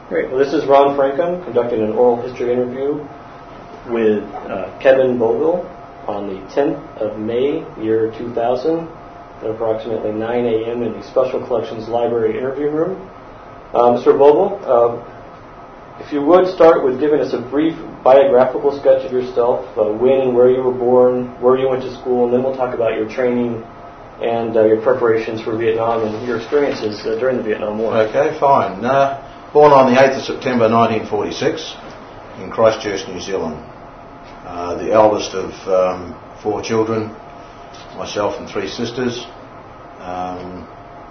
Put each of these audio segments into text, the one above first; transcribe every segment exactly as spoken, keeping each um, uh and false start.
Great. Well, this is Ron Frankham conducting an oral history interview with uh, Kevin Bovill on the tenth of May, year two thousand, at approximately nine a.m. in the Special Collections Library interview room. Uh, Mister Bovill, uh, if you would start with giving us a brief biographical sketch of yourself, uh, when and where you were born, where you went to school, and then we'll talk about your training and uh, your preparations for Vietnam and your experiences uh, during the Vietnam War. Okay, fine. Uh, born on the eighth of September nineteen forty-six in Christchurch, New Zealand. Uh, the eldest of um, four children, myself and three sisters. Um,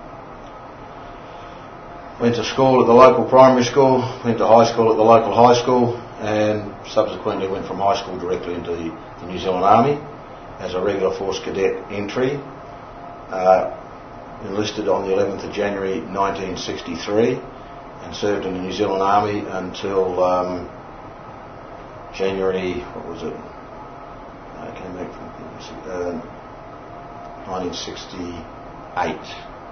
went to school at the local primary school, went to high school at the local high school, and subsequently went from high school directly into the, the New Zealand Army as a regular force cadet entry. Uh, enlisted on the eleventh of January nineteen sixty-three and served in the New Zealand Army until um, January, what was it? I came back from uh, nineteen sixty-eight.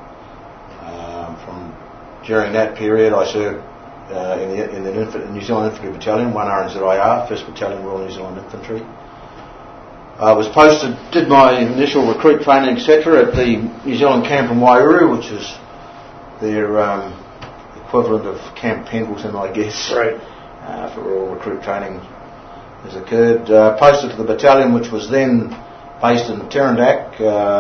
Um, from during that period, I served uh, in the in the Inf- New Zealand Infantry Battalion, one R N Z I R, first Battalion Royal New Zealand Infantry. I was posted, did my initial recruit training, et cetera, at the New Zealand Camp in Wairuru, which is their um, equivalent of Camp Pendleton, I guess, right. uh, for all recruit training has occurred. Uh, posted to the battalion, which was then based in Terendak,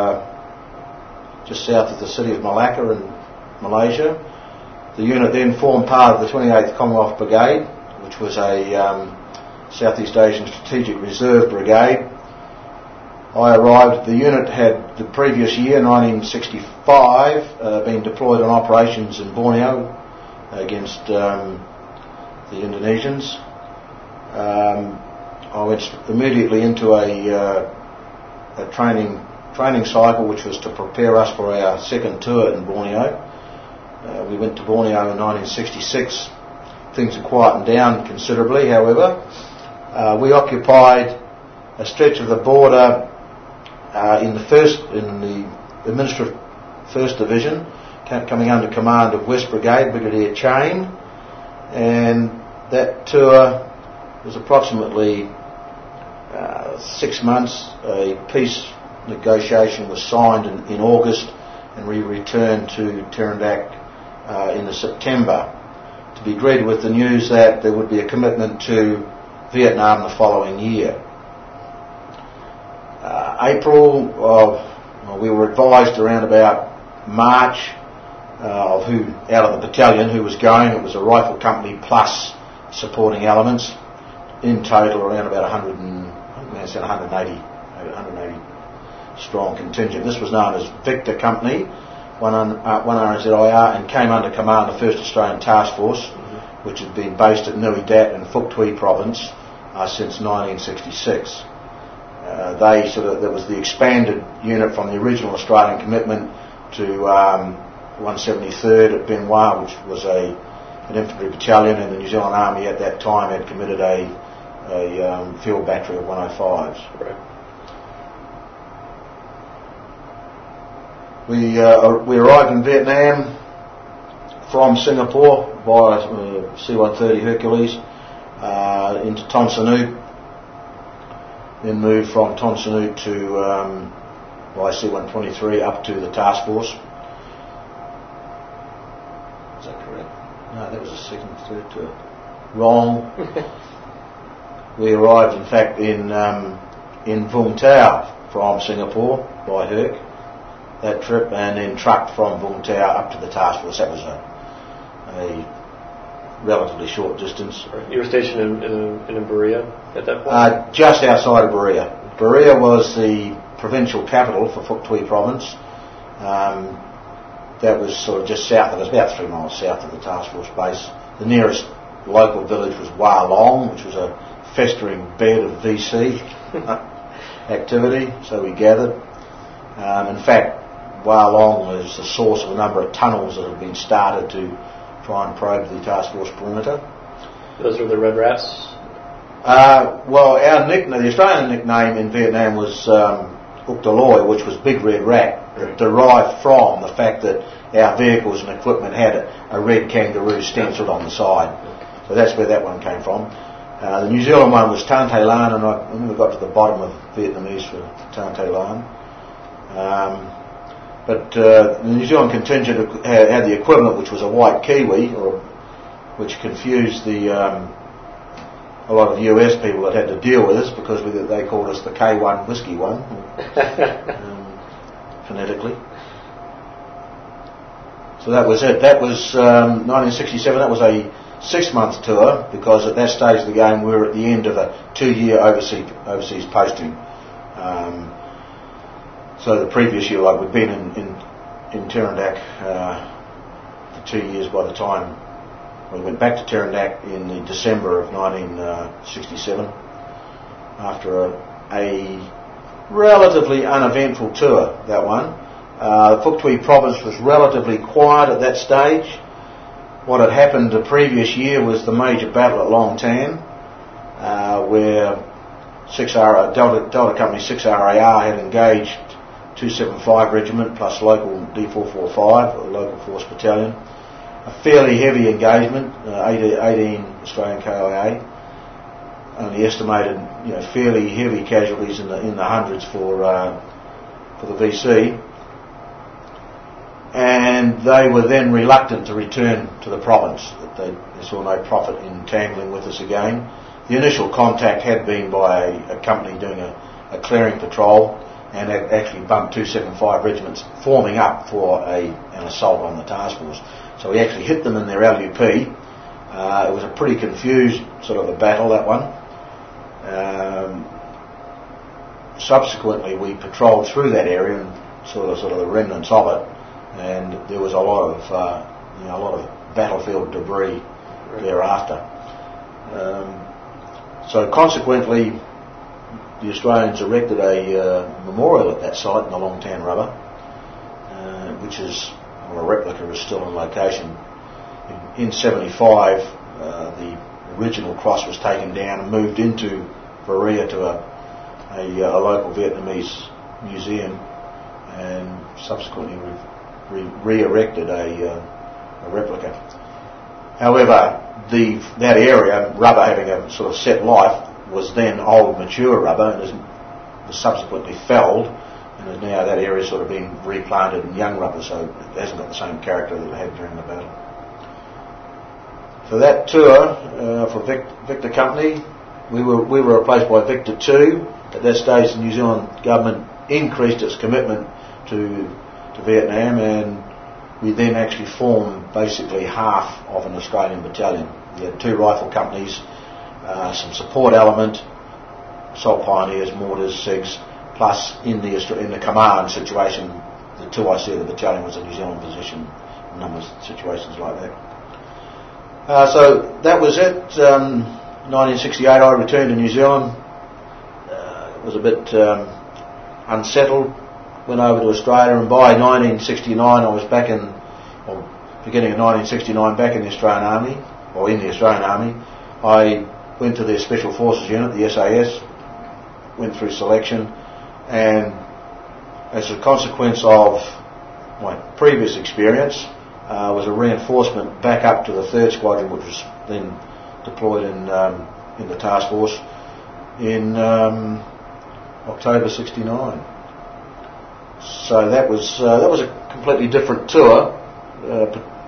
uh, just south of the city of Malacca in Malaysia. The unit then formed part of the twenty-eighth Commonwealth Brigade, which was a um, Southeast Asian Strategic Reserve Brigade. I arrived, the unit had the previous year, nineteen sixty-five, uh, been deployed on operations in Borneo against um, the Indonesians. Um, I went immediately into a, uh, a training training cycle which was to prepare us for our second tour in Borneo. Uh, we went to Borneo in nineteen sixty-six. Things had quietened down considerably, however. Uh, we occupied a stretch of the border Uh, in the first, in the administrative first division, coming under command of West Brigade, Brigadier Chain, and that tour was approximately uh, six months. A peace negotiation was signed in, in August, and we returned to Terendak uh, in the September to be greeted with the news that there would be a commitment to Vietnam the following year. Uh, April, of, well, we were advised around about March uh, of who out of the battalion who was going. It was a rifle company plus supporting elements. In total, around about one hundred and, I said one hundred eighty, one hundred eighty strong contingent. This was known as Victor Company, one R N Z I R, and came under command of the First Australian Task Force, mm-hmm. which had been based at Nui Dat in Phuoc Tuy Province uh, since nineteen sixty-six. Uh, they sort of, there was the expanded unit from the original Australian commitment to um, one seventy-third at Ben Hoa, which was a an infantry battalion, and the New Zealand Army at that time had committed a, a um, field battery of one oh fives. Right. We uh, we arrived in Vietnam from Singapore by uh, C one thirty Hercules uh, into Ton Son Nhut. Then moved from Ton Son Nhut to um, by C one twenty-three up to the task force. Is that correct? No, that was a second, third tour. Wrong. We arrived, in fact, in um, in Vung Tau from Singapore by Herc that trip, and then trucked from Vung Tau up to the task force. That was a, a relatively short distance. You were stationed in, in, in Berea at that point? Uh, just outside of Berea. Berea was the provincial capital for Phuoc Tuy Province. Um, that was sort of just south, it was about three miles south of the task force base. The nearest local village was Hoa Long, which was a festering bed of V C activity, so we gathered. Um, in fact, Hoa Long was the source of a number of tunnels that had been started to try and probe the task force perimeter. Those were the Red Rats? Uh, well, our nickname, the Australian nickname in Vietnam was um, Uktaloy, which was Big Red Rat, that derived from the fact that our vehicles and equipment had a, a red kangaroo stenciled on the side. So that's where that one came from. Uh, the New Zealand one was Tan Tay Lan, and I never got to the bottom of Vietnamese for Tan Tay Lan. Um, but uh, the New Zealand contingent had, had the equivalent, which was a white kiwi, or which confused the um, a lot of U S people that had to deal with us, because we, they called us the K one Whiskey One, um, phonetically. So that was it. That was um, nineteen sixty-seven. That was a six-month tour, because at that stage of the game we were at the end of a two-year overseas overseas posting. Um, so the previous year, like we'd been in in, in Tarandak uh, for two years by the time we went back to Tarandak in the December of nineteen sixty-seven after a, a relatively uneventful tour. That one. Uh, the Phuk Tui province was relatively quiet at that stage. What had happened the previous year was the major battle at Long Tan, uh, where six R, Delta, Delta Company six R A R had engaged two seventy-five Regiment plus local D four forty-five, or local force battalion. A fairly heavy engagement, uh, eighteen Australian K I A. Only estimated, you know, fairly heavy casualties in the in the hundreds for uh, for the V C. And they were then reluctant to return to the province. They, they saw no profit in tangling with us again. The initial contact had been by a, a company doing a, a clearing patrol, and had actually bumped two seventy-five regiments forming up for a, an assault on the task force. So we actually hit them in their L U P. Uh, it was a pretty confused sort of a battle, that one. Um, subsequently, we patrolled through that area and saw the, sort of the remnants of it. And there was a lot of, uh, you know, a lot of battlefield debris right. thereafter. Um, so consequently, the Australians erected a uh, memorial at that site in the Long Tan Rubber, uh, which is, or a replica is still in location. In, in seventy-five, uh, the original cross was taken down and moved into Varia to a, a, a local Vietnamese museum, and subsequently we've Re- re-erected a, uh, a replica. However, the that area, rubber having a sort of set life, was then old, mature rubber, and is, was subsequently felled, and is now that area sort of being replanted in young rubber, so it hasn't got the same character that it had during the battle. For that tour, uh, for Vic, Victor Company, we were we were replaced by Victor two. At that stage, the New Zealand government increased its commitment to to Vietnam, and we then actually formed basically half of an Australian battalion. We had two rifle companies, uh, some support element, assault pioneers, mortars, SIGs, plus in the in the command situation, the two I C of the battalion was a New Zealand position, a number of situations like that. Uh, so that was it. Um, nineteen sixty-eight, I returned to New Zealand. Uh, it was a bit um, unsettled. Went over to Australia, and by nineteen sixty-nine I was back in, or beginning of nineteen sixty-nine, back in the Australian Army, or in the Australian Army. I went to their Special Forces Unit, the S A S, went through selection, and as a consequence of my previous experience, uh, was a reinforcement back up to the third Squadron, which was then deployed in um, in the task force in um, October sixty-nine. So that was uh, that was a completely different tour. Uh,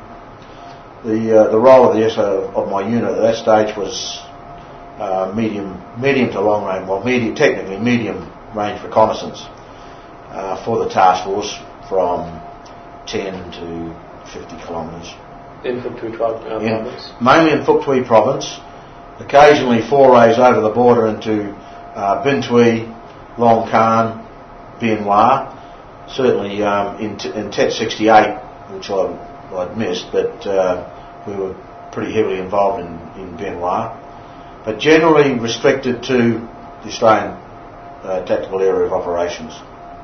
the uh, the role of the S O of my unit at that stage was uh, medium medium to long range, well, medium technically medium range reconnaissance uh, for the task force from ten to fifty kilometres. In Phuk Tui province? Mainly in Phuk Tui province. Occasionally forays over the border into uh, Binh Tui, Long Khan, Bien Hoa. Certainly um, in, t- in Tet sixty-eight, which I, I'd missed, but uh, we were pretty heavily involved in, in Bien Hoa. But generally restricted to the Australian uh, Tactical Area of Operations.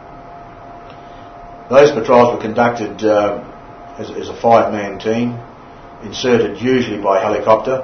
Those patrols were conducted uh, as, as a five-man team, inserted usually by helicopter.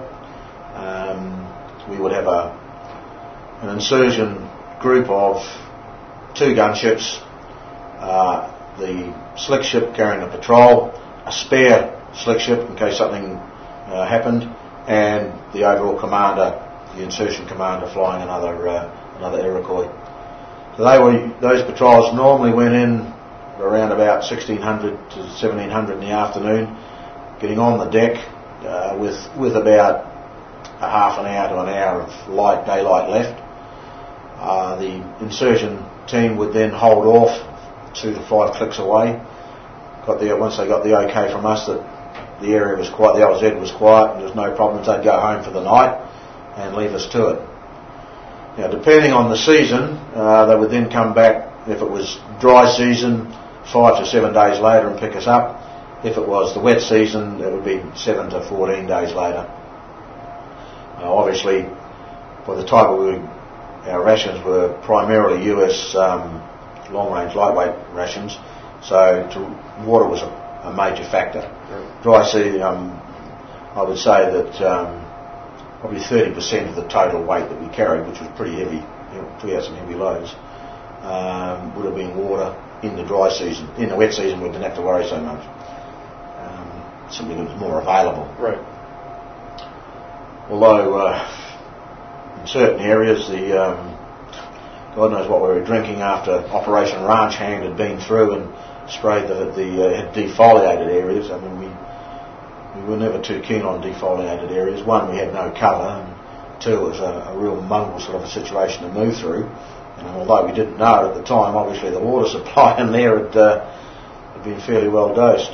Um, we would have a, an insertion group of two gunships, uh, the slick ship carrying the patrol, a spare slick ship in case something uh, happened, and the overall commander, the insertion commander, flying another uh, another Iroquois. So they were those patrols normally went in around about sixteen hundred to seventeen hundred in the afternoon, getting on the deck uh, with with about a half an hour to an hour of light daylight left. Uh, the insertion team would then hold off two to five clicks away. Got the once they got the okay from us that the area was quiet, the L Z was quiet, and there was no problems, they'd go home for the night and leave us to it. Now, depending on the season, uh, they would then come back, if it was dry season, five to seven days later and pick us up. If it was the wet season, it would be seven to fourteen days later. Uh, obviously, by the time we were, our rations were primarily U S um, long-range lightweight rations, so to, water was a, a major factor. Right. Dry season, um, I would say that um, probably thirty percent of the total weight that we carried, which was pretty heavy, you know, we had some heavy loads, um, would have been water in the dry season. In the wet season, we didn't have to worry so much. Um, something that was more available. Right. Although uh, in certain areas, the um, God knows what we were drinking after Operation Ranch Hand had been through and sprayed the, the uh, defoliated areas. I mean, we we were never too keen on defoliated areas. One, we had no cover, and two, it was a, a real mongrel sort of a situation to move through. And although we didn't know at the time, obviously the water supply in there had, uh, had been fairly well dosed.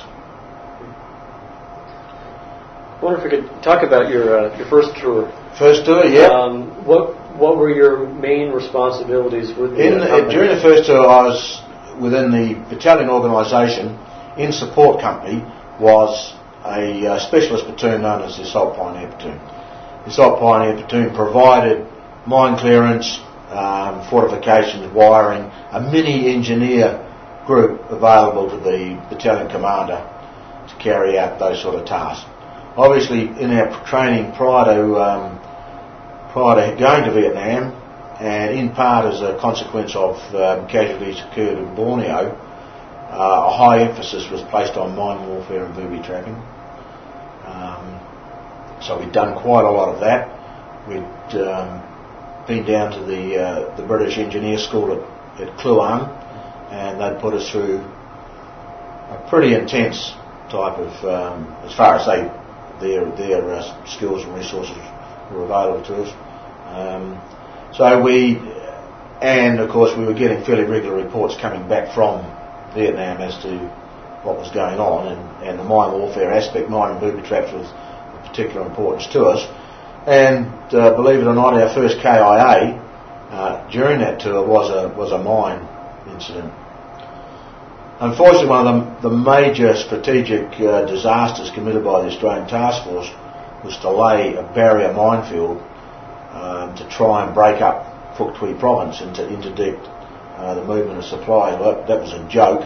I wonder if we could talk about your uh, your first tour. First tour, yeah. Um, what what were your main responsibilities with the in the, company? During the first tour, I was within the battalion organisation. In support company was a uh, specialist platoon known as the Assault Pioneer Platoon. The Assault Pioneer Platoon provided mine clearance, um, fortifications, wiring, a mini engineer group available to the battalion commander to carry out those sort of tasks. Obviously, in our training prior to um, prior to going to Vietnam, and in part as a consequence of um, casualties occurred in Borneo, uh, a high emphasis was placed on mine warfare and booby trapping. Um, so we'd done quite a lot of that. We'd um, been down to the uh, the British Engineer School at, at Kluang, and they'd put us through a pretty intense type of, um, as far as they their their uh, skills and resources were available to us. Um, so we, and of course we were getting fairly regular reports coming back from Vietnam as to what was going on, and, and the mine warfare aspect, mine and booby traps, was of particular importance to us. And uh, believe it or not, our first K I A uh, during that tour was a was a mine incident. Unfortunately, one of the, the major strategic uh, disasters committed by the Australian Task Force was to lay a barrier minefield um, to try and break up Phuoc Tuy province and to interdict uh, the movement of supplies. Well, that, that was a joke.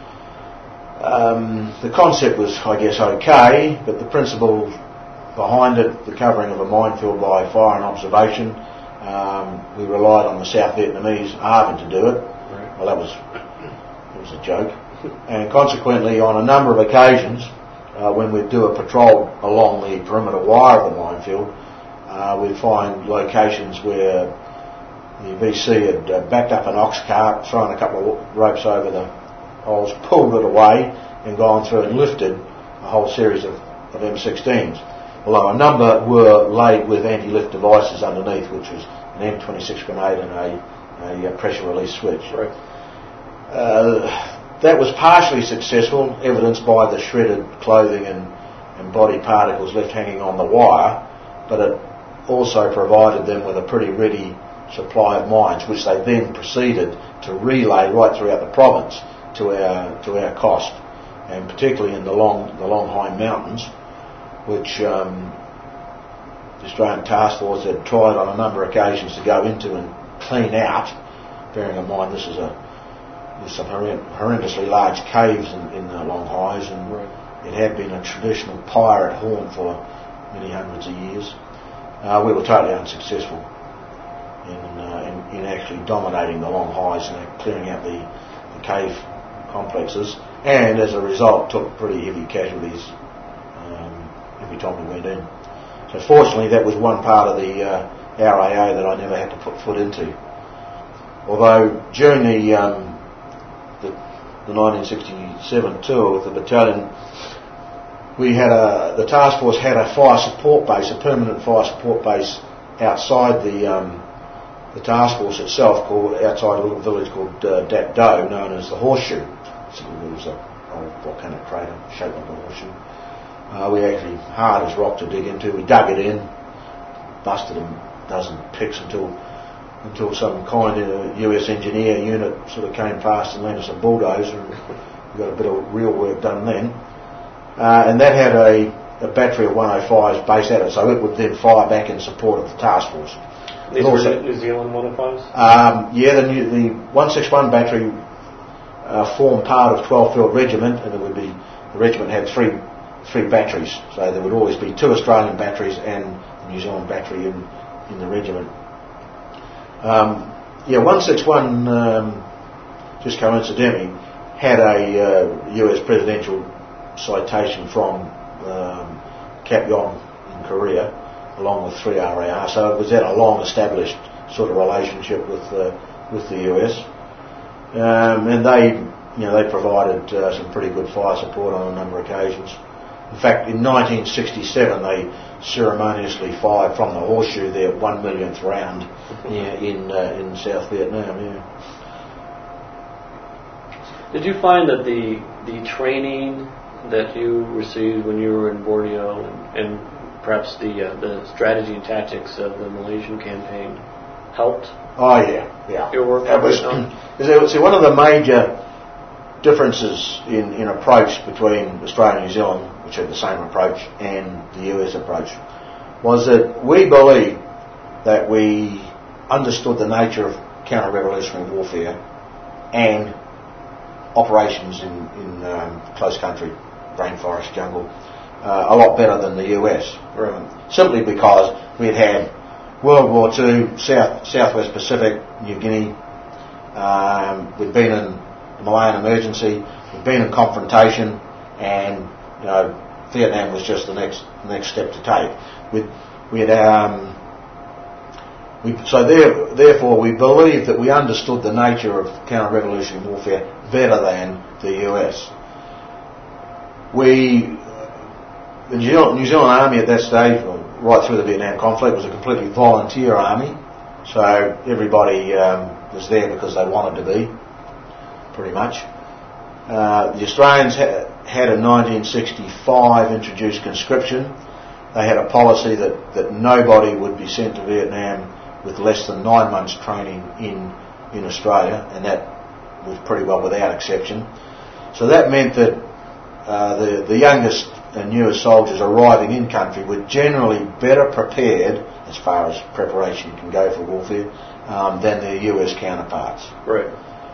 Um, the concept was, I guess, okay, but the principle behind it, the covering of a minefield by fire and observation, um, we relied on the South Vietnamese army to do it. Right. Well, that was that was a joke. And consequently, on a number of occasions, uh, when we'd do a patrol along the perimeter wire of the minefield, uh, we'd find locations where the V C had uh, backed up an ox cart, thrown a couple of ropes over the holes, pulled it away, and gone through and lifted a whole series of, of M sixteens. Although a number were laid with anti-lift devices underneath, which was an M twenty-six grenade and a, a pressure release switch. Right. Uh, that was partially successful, evidenced by the shredded clothing and, and body particles left hanging on the wire, but it also provided them with a pretty ready supply of mines, which they then proceeded to relay right throughout the province to our to our cost, and particularly in the long the long high mountains, which um, the Australian Task Force had tried on a number of occasions to go into and clean out. Bearing in mind this is a there's some horrendously large caves in, in the Long Highs, and right. It had been a traditional pirate haunt for many hundreds of years. Uh, we were totally unsuccessful in, uh, in, in actually dominating the Long Highs and clearing out the, the cave complexes, and as a result took pretty heavy casualties um, every time we went in. So fortunately that was one part of the uh, R A A that I never had to put foot into. Although during the, um, the, the nineteen sixty-seven tour with the battalion, we had a, the task force had a fire support base, a permanent fire support base outside the um, the task force itself, called outside a little village called uh, Dat Do, known as the Horseshoe. So it was an old volcanic crater shaped like a horseshoe. Uh, we actually hard as rock to dig into. We dug it in, busted a dozen picks until until some kind of U S engineer unit sort of came past and lent us a bulldozer, and we got a bit of real work done then. Uh, and that had a, a battery of one oh fives based at it, so it would then fire back in support of the task force. These were also, New Zealand one oh fives? Um, yeah, the, new, the one sixty-one battery uh, formed part of twelve Field Regiment, and it would be the regiment had three three batteries, so there would always be two Australian batteries and the New Zealand battery in, in the regiment. Um, yeah, one sixty-one, um, just coincidentally, had a uh, U S presidential citation from um, Cap Yon in Korea, along with three R A R, so it was at a long-established sort of relationship with uh, with the U S, um, and they, you know, they provided uh, some pretty good fire support on a number of occasions. In fact, in nineteen sixty-seven, they ceremoniously fired from the Horseshoe their one millionth round yeah, in uh, in South Vietnam. Yeah. Did you find that the the training that you received when you were in Borneo, and, and perhaps the uh, the strategy and tactics of the Malaysian campaign helped? Oh yeah, yeah. Your work. That was, see, one of the major differences in, in approach between Australia and New Zealand, which had the same approach, and the U S approach, was that we believed that we understood the nature of counter-revolutionary warfare and operations in, in um, close country, rainforest, jungle, uh, a lot better than the U S. Um, simply because we had had World War Two, South Southwest Pacific, New Guinea. Um, we'd been in the Malayan emergency. We'd been in confrontation, and you know, Vietnam was just the next next step to take. We'd, we had um, we, so there, therefore we believed that we understood the nature of counter-revolutionary warfare better than the U S. We, the New Zealand, New Zealand Army at that stage, right through the Vietnam conflict, was a completely volunteer army. So everybody um, was there because they wanted to be, pretty much. Uh, the Australians ha- had in nineteen sixty-five introduced conscription. They had a policy that, that nobody would be sent to Vietnam with less than nine months training in in Australia, and that was pretty well without exception. So that meant that uh, the, the youngest and newest soldiers arriving in country were generally better prepared, as far as preparation can go for warfare, um, than their U S counterparts. Right.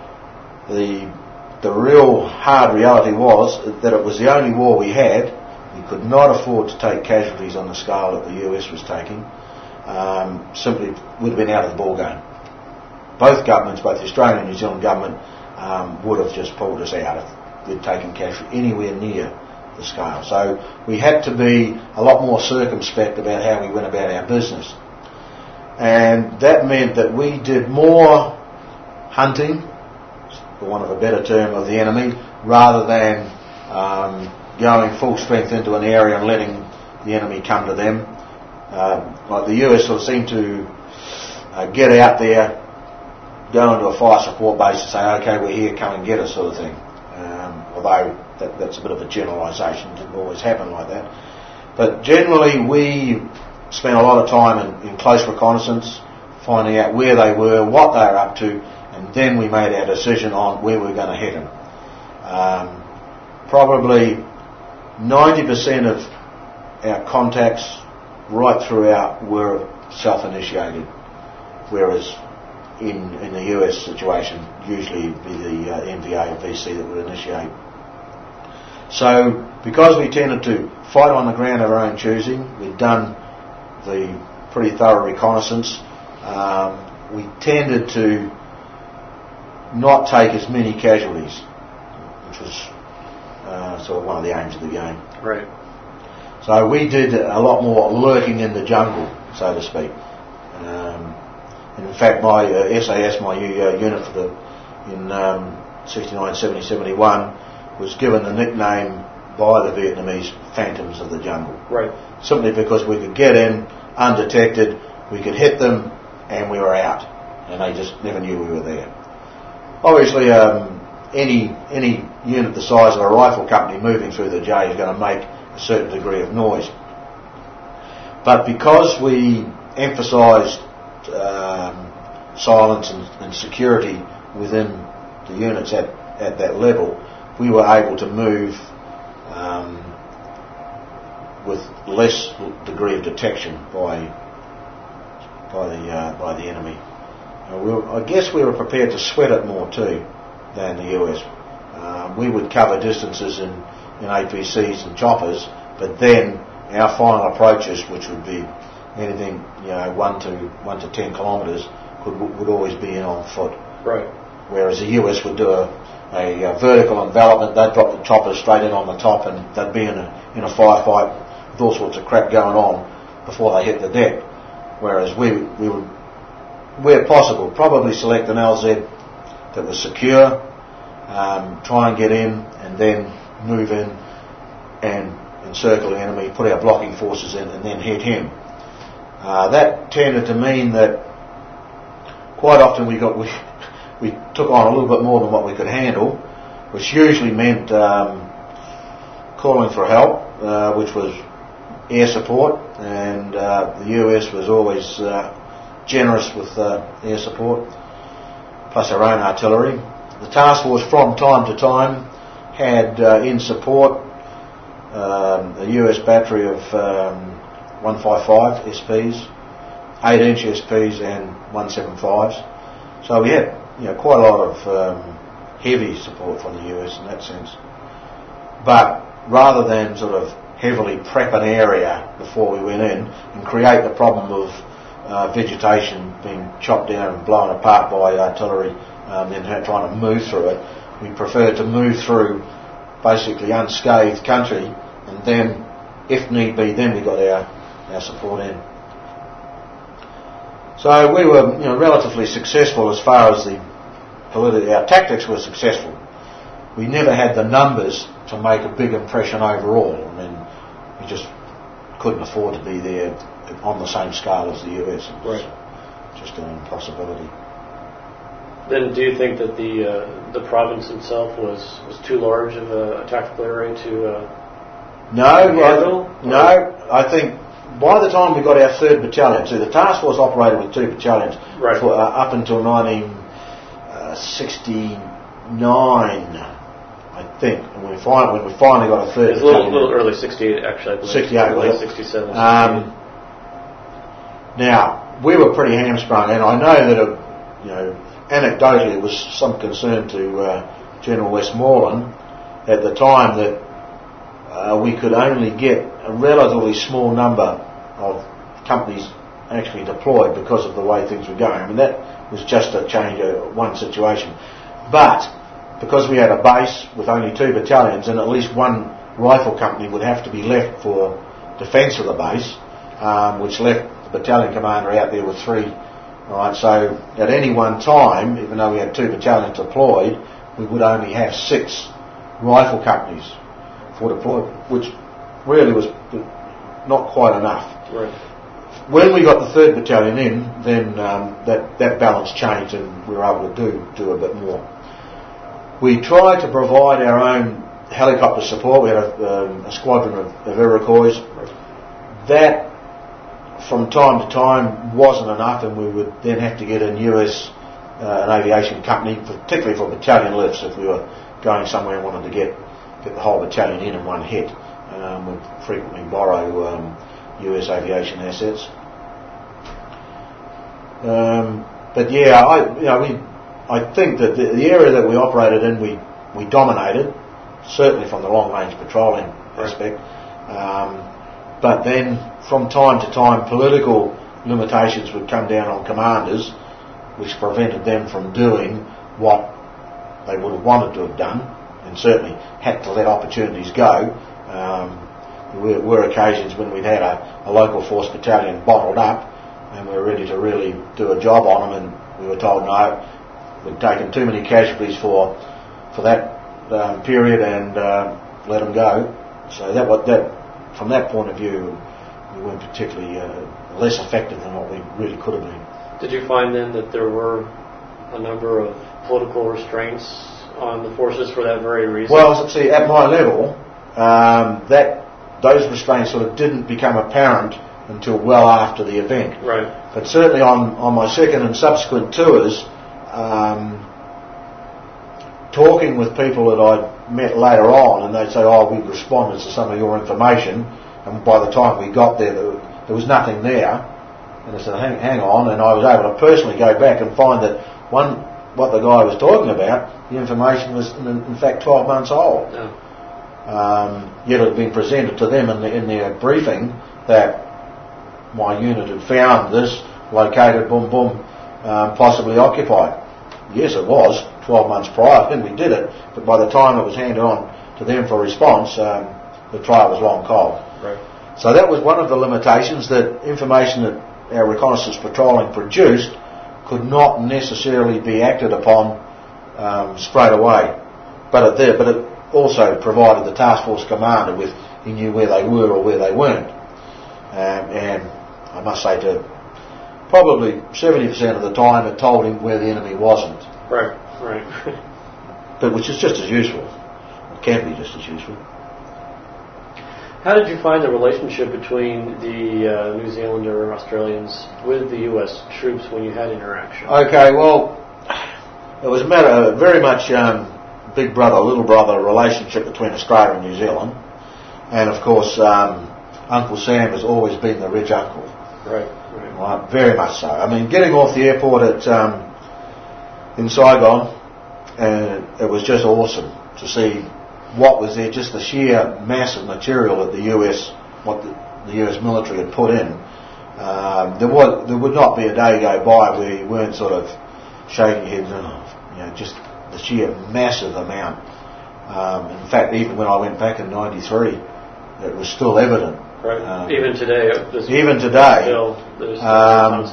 The the real hard reality was that it was the only war we had. We could not afford to take casualties on the scale that the U S was taking. Um, simply would have been out of the ball game. Both governments, both the Australian and New Zealand government, um, would have just pulled us out if we'd taken casualty anywhere near the scale. So we had to be a lot more circumspect about how we went about our business. And that meant that we did more hunting, for want of a better term, of the enemy, rather than um, going full strength into an area and letting the enemy come to them. Uh, like the U S sort of seemed to uh, get out there, go into a fire support base and say, okay, we're here, come and get us, sort of thing. Um, although that, that's a bit of a generalisation, it didn't always happen like that. But generally we spent a lot of time in, in close reconnaissance, finding out where they were, what they were up to, and then we made our decision on where we were going to head them. Um, probably ninety percent of our contacts right throughout were self-initiated, whereas in, in the U S situation, usually it'd be the uh, N V A or V C that would initiate. So, because we tended to fight on the ground of our own choosing, we'd done the pretty thorough reconnaissance, um, we tended to not take as many casualties, which was uh, sort of one of the aims of the game. Right. So we did a lot more lurking in the jungle, so to speak. Um, and in fact, my uh, S A S, my uh, unit for the in um, sixty-nine, seventy, seventy-one, was given the nickname by the Vietnamese Phantoms of the Jungle. Right. Simply because we could get in undetected, we could hit them, and we were out, and they just never knew we were there. Obviously, um, any any unit the size of a rifle company moving through the J is going to make a certain degree of noise. But because we emphasised um, silence and, and security within the units at, at that level, we were able to move um, with less degree of detection by by the uh, by the enemy. Uh, we were, I guess we were prepared to sweat it more too than the U S. Um, we would cover distances in, in A P Cs and choppers, but then our final approaches, which would be anything, you know, one to one to ten kilometres, could would always be in on foot. Right. Whereas the U S would do a, a, a vertical envelopment. They'd drop the choppers straight in on the top, and they'd be in a in a firefight with all sorts of crap going on before they hit the deck. Whereas we we would, where possible, probably select an L Z that was secure, um, try and get in, and then move in and encircle the enemy, put our blocking forces in, and then hit him. Uh, that tended to mean that quite often we got we, we took on a little bit more than what we could handle, which usually meant um, calling for help, uh, which was air support, and uh, the U S was always uh, generous with uh, air support, plus our own artillery. The task force from time to time had uh, in support um, a U S battery of um, one fifty-five S Ps, eight inch S Ps and one seventy-fives. So we had, you know, quite a lot of um, heavy support from the U S in that sense. But rather than sort of heavily prep an area before we went in and create the problem of uh, vegetation being chopped down and blown apart by artillery, um, then trying to move through it, we preferred to move through basically unscathed country, and then, if need be, then we got our, our support in. So we were, you know, relatively successful as far as the politi- our tactics were successful. We never had the numbers to make a big impression overall. I mean, we just couldn't afford to be there on the same scale as the U S. It was right. Just an impossibility. Then, do you think that the uh, the province itself was, was too large of a, a tactical area to uh, no, handle? I, no, I think by the time we got our third battalion, so the task force operated with two battalions right. for, uh, up until nineteen sixty-nine, I think. And we finally, when we finally got a third it's battalion, a little, little early, sixty-eight actually. I believe. sixty-eight, late was it? sixty-seven. Um, now we were pretty hamstrung, and I know that, it, you know, anecdotally, it was some concern to uh, General Westmoreland at the time that uh, we could only get a relatively small number of companies actually deployed because of the way things were going. I mean, that was just a change of one situation. But because we had a base with only two battalions, and at least one rifle company would have to be left for defence of the base, um, which left the battalion commander out there with three. Right, so at any one time, even though we had two battalions deployed, we would only have six rifle companies for deployment, which really was not quite enough. Right. When we got the third battalion in, then um, that, that balance changed and we were able to do, do a bit more. We tried to provide our own helicopter support. We had a, um, a squadron of, of Iroquois. Right. That, from time to time, wasn't enough, and we would then have to get a U S uh, an aviation company, particularly for battalion lifts, if we were going somewhere and wanted to get, get the whole battalion in in one hit. Um, we'd frequently borrow um, U S aviation assets. Um, but yeah, I, you know, we, I think that the, the area that we operated in, we, we dominated, certainly from the long-range patrolling aspect. Um, but then, from time to time, political limitations would come down on commanders which prevented them from doing what they would have wanted to have done, and certainly had to let opportunities go. Um, there were, were occasions when we'd had a, a local force battalion bottled up and we were ready to really do a job on them, and we were told no, we'd taken too many casualties for for that um, period and uh, let them go. So that, what, that from that point of view, we weren't particularly uh, less effective than what we really could have been. Did you find then that there were a number of political restraints on the forces for that very reason? Well, see, at my level, um, that those restraints sort of didn't become apparent until well after the event. Right. But certainly on, on my second and subsequent tours, um, talking with people that I'd met later on, and they'd say, oh, we've responded to some of your information, and by the time we got there, there, there was nothing there. And I said, hang, hang on, and I was able to personally go back and find that one, what the guy was talking about, the information was in, in fact twelve months old. Yeah. Um, yet it had been presented to them in, the, in their briefing that my unit had found this located, boom, boom, um, possibly occupied. Yes, it was twelve months prior when we did it, but by the time it was handed on to them for response, um, the trial was long cold. Right. So that was one of the limitations, that information that our reconnaissance patrolling produced could not necessarily be acted upon um, straight away. But it there, but it also provided the task force commander with, he knew where they were or where they weren't. Um, and I must say, to probably seventy percent of the time, it told him where the enemy wasn't. Right, right. But which is just as useful. It can be just as useful. How did you find the relationship between the uh, New Zealander and Australians with the U S troops when you had interaction? Okay, well, it was a matter of very much um, big brother, little brother relationship between Australia and New Zealand. And of course, um, Uncle Sam has always been the rich uncle. Right, right. Right, very much so. I mean, getting off the airport at um, in Saigon, and it was just awesome to see what was there, just the sheer mass of material that the U S, what the, the U S military had put in. Um, there was, there would not be a day go by where you weren't sort of shaking your head, oh, you know, just the sheer massive amount. Um, in fact, even when I went back in ninety-three, it was still evident. Right. Um, even today. Even today. Still, there's um,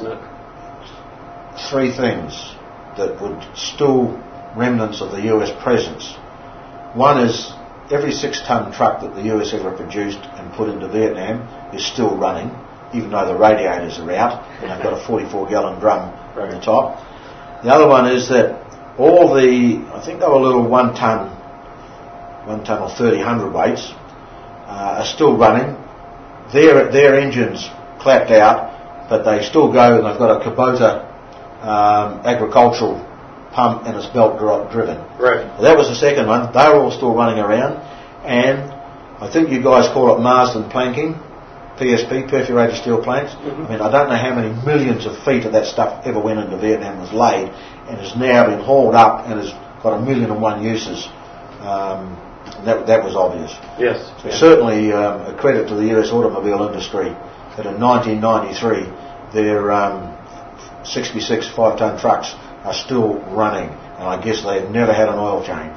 tons three things that would still remnants of the U S presence. One is every six-ton truck that the U S ever produced and put into Vietnam is still running, even though the radiators are out and they've got a forty-four gallon drum on the top. The other one is that all the, I think they were little one-ton, one-ton or thirty hundredweights, uh, are still running. Their their engines clapped out, but they still go, and they've got a Kubota um, agricultural pump and it's belt driven. Right. Well, that was the second one. They were all still running around, and I think you guys call it Marsden planking, P S P, perforated steel planks. Mm-hmm. I mean, I don't know how many millions of feet of that stuff ever went into Vietnam, was laid, and has now been hauled up and has got a million and one uses. Um, that that was obvious. Yes. So yeah. certainly um, a credit to the U S automobile industry that in nineteen ninety-three their um, sixty-six five-ton trucks are still running, and I guess they've never had an oil change.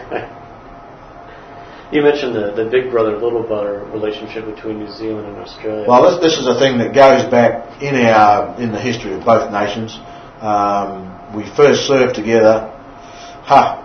You mentioned the, the big brother, little brother relationship between New Zealand and Australia. Well, this, this is a thing that goes back in our in the history of both nations. Um, we first served together. Ha!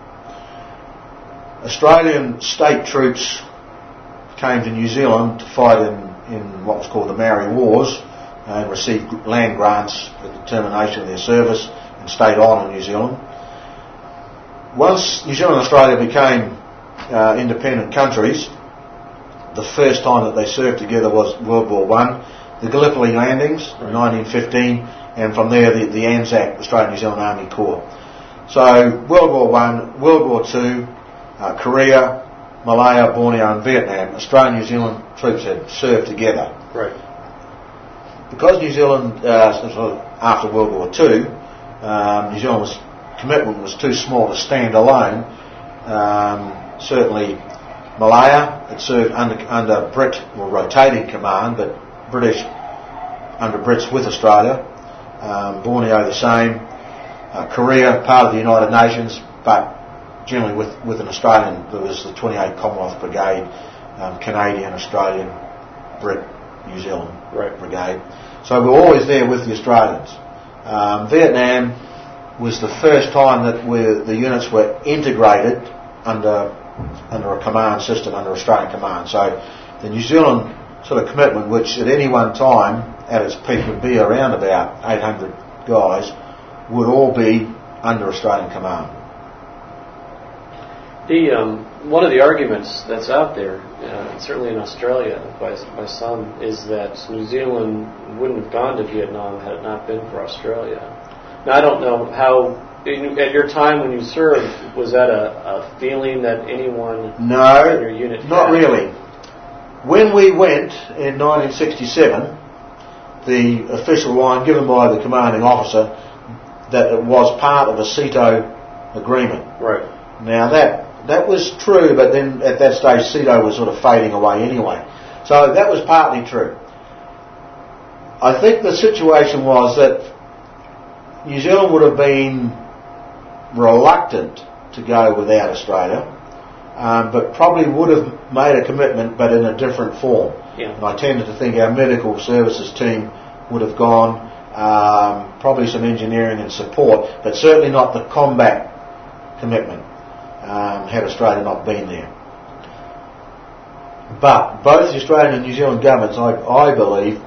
Australian state troops came to New Zealand to fight in, in what was called the Maori Wars and received land grants at the termination of their service and stayed on in New Zealand. Once New Zealand and Australia became uh, independent countries, the first time that they served together was World War One, the Gallipoli landings in nineteen fifteen, and from there the, the ANZAC, Australian New Zealand Army Corps. So World War One, World War Two, uh, Korea, Malaya, Borneo and Vietnam, Australian and New Zealand troops had served together. Right. Because New Zealand, uh, after World War Two, um, New Zealand's commitment was too small to stand alone. Um, certainly Malaya had served under, under Brit, or rotating command, but British under Brits with Australia. Um, Borneo the same. uh, Korea, part of the United Nations, but generally with, with an Australian. There was the twenty-eighth Commonwealth Brigade, um, Canadian, Australian, Brit, New Zealand right. Brigade. So we were always there with the Australians. Um, Vietnam was the first time that we, the units were integrated under under a command system, under Australian command. So the New Zealand sort of commitment, which at any one time at its peak would be around about eight hundred guys, would all be under Australian command. The um, one of the arguments that's out there, uh, certainly in Australia by by some, is that New Zealand wouldn't have gone to Vietnam had it not been for Australia. Now I don't know how. In, at your time when you served, was that a, a feeling that anyone no, in your unit had? Not really. When we went in nineteen sixty-seven, the official line given by the commanding officer that it was part of a CETO agreement. Right. Now that that was true, but then at that stage CETO was sort of fading away anyway. So that was partly true. I think the situation was that New Zealand would have been reluctant to go without Australia, um, but probably would have made a commitment, but in a different form. Yeah. And I tended to think our medical services team would have gone, um, probably some engineering and support, but certainly not the combat commitment, um, had Australia not been there. But both the Australian and New Zealand governments, I, I believe,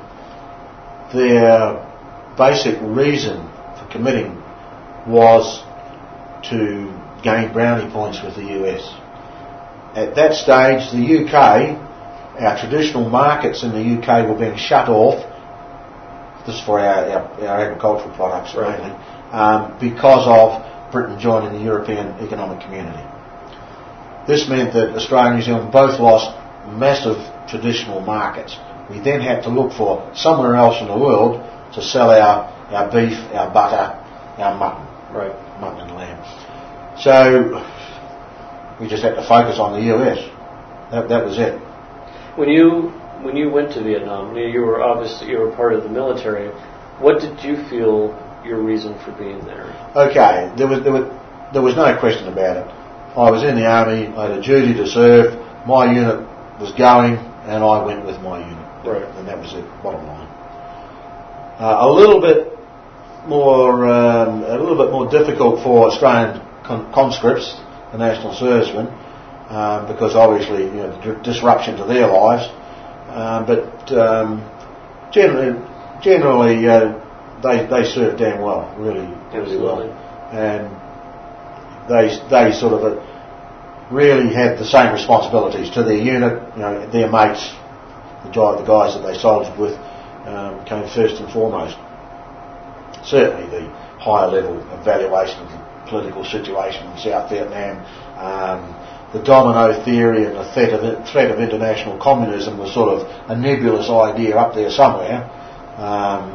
their basic reason for committing was to gain brownie points with the U S. At that stage, the U K, our traditional markets in the U K were being shut off, this is for our, our, our agricultural products right. mainly, um, because of Britain joining the European Economic Community. This meant that Australia and New Zealand both lost massive traditional markets. We then had to look for somewhere else in the world to sell our, our beef, our butter, our mutton. Right. Mutton and lamb. So we just had to focus on the U S. That, that was it. When you when you went to Vietnam, you were obviously you were part of the military. What did you feel your reason for being there? Okay, there was there was there was no question about it. I was in the army. I had a duty to serve. My unit was going, and I went with my unit. Right. And that was it. Bottom line. Uh, a little bit more um, a little bit more difficult for Australian con- conscripts, the national servicemen, um, because obviously you know the disruption to their lives. Um, but um, generally, generally uh, they they served damn well, really, really well, and they they sort of uh, really had the same responsibilities to their unit. You know, their mates, the the guys that they soldiered with, um, came first and foremost. Certainly the higher level evaluation of the political situation in South Vietnam, um, the domino theory and the threat of, threat of international communism was sort of a nebulous idea up there somewhere. Um,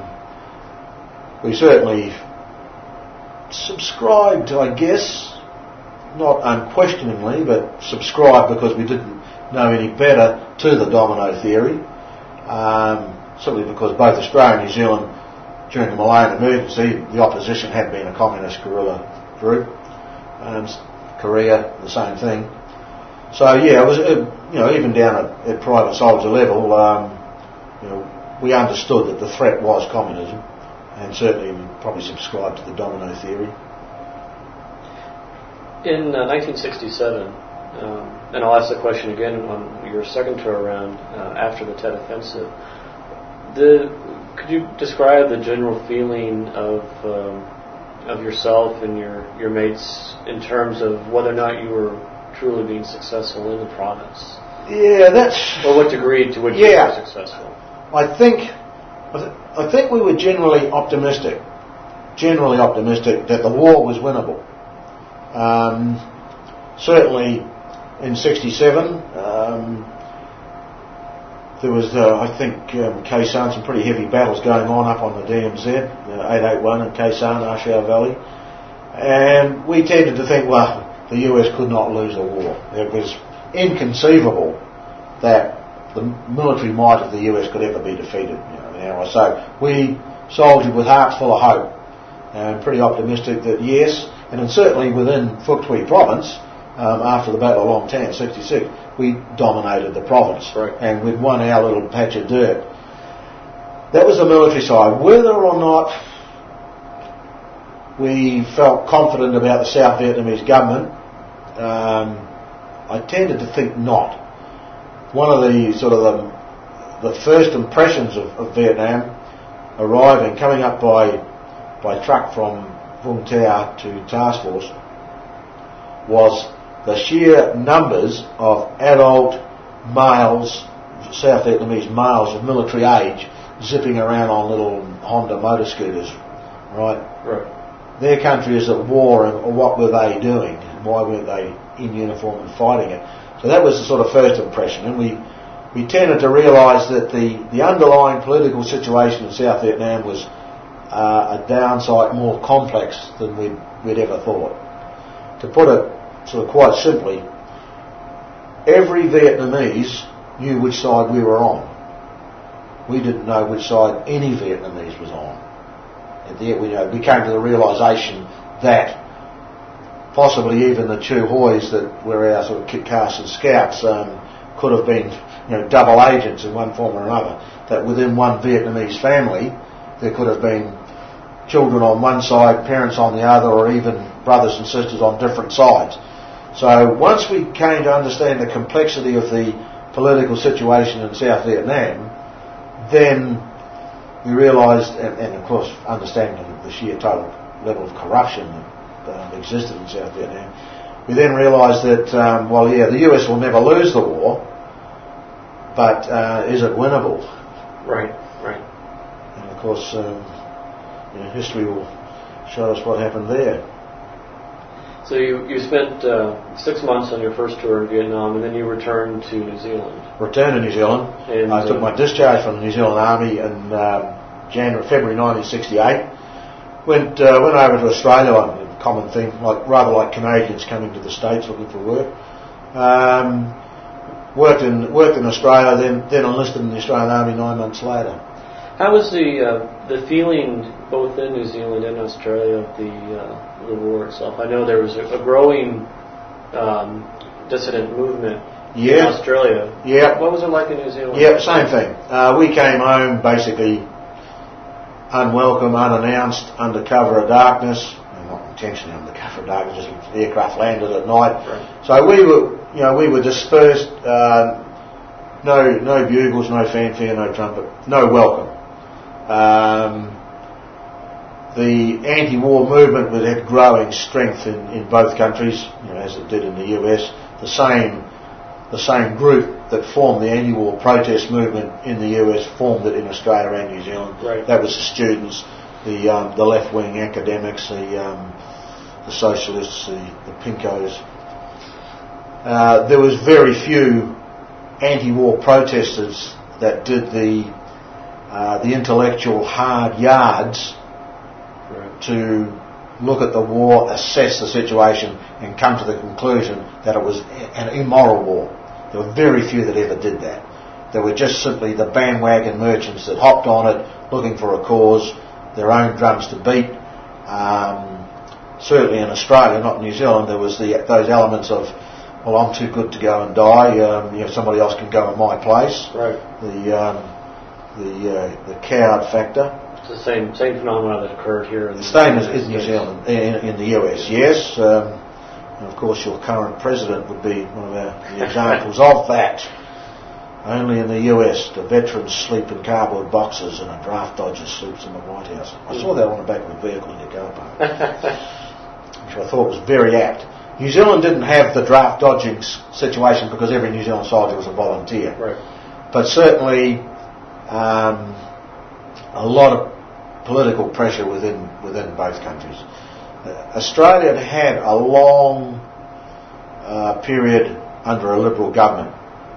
we certainly subscribed, I guess, not unquestioningly, but subscribed because we didn't know any better to the domino theory. Um, simply because both Australia and New Zealand, during the Malayan emergency, the opposition had been a communist guerrilla group, and Korea, the same thing. So yeah, it was uh, you know even down at, at private soldier level, um, you know, we understood that the threat was communism, and certainly we probably subscribed to the domino theory. In uh, nineteen sixty-seven, um, and I'll ask the question again on your second tour around uh, after the Tet Offensive. The could you describe the general feeling of um, of yourself and your, your mates in terms of whether or not you were truly being successful in the province? Yeah, that's... Or what degree to which yeah, you were successful? I think, I, th- I think we were generally optimistic, generally optimistic that the war was winnable. Um, certainly in sixty-seven, um, there was, uh, I think, um, Khe Sanh, some pretty heavy battles going on up on the D M Z, uh, eight eighty-one in Khe Sanh, A Shau Valley. And we tended to think, well, the U S could not lose a war. It was inconceivable that the military might of the U S could ever be defeated. You know, so we soldiered with hearts full of hope. and pretty optimistic that yes, and certainly within Phuk Tui province, um, after the Battle of Long Tan, sixty-six, we dominated the province, right. and we'd won our little patch of dirt. That was the military side. Whether or not we felt confident about the South Vietnamese government, um, I tended to think not. One of the sort of the, the first impressions of, of Vietnam arriving, coming up by by truck from Vung Tau to Task Force, was the sheer numbers of adult males, South Vietnamese males of military age, zipping around on little Honda motor scooters, right? Right. Their country is at war, and what were they doing? And why weren't they in uniform and fighting it? So that was the sort of first impression, and we we tended to realise that the, the underlying political situation in South Vietnam was uh, a downside more complex than we'd, we'd ever thought. To put it sort of quite simply, every Vietnamese knew which side we were on. We didn't know which side any Vietnamese was on. And yet we, you know, we came to the realisation that possibly even the Chu Hois that were our sort of Kit Carson scouts um, could have been, you know, double agents in one form or another. That within one Vietnamese family there could have been children on one side, parents on the other, or even brothers and sisters on different sides. So once we came to understand the complexity of the political situation in South Vietnam, then we realised, and, and of course understanding the sheer total level of corruption that um, existed in South Vietnam, we then realised that, um, well, yeah, the U S will never lose the war, but uh, is it winnable? Right, right. And of course, um, you know, history will show us what happened there. So you, you spent uh, six months on your first tour in Vietnam, and then you returned to New Zealand. Returned to New Zealand. And, I took uh, my discharge from the New Zealand Army in um, January, February nineteen sixty-eight. Went uh, went over to Australia, a common thing, like rather like Canadians coming to the States looking for work. Um, worked in worked in Australia, then then enlisted in the Australian Army nine months later. How was the uh, the feeling both in New Zealand and Australia of the uh, the war itself? I know there was a, a growing um, dissident movement Yeah. in Australia. Yeah. What was it like in New Zealand? Yeah, same thing. Uh, we came home basically unwelcome, unannounced, under cover of darkness. Well, not intentionally under cover of darkness, just aircraft landed at night. Right. So we were, you know, we were dispersed. Uh, no, no bugles, no fanfare, no trumpet, no welcome. Um, the anti-war movement would have growing strength in, in both countries, you know, as it did in the U S. The same, the same group that formed the anti-war protest movement in the U S formed it in Australia and New Zealand. Right. That was the students, the um, the left-wing academics, the um, the socialists, the, the pinkos. Uh, there was very few anti-war protesters that did the uh, the intellectual hard yards Right. to look at the war, assess the situation, and come to the conclusion that it was an immoral war. There were very few that ever did that. There were just simply the bandwagon merchants that hopped on it, looking for a cause, their own drums to beat. Um, certainly in Australia, not New Zealand, there was the, those elements of, well, I'm too good to go and die. Um, you know, somebody else can go in my place. Right. The um, the uh, the coward factor. It's the same same phenomenon that occurred here in The same as United in New States. Zealand, in, in the U S, yes. Um, and of course your current president would be one of our, the examples of that. Only in the U S do veterans sleep in cardboard boxes and a draft dodger sleeps in the White House. I saw that on the back of a vehicle in your car park, which I thought was very apt. New Zealand didn't have the draft dodging s- situation because every New Zealand soldier was a volunteer. Right. But certainly um, a lot of political pressure within within both countries. Uh, Australia had a long uh, period under a Liberal government.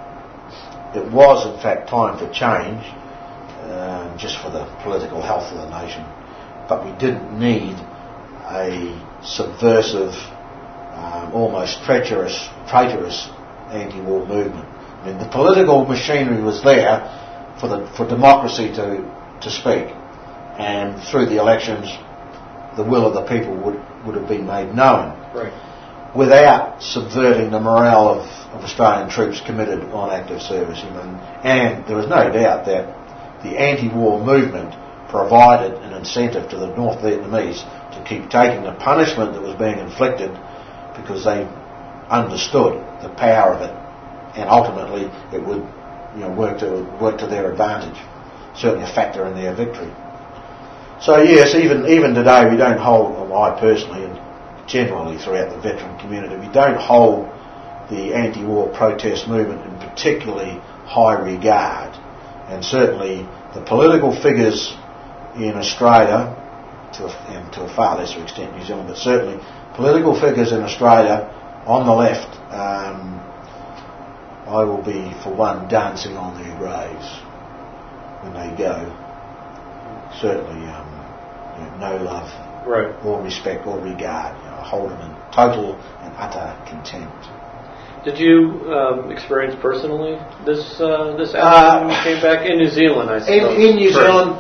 It was, in fact, time for change, uh, just for the political health of the nation. But we didn't need a subversive, um, almost treacherous, traitorous anti-war movement. I mean, the political machinery was there for the for democracy to to speak. And through the elections, the will of the people would, would have been made known. Right. Without subverting the morale of, of Australian troops committed on active service. You know, and there was no doubt that the anti-war movement provided an incentive to the North Vietnamese to keep taking the punishment that was being inflicted, because they understood the power of it, and ultimately it would, you know, work to work to their advantage. Certainly a factor in their victory. So yes, even even today we don't hold, well, I personally and generally throughout the veteran community, we don't hold the anti-war protest movement in particularly high regard, and certainly the political figures in Australia, to a, and to a far lesser extent New Zealand, but certainly political figures in Australia on the left, um, I will be, for one, dancing on their graves when they go. Certainly um, you know, no love, right, or respect or regard. You know, hold them in total and utter contempt. Did you um, experience personally this uh, this uh, when you came back in New Zealand? I suppose. In, in New First. Zealand,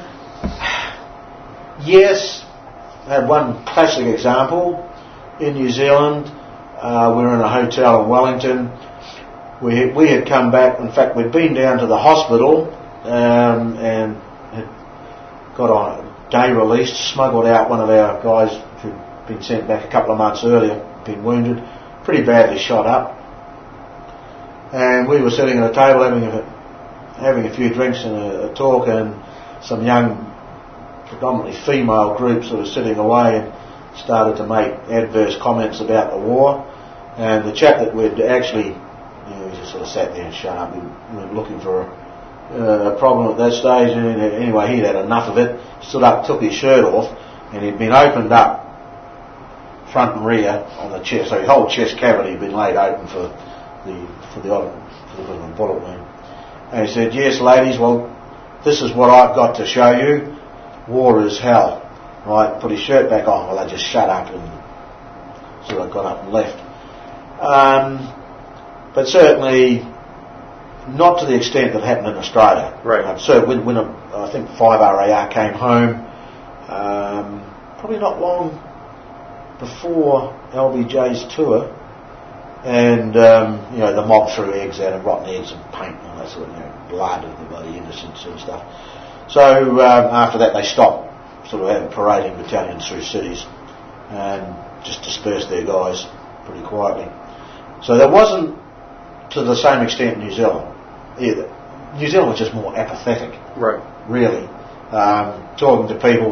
yes. I had one classic example. In New Zealand, uh, we were in a hotel in Wellington. We had, we had come back. In fact, we'd been down to the hospital um, and had got on a day release, smuggled out one of our guys who'd been sent back a couple of months earlier, been wounded, pretty badly shot up. And we were sitting at a table having a, having a few drinks and a, a talk, and some young, predominantly female groups that were sitting away and started to make adverse comments about the war. And the chap that we'd actually, you know, he just sort of sat there and shut up. We, we were looking for a, uh, a problem at that stage, and anyway, he'd had enough of it, stood up, took his shirt off, and he'd been opened up front and rear on the chest, so his whole chest cavity had been laid open for the for the for the bullet wound. And he said, "Yes, ladies, well, this is what I've got to show you. War is hell." Right, put his shirt back on. Well, they just shut up and sort of got up and left. Um, but certainly not to the extent that happened in Australia. Right. Um, so when, when a, I think five R A R came home, um, probably not long before L B J's tour, and um, you know, the mob threw eggs out, and rotten eggs and paint and all that sort of, you know, blood and the bloody innocent sort of stuff. So um, after that they stopped sort of having parading battalions through cities and just dispersed their guys pretty quietly. So there wasn't to the same extent in New Zealand either. New Zealand was just more apathetic, right? Really, um, talking to people.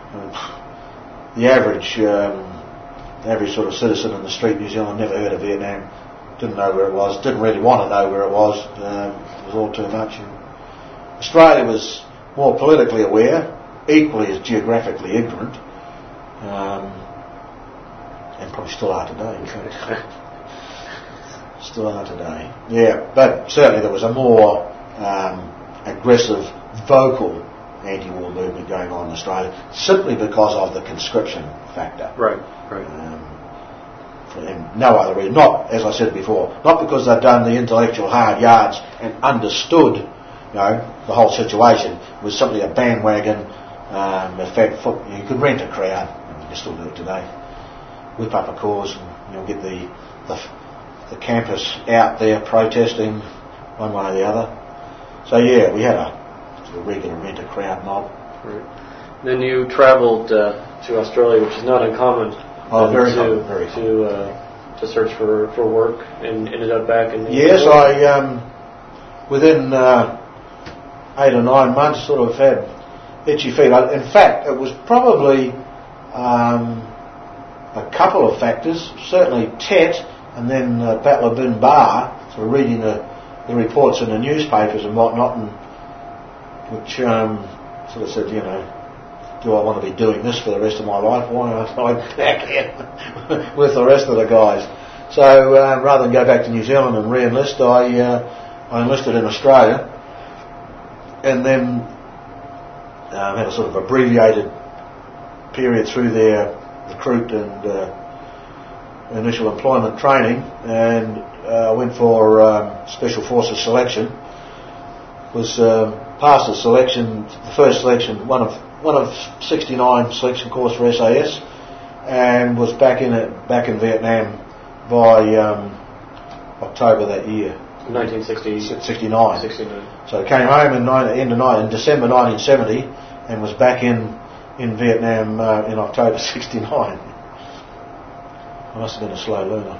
Uh, the average, um, average sort of citizen in the street in New Zealand never heard of Vietnam, didn't know where it was, didn't really want to know where it was. Um, it was all too much. And Australia was more politically aware, equally as geographically ignorant, um, and probably still are today, in fact. Still are today. Yeah, but certainly there was a more um, aggressive, vocal anti-war movement going on in Australia, simply because of the conscription factor. Right, right. Um, for them, no other reason. Not, as I said before, not because they'd done the intellectual hard yards and understood, you know, the whole situation. It was simply a bandwagon. Um, in fact, you could rent a crowd, and you can still do it today. Whip up a cause, and you'll get the, the the campus out there protesting one way or the other. So yeah, we had a, sort of regular rent a crowd mob. Right. Then you travelled uh, to Australia, which is not uncommon. Oh, very to, common, very common. To uh, to search for, for work, and ended up back in. Yes, I um, within uh, eight or nine months sort of had itchy feet. In fact, it was probably um, a couple of factors. Certainly Tet, and then uh, Battle of Bin Bar, sort of reading the, the reports in the newspapers and whatnot, and which um, sort of said, you know, do I want to be doing this for the rest of my life? Why don't I go back in with the rest of the guys? So uh, rather than go back to New Zealand and re-enlist, I, uh, I enlisted in Australia, and then um, had a sort of abbreviated period through their recruit and uh, initial employment training, and I uh, went for um, Special Forces selection. Was um, passed the selection, the first selection, one of one of sixty-nine selection course for S A S, and was back in it, back in Vietnam by um, October that year. nineteen sixty, sixty-nine. sixty-nine. So I came home in nine, end of nine, in December nineteen seventy, and was back in in Vietnam uh, in October sixty-nine. I must have been a slow learner.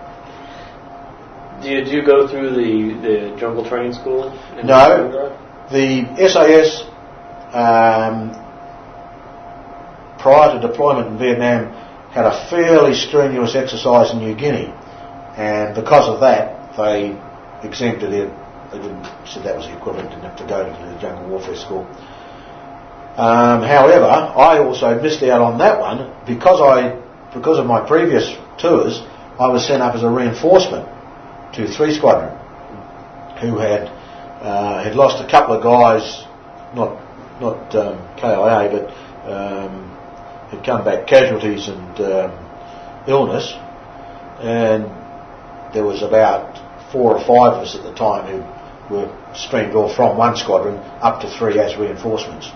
Did you go through the, the jungle training school? In No. The S A S, um, prior to deployment in Vietnam, had a fairly strenuous exercise in New Guinea, and because of that, they exempted it. They didn't said that was the equivalent, didn't have to go to the jungle warfare school. Um, however, I also missed out on that one because I, because of my previous tours, I was sent up as a reinforcement to three Squadron, who had uh, had lost a couple of guys, not not um, K I A, but um, had come back casualties and um, illness, and there was about four or five of us at the time who were streamed off from one squadron up to three as reinforcements.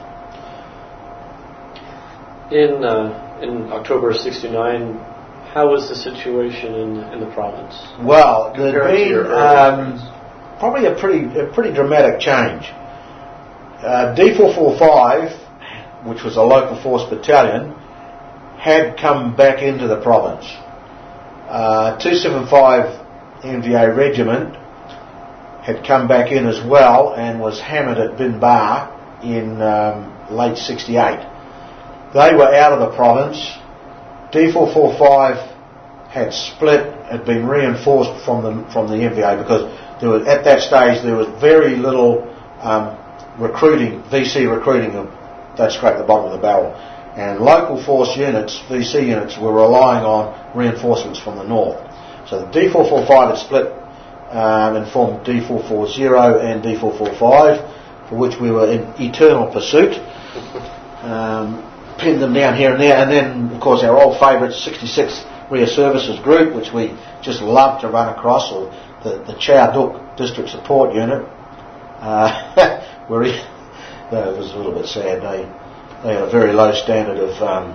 In uh, in October sixty-nine, how was the situation in in the province? Well, there'd Compared to your been earlier um, probably a pretty a pretty dramatic change. Uh, D four forty-five, which was a local force battalion, had come back into the province. Uh, two seventy-five N V A regiment had come back in as well and was hammered at Bin Ba in um, late sixty-eight. They were out of the province. D four forty-five had split, had been reinforced from the from the N V A because there was, at that stage there was very little um, recruiting, V C recruiting. They'd scrape the bottom of the barrel, and local force units, V C units, were relying on reinforcements from the north. So the D four forty-five had split um, and formed D four forty and D four forty-five, for which we were in eternal pursuit. Um, pinned them down here and there, and then of course our old favourite sixty-six Rear Services Group, which we just loved to run across, or the, the Chow Duc District Support Unit, uh, where he, it was a little bit sad. They they had a very low standard of um,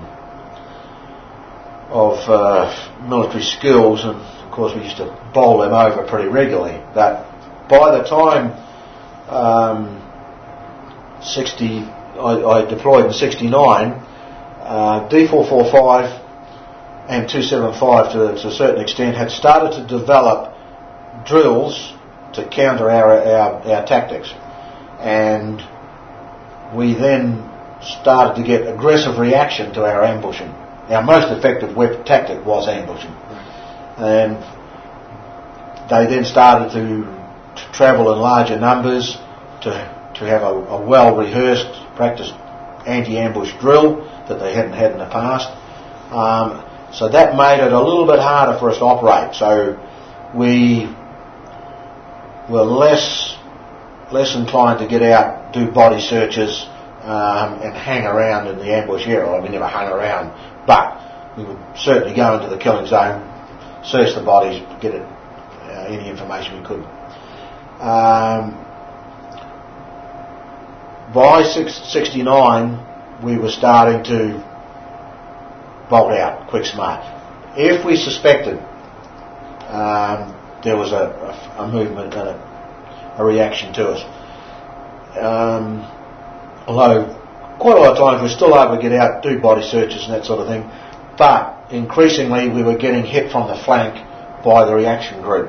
of uh, military skills, and of course we used to bowl them over pretty regularly. But by the time um, sixty, I, I deployed in sixty-nine. Uh, D four forty-five and two seventy-five to, to a certain extent had started to develop drills to counter our, our, our tactics, and we then started to get aggressive reaction to our ambushing. Our most effective weapon tactic was ambushing, and they then started to, to travel in larger numbers to to have a, a well rehearsed, practiced anti-ambush drill that they hadn't had in the past. Um, so that made it a little bit harder for us to operate. So we were less less inclined to get out, do body searches, um, and hang around in the ambush area. Well, we never hung around, but we would certainly go into the killing zone, search the bodies, get it, uh, any information we could. Um, by sixty-nine, we were starting to bolt out, quick smart. If we suspected um, there was a, a, a movement and a, a reaction to us, um, although quite a lot of times we're still able to get out, do body searches and that sort of thing, but increasingly we were getting hit from the flank by the reaction group.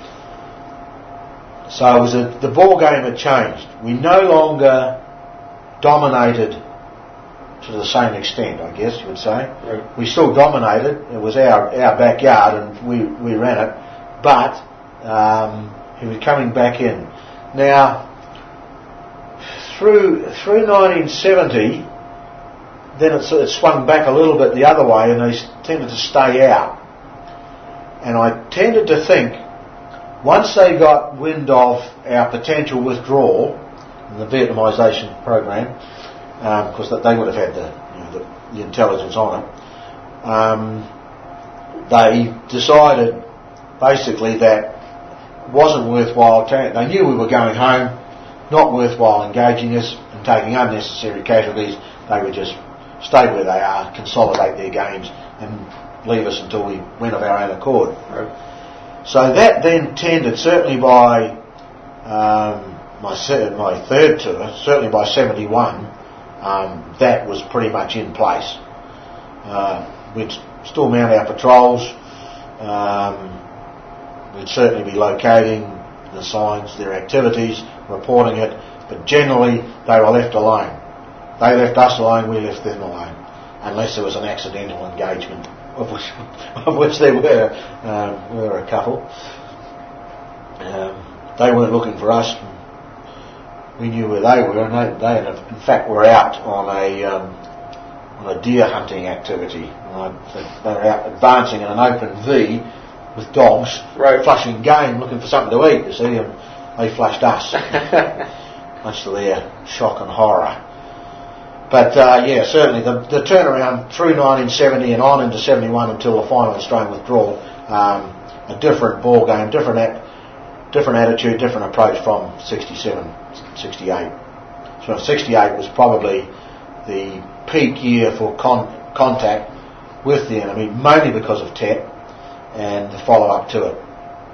So it was a, the ball game had changed. We no longer dominated to the same extent, I guess you would say. Right. We still dominated. It was our, our backyard and we, we ran it, but um, he was coming back in. Now, through through nineteen seventy, then it, it swung back a little bit the other way, and they tended to stay out. And I tended to think, once they got wind of our potential withdrawal in the Vietnamisation program, because um, they would have had the, you know, the, the intelligence on it, um, they decided basically that it wasn't worthwhile. Ta- they knew we were going home, not worthwhile engaging us and taking unnecessary casualties. They would just stay where they are, consolidate their games, and leave us until we went of our own accord. Right. So that then tended, certainly by um, my se- my third tour, certainly by seventy-one, um, that was pretty much in place. Uh, we'd still mount our patrols. Um, we'd certainly be locating the signs, their activities, reporting it, but generally they were left alone. They left us alone, we left them alone, unless there was an accidental engagement, of which, of which there were um, were a couple. Um, they weren't looking for us. We knew where they were, and they, they in fact were out on a um, on a deer hunting activity. They were out advancing in an open V with dogs, right, flushing game, looking for something to eat, you see, and they flushed us, much to their shock and horror. But uh, yeah, certainly the, the turnaround through nineteen seventy and on into seventy-one until the final Australian withdrawal, um, a different ball game, different at, different attitude, different approach from sixty-seven, sixty-eight. So sixty-eight was probably the peak year for con- contact with the enemy, mainly because of Tet and the follow-up to it.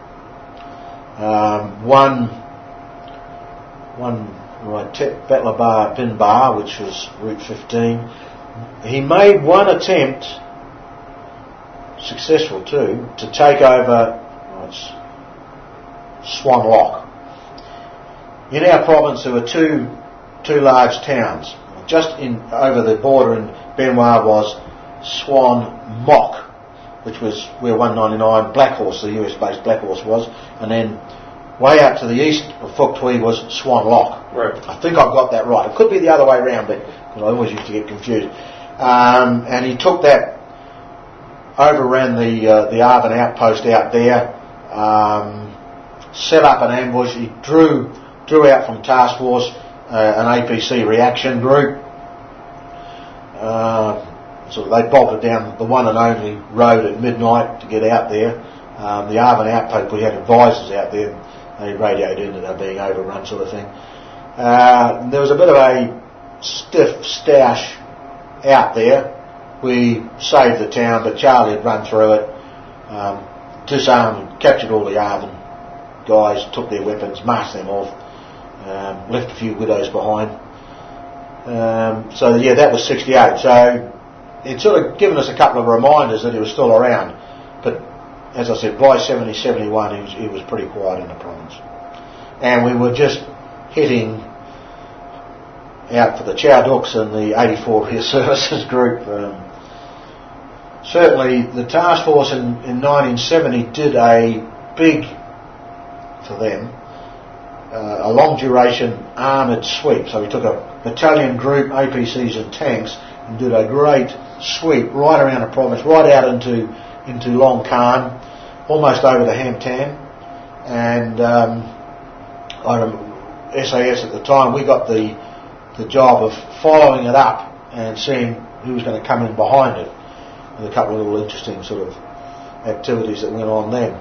Um, one, one, right, Tet Batlabar Bin Bar, which was Route fifteen, he made one attempt, successful too, to take over right, Swan Lock. In our province there were two, two large towns. Just in over the border in Benoit was Swan Mock, which was where one ninety-nine Black Horse, the U S-based Black Horse was, and then way out to the east of Phuoc Tuy was Swan Lock. Right. I think I've got that right. It could be the other way around, but because I always used to get confused. Um, and he took that, overran the uh, the Arvin outpost out there, um, set up an ambush. He drew drew out from task force uh, an A P C reaction group. Uh, so they bolted down the one and only road at midnight to get out there. Um, the Arvin outpost, we had advisors out there. They radioed in that they were being overrun, sort of thing. Uh, there was a bit of a stiff stash out there. We saved the town, but Charlie had run through it, um, disarmed, captured all the Arvin guys, took their weapons, marched them off, um, left a few widows behind. Um, so yeah, that was sixty-eight. So it sort of given us a couple of reminders that he was still around. But as I said, by seventy, seventy-one, he was, he was pretty quiet in the province. And we were just hitting out for the Chow Duks and the eighty-four Rear Services group. Um, certainly the task force in, in nineteen seventy did a big, for them, uh, a long duration armoured sweep. So we took a battalion group, A P Cs and tanks, and did a great sweep right around the province, right out into into Long Khan, almost over to Ham Tan. And um, I remember S A S at the time, we got the the job of following it up and seeing who was going to come in behind it, with a couple of little interesting sort of activities that went on then.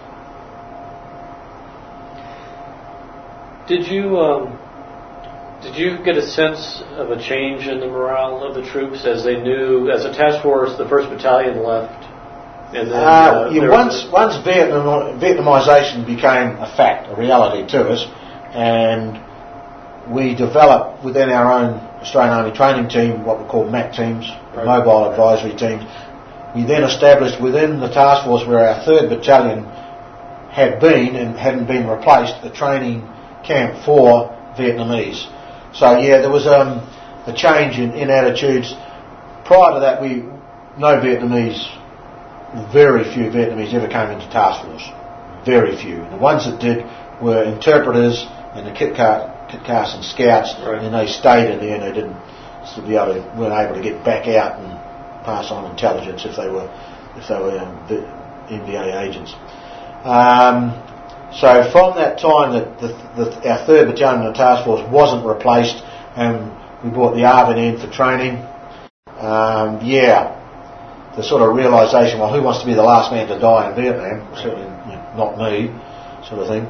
Did you um, did you get a sense of a change in the morale of the troops as they knew, as a task force, the first battalion left, and then uh, uh, yeah, once a... once Vietnam, Vietnamisation became a fact, a reality to us, and we developed within our own Australian Army training team what we call M A C teams, right. Mobile Advisory Teams. We then established within the task force where our third battalion had been and hadn't been replaced, a training camp for Vietnamese. So yeah, there was um, a change in, in attitudes. Prior to that, we no Vietnamese, very few Vietnamese ever came into task force. Very few. The ones that did were interpreters and the Kit Car- Kit Carson scouts, right. And they stayed in there and they didn't so be able to, weren't able to get back out and pass on intelligence if they were if they were um, N V A agents. Um, So from that time that the, the, our third battalion of the task force wasn't replaced and we brought the Arvin in for training, um, yeah, the sort of realisation, well, who wants to be the last man to die in Vietnam? Certainly you know, not me, sort of thing.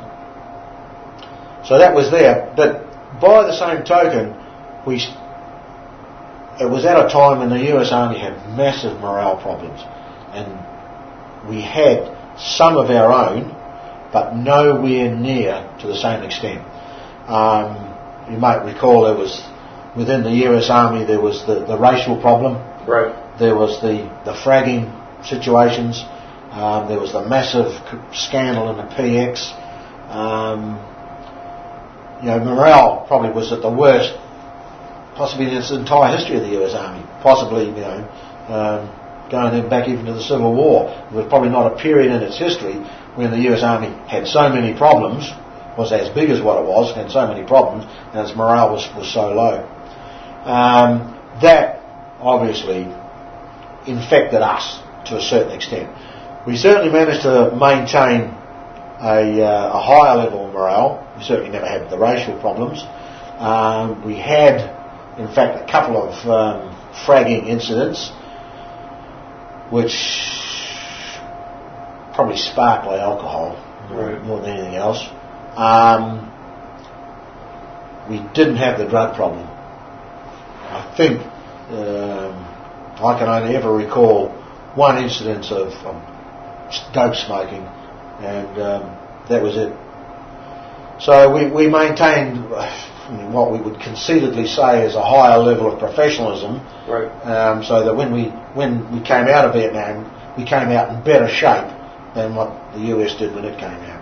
So that was there. But by the same token, we it was at a time when the U S Army had massive morale problems, and we had some of our own, but nowhere near to the same extent. Um, you might recall there was, within the U S Army, there was the, the racial problem. Right. There was the, the fragging situations. Um, there was the massive scandal in the P X. Um, you know, morale probably was at the worst, possibly in its entire history of the U S Army. Possibly, you know, um, going then back even to the Civil War. There was probably not a period in its history when the U S Army had so many problems, was as big as what it was, had so many problems, and its morale was, was so low. Um, that obviously infected us to a certain extent. We certainly managed to maintain a, uh, a higher level of morale. We certainly never had the racial problems. Um, we had, in fact, a couple of um, fragging incidents, which probably sparked by alcohol more, right. more than anything else. Um, we didn't have the drug problem. I think um, I can only ever recall one incidence of um, dope smoking, and um, that was it. So we, we maintained what we would conceitedly say is a higher level of professionalism, right. um, so that when we when we came out of Vietnam, we came out in better shape than what the U S did when it came out.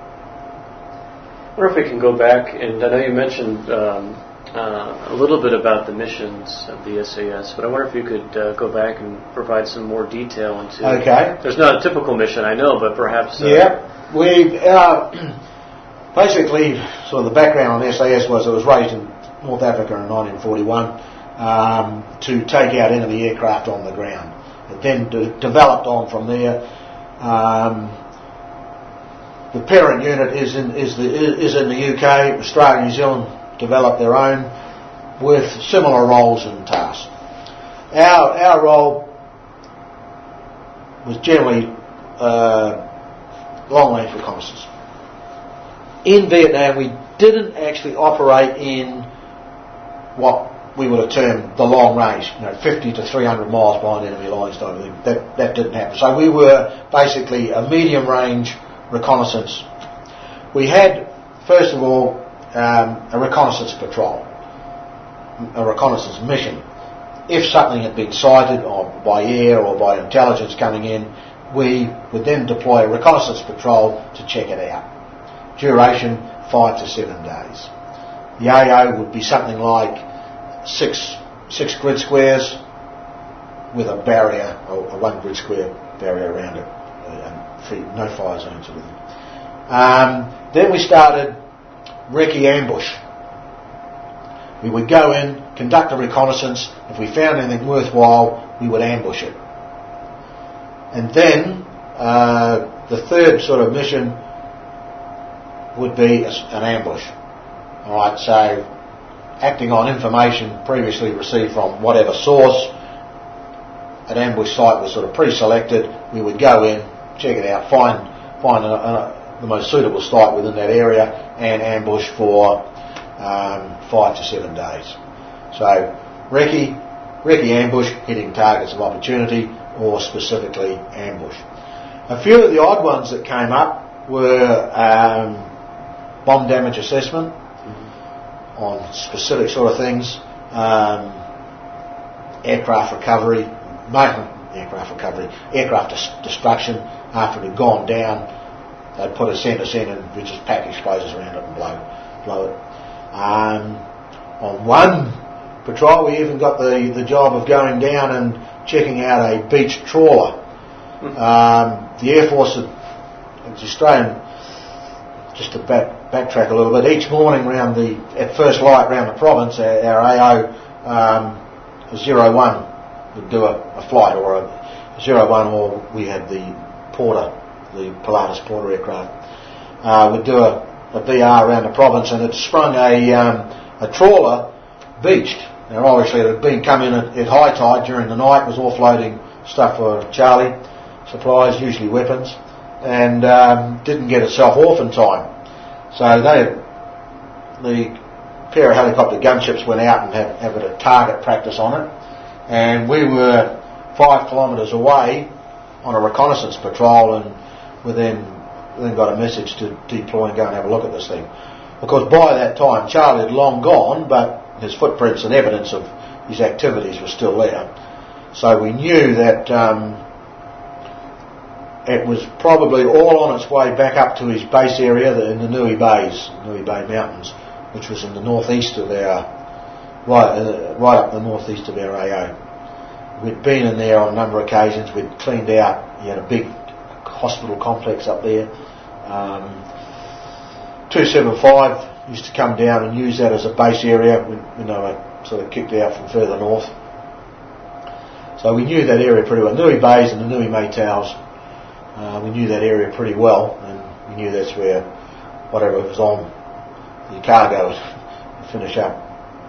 I wonder if we can go back, and I know you mentioned um, uh, a little bit about the missions of the S A S, but I wonder if you could uh, go back and provide some more detail into. Okay. There's not a typical mission, I know, but perhaps. Uh, yeah, we uh, basically sort of the background on S A S was it was raised in North Africa in nineteen forty-one um, to take out enemy aircraft on the ground. It then de- developed on from there. Um, The parent unit is in is the is in the U K. Australia and New Zealand developed their own with similar roles and tasks. Our our role was generally uh, long range reconnaissance. In Vietnam, we didn't actually operate in what we would have termed the long range, you know, fifty to three hundred miles behind enemy lines type of thing. That that didn't happen. So we were basically a medium range reconnaissance. We had, first of all, um, a reconnaissance patrol, a reconnaissance mission. If something had been sighted or by air or by intelligence coming in, we would then deploy a reconnaissance patrol to check it out. Duration, five to seven days. The A O would be something like six six grid squares with a barrier, or a one grid square barrier around it. Free, no fire zones or anything. Um, then we started recce ambush. We would go in, conduct a reconnaissance. If we found anything worthwhile, we would ambush it. And then uh, the third sort of mission would be a, an ambush. All right, so acting on information previously received from whatever source, an ambush site was sort of pre-selected. We would go in, check it out, find find a, a, the most suitable site within that area, and ambush for um, five to seven days. So recce, recce ambush, hitting targets of opportunity, or specifically ambush. A few of the odd ones that came up were um, bomb damage assessment mm-hmm. on specific sort of things, um, aircraft recovery, mainly aircraft recovery, aircraft dis- destruction. After it had gone down, they'd put a centre in and we'd just pack explosives around it and blow, blow it. Um, on one patrol, we even got the, the job of going down and checking out a beach trawler. Um, the Air Force, had, the Australian, just to back, backtrack a little bit, each morning round the, at first light round the province, our, our A O, um, zero one would do a, a flight, or a zero one, or we had the Porter, the Pilatus Porter aircraft, uh, would do a, a B R around the province, and it sprung a, um, a trawler beached. Now obviously it had been come in at, at high tide during the night, was offloading stuff for Charlie, supplies, usually weapons, and um, didn't get itself off in time. So they, the pair of helicopter gunships went out and had, had a bit of target practice on it. and we were five kilometres away on a reconnaissance patrol, and we then then got a message to deploy and go and have a look at this thing. Of course, by that time, Charlie had long gone, but his footprints and evidence of his activities were still there. So we knew that um, it was probably all on its way back up to his base area in the Nui Bays, Nui Bay Mountains, which was in the northeast of our, right, uh, right up the northeast of our A O. We'd been in there on a number of occasions. We'd cleaned out. He had a big hospital complex up there. Um, two seventy-five used to come down and use that as a base area when, when they were sort of kicked out from further north. So we knew that area pretty well. Nui Bays and the Nui Maytaus, uh, we knew that area pretty well, and we knew that's where whatever was on the cargo would finish up.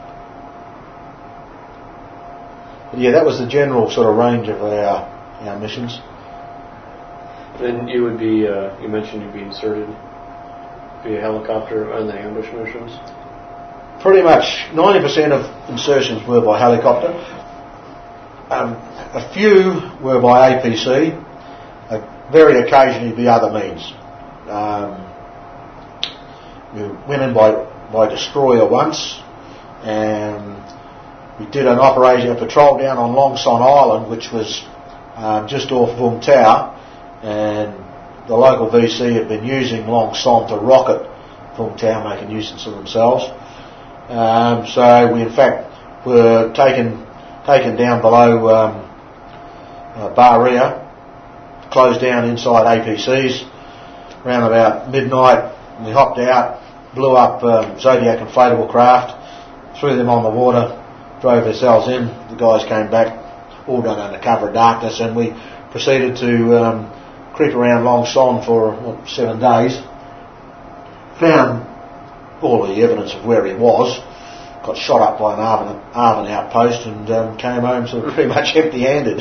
But yeah, that was the general sort of range of our, our missions. Then you would be, uh, you mentioned you'd be inserted via helicopter on the ambush missions? Pretty much ninety percent of insertions were by helicopter. Um, a few were by A P C, uh, very occasionally by other means. Um, we went in by, by destroyer once, and we did an operation, a patrol down on Long Son Island, which was um, just off Vung Tau, and the local V C had been using Long Son to rocket Vung Tau, making nuisance of themselves. Um, so we in fact were taken taken down below um, uh, Baria, closed down inside A P Cs around about midnight. We hopped out, blew up um, Zodiac inflatable craft, threw them on the water, drove ourselves in. The guys came back, all done under cover of darkness, and we proceeded to um, creep around Long Son for what, seven days. Found all the evidence of where he was. Got shot up by an Arvin, Arvin outpost, and um, came home sort of pretty much empty-handed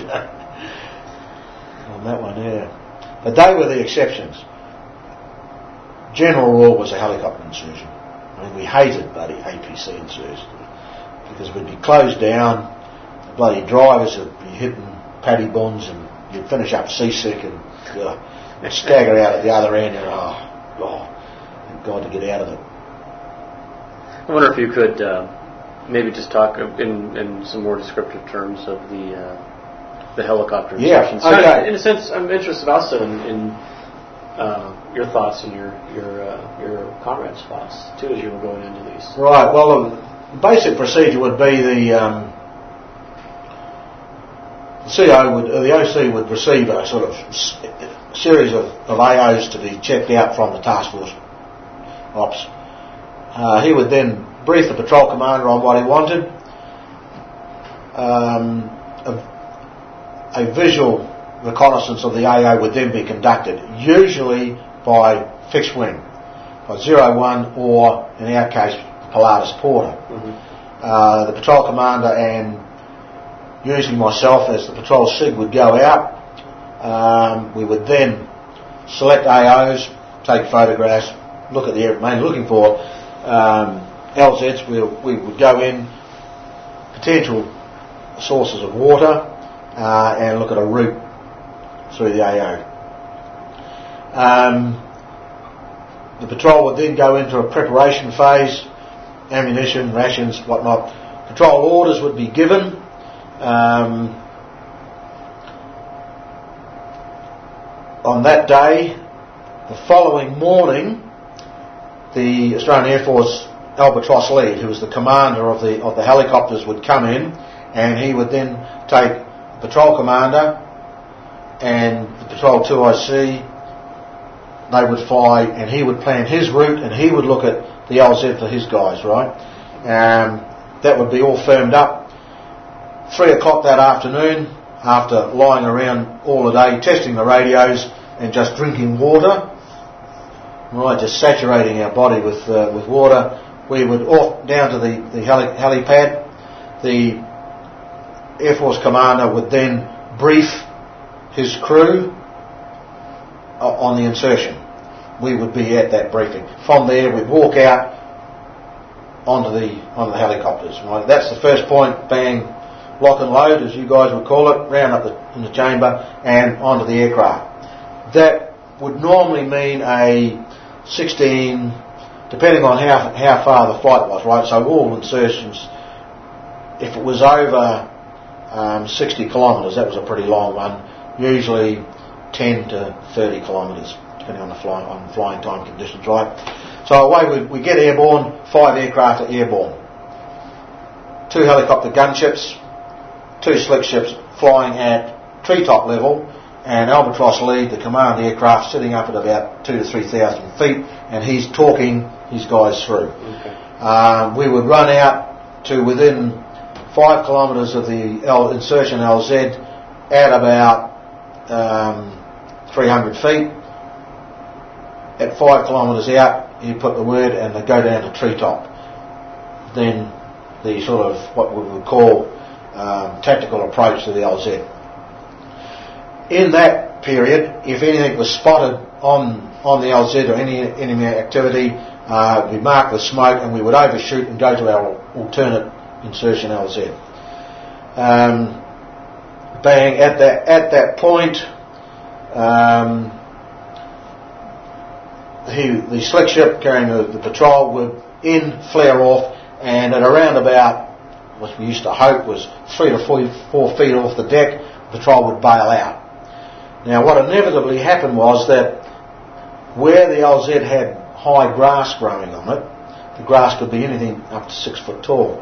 on that one. Yeah, but they were the exceptions. General rule was a helicopter insertion. I mean, we hated bloody A P C insertions because we'd be closed down. The bloody drivers would be hitting paddy buns, and you'd finish up seasick and uh, stagger out at the other end, and oh, oh, thank God to get out of it. I wonder if you could uh, maybe just talk in, in some more descriptive terms of the uh, the helicopter insertions. Yeah, okay. In a sense, I'm interested also in, in uh, your thoughts and your your uh, your comrades' thoughts too as you were going into these. Right. Well, the basic procedure would be the um, the C O would, or the O C would receive a sort of s- series of, of A Os to be checked out from the task force ops. Uh, he would then brief the patrol commander on what he wanted. Um, a, a visual reconnaissance of the A O would then be conducted, usually by fixed wing, by zero one or, in our case, Pilatus Porter. Mm-hmm. Uh, the patrol commander and usually myself as the patrol SIG would go out. Um, we would then select A Os, take photographs, look at the area, mainly looking for Um, L Zs. We, we would go in, potential sources of water, uh, and look at a route through the A O. Um, the patrol would then go into a preparation phase, ammunition, rations, whatnot. Patrol orders would be given. Um, on that day, the following morning, the Australian Air Force Albatross lead, who was the commander of the of the helicopters, would come in, and he would then take the patrol commander and the patrol two I C. They would fly, and he would plan his route, and he would look at the L Z for his guys. Right, um, that would be all firmed up. Three o'clock that afternoon, after lying around all the day testing the radios and just drinking water. Right, just saturating our body with uh, with water. We would off down to the, the heli- helipad. The Air Force commander would then brief his crew uh, on the insertion. We would be at that briefing. From there, we'd walk out onto the onto the helicopters. Right, that's the first point. Bang, lock and load, as you guys would call it, round up the, in the chamber and onto the aircraft. That would normally mean a sixteen, depending on how how far the flight was, right? So all insertions, if it was over um, sixty kilometres, that was a pretty long one. Usually ten to thirty kilometres, depending on the flying on flying time conditions, right? So away we, we get airborne. Five aircraft are airborne. Two helicopter gunships, two slick ships flying at treetop level, and Albatross Lead, the command aircraft, sitting up at about two to three thousand feet, and he's talking his guys through. Okay. Um, we would run out to within five kilometres of the L, insertion L Z at about um, three hundred feet. At five kilometres out, you put the word and they go down to treetop. Then the sort of what we would call um, tactical approach to the L Z. In that period, if anything was spotted on on the L Z or any enemy activity, uh, we mark the smoke and we would overshoot and go to our alternate insertion L Z. Um, bang at that at that point, um, he, the slick ship carrying the, the patrol would in flare off, and at around about what we used to hope was three to four, four feet off the deck, the patrol would bail out. Now, what inevitably happened was that where the L Z had high grass growing on it, the grass could be anything up to six foot tall.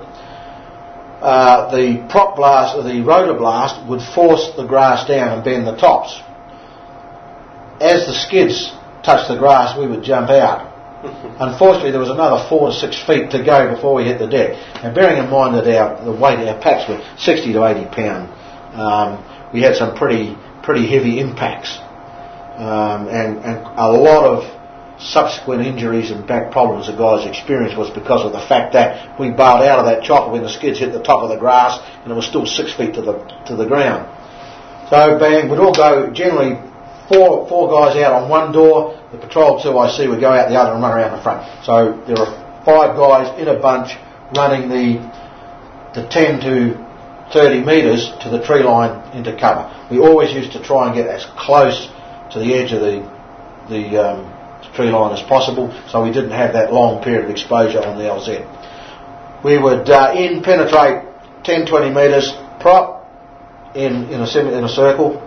Uh, the prop blast or the rotor blast would force the grass down and bend the tops. As the skids touched the grass, we would jump out. Unfortunately, there was another four to six feet to go before we hit the deck. And bearing in mind that our the weight of our packs were sixty to eighty pound, um, we had some pretty pretty heavy impacts, um, and, and a lot of subsequent injuries and back problems the guys experienced was because of the fact that we bailed out of that chopper when the skids hit the top of the grass and it was still six feet to the to the ground. So bang, we'd all go, generally four four guys out on one door, the patrol two I C would go out the other and run around the front. So there were five guys in a bunch running the the ten to thirty metres to the tree line into cover. We always used to try and get as close to the edge of the the um, tree line as possible, so we didn't have that long period of exposure on the L Z. We would uh, in penetrate ten to twenty metres, prop in in a semi, in a circle.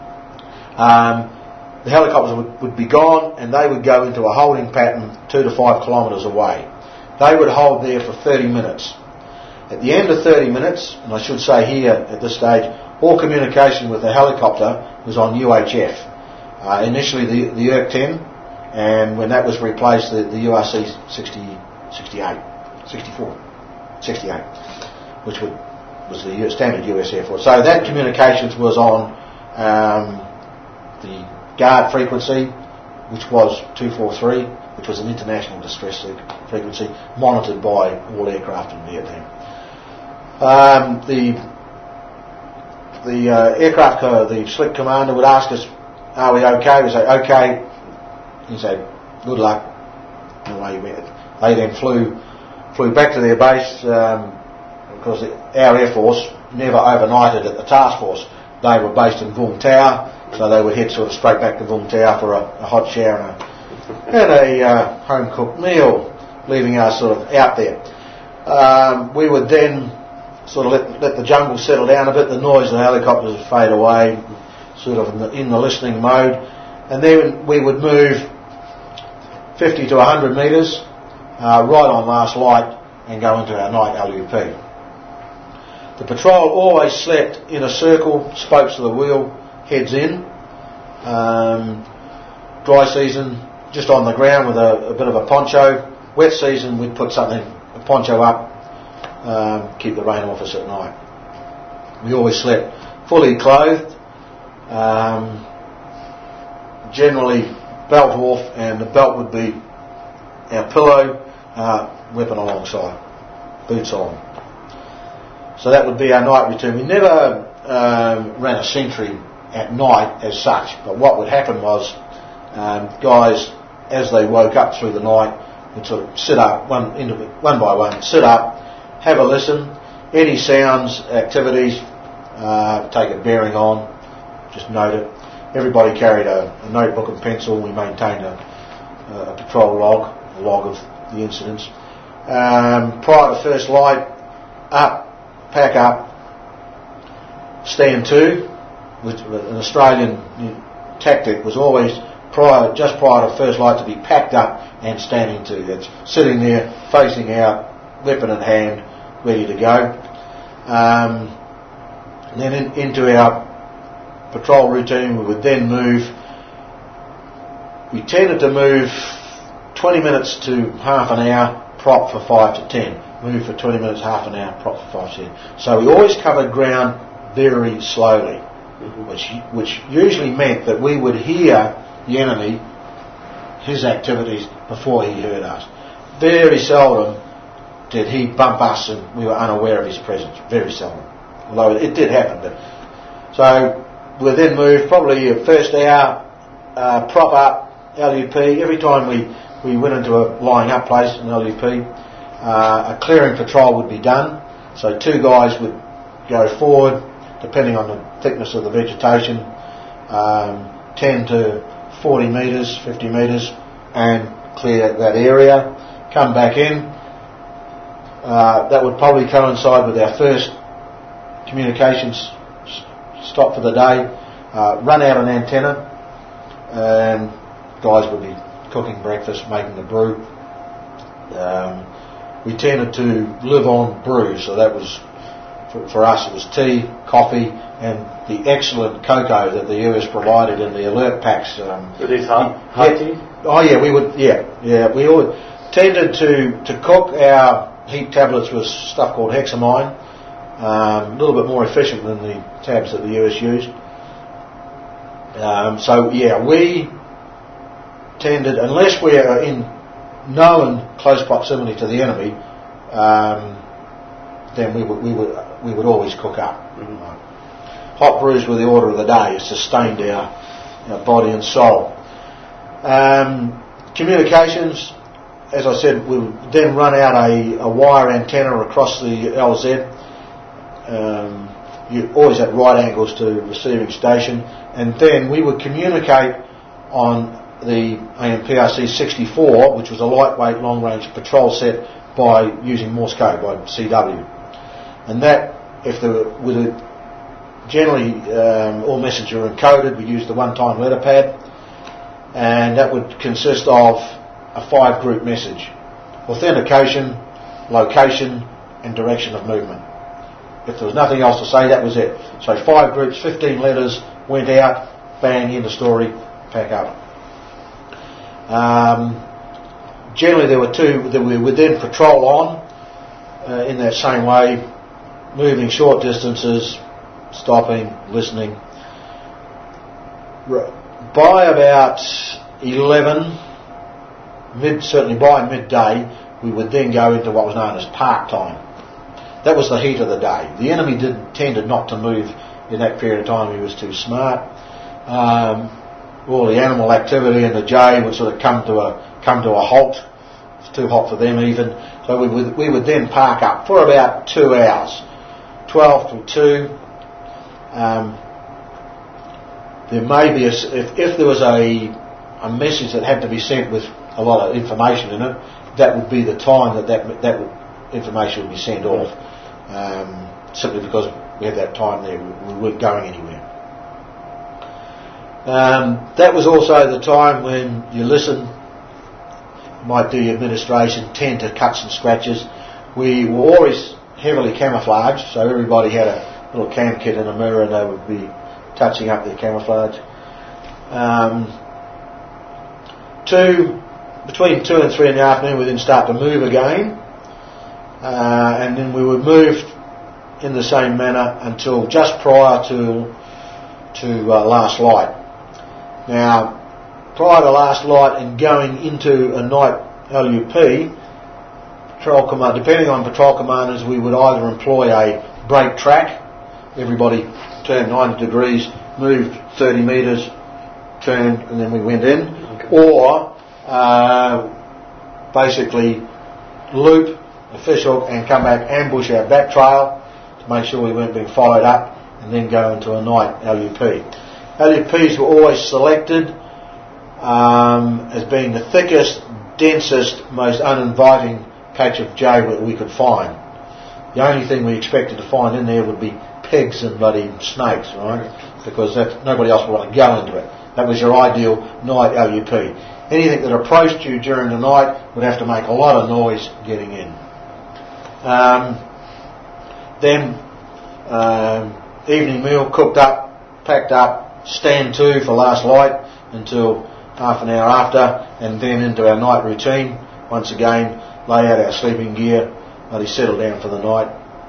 Um, the helicopters would, would be gone, and they would go into a holding pattern two to five kilometres away. They would hold there for thirty minutes. At the end of thirty minutes, and I should say here at this stage, all communication with the helicopter was on U H F. Uh, initially the, the U R C ten, and when that was replaced, the, the U R C sixty, sixty-eight, sixty-four, sixty-eight, which would, was the standard U S Air Force. So that communications was on um, the guard frequency, which was two forty-three, which was an international distress frequency, monitored by all aircraft in Vietnam. Um, the the uh, aircraft, uh, the slick commander would ask us, "Are we okay?" We say, "Okay." He said, "Good luck." And away we went. They then flew flew back to their base um, because the, our Air Force never overnighted at the task force. They were based in Vung Tau, so they would head sort of straight back to Vung Tau for a, a hot shower and a, and a uh, home cooked meal, leaving us sort of out there. Um, we would then sort of let, let the jungle settle down a bit, the noise of the helicopters would fade away, sort of in the, in the listening mode, and then we would move fifty to one hundred metres uh, right on last light and go into our night L U P. The patrol always slept in a circle, spokes of the wheel, heads in. Um, dry season, just on the ground with a, a bit of a poncho. Wet season, we'd put something, a poncho up, um, keep the rain off us at night. We always slept fully clothed, um, generally belt off, and the belt would be our pillow, uh, weapon alongside, boots on. So that would be our night routine. We never um, ran a sentry at night as such, but what would happen was um, guys, as they woke up through the night, would sort of sit up, one, one by one, sit up, have a listen. any sounds, activities, uh, take a bearing on, just note it. Everybody carried a, a notebook and pencil. We maintained a, a patrol log, a log of the incidents. Um, prior to first light, up, pack up, stand to, which an Australian tactic was always prior, just prior to first light to be packed up and standing to. That's sitting there, facing out, weapon in hand, ready to go. Um, and then in, into our patrol routine, we would then move. We tended to move twenty minutes to half an hour, prop for five to ten. Move for twenty minutes, half an hour, prop for five to ten. So we always covered ground very slowly, mm-hmm. which which usually meant that we would hear the enemy, his activities, before he heard us. Very seldom did he bump us and we were unaware of his presence. Very seldom. Although it did happen. But so we then moved probably the first hour, uh, prop up, L U P. Every time we, we went into a lying up place, an L U P, uh, a clearing patrol would be done. So two guys would go forward, depending on the thickness of the vegetation, um, ten to forty metres, fifty metres, and clear that area. Come back in. Uh, that would probably coincide with our first communications stop for the day. Uh, run out an antenna, and guys would be cooking breakfast, making the brew. Um, we tended to live on brew, so that was for, for us. It was tea, coffee, and the excellent cocoa that the U S provided in the alert packs. Um, Were these hot, hot yeah, tea? Oh yeah, we would. Yeah, yeah, we all tended to to cook our heat tablets with stuff called hexamine. Um, a little bit more efficient than the tabs that the U S used. Um, so yeah, we tended, unless we are in known close proximity to the enemy, um, then we would we would we would always cook up. Mm-hmm. Right. Hot brews were the order of the day. It sustained our, our body and soul. Um, communications, as I said, we would then run out a, a wire antenna across the L Z. Um, you always at right angles to receiving station, and then we would communicate on the A M P R C sixty-four, which was a lightweight long-range patrol set, by using Morse code, by C W. And that, if there were, with a, generally um, all messages are encoded, we used the one-time letter pad, and that would consist of a five-group message: authentication, location, and direction of movement. If there was nothing else to say, that was it. So five groups, fifteen letters, went out, bang, end of story, pack up. Um, generally there were two that we would then patrol on uh, in that same way, moving short distances, stopping, listening. By about eleven, mid, certainly by midday, we would then go into what was known as park time. That was the heat of the day. The enemy did, tended not to move in that period of time. He was too smart. Um, all the animal activity and the jay would sort of come to a come to a halt. It's too hot for them even. So we would we would then park up for about two hours, twelve till two. Um, there may be a, if if there was a a message that had to be sent with a lot of information in it, that would be the time that that that information would be sent off. Um, simply because we had that time there, we, we weren't going anywhere. Um, that was also the time when you listen, might do your administration, tend to cuts and scratches. We were always heavily camouflaged, so everybody had a little cam kit and a mirror, and they would be touching up their camouflage. Um, two, between two and three in the afternoon, we then start to move again. Uh, and then we would move in the same manner until just prior to to uh, last light. Now, prior to last light and going into a night L U P, patrol command, depending on patrol commanders, we would either employ a break track. Everybody turned ninety degrees, moved thirty metres, turned, and then we went in, okay. Or uh, basically loop a fish hook and come back, ambush our back trail, to make sure we weren't being followed up, and then go into a night L U P. L U Ps were always selected um, as being the thickest, densest, most uninviting patch of jay that we could find. The only thing we expected to find in there would be pigs and bloody snakes, right? Because that, nobody else would want to go into it. That was your ideal night L U P. Anything that approached you during the night would have to make a lot of noise getting in. Um, then um, evening meal cooked up, packed up, stand to for last light until half an hour after, and then into our night routine. Once again, lay out our sleeping gear, let settle down for the night.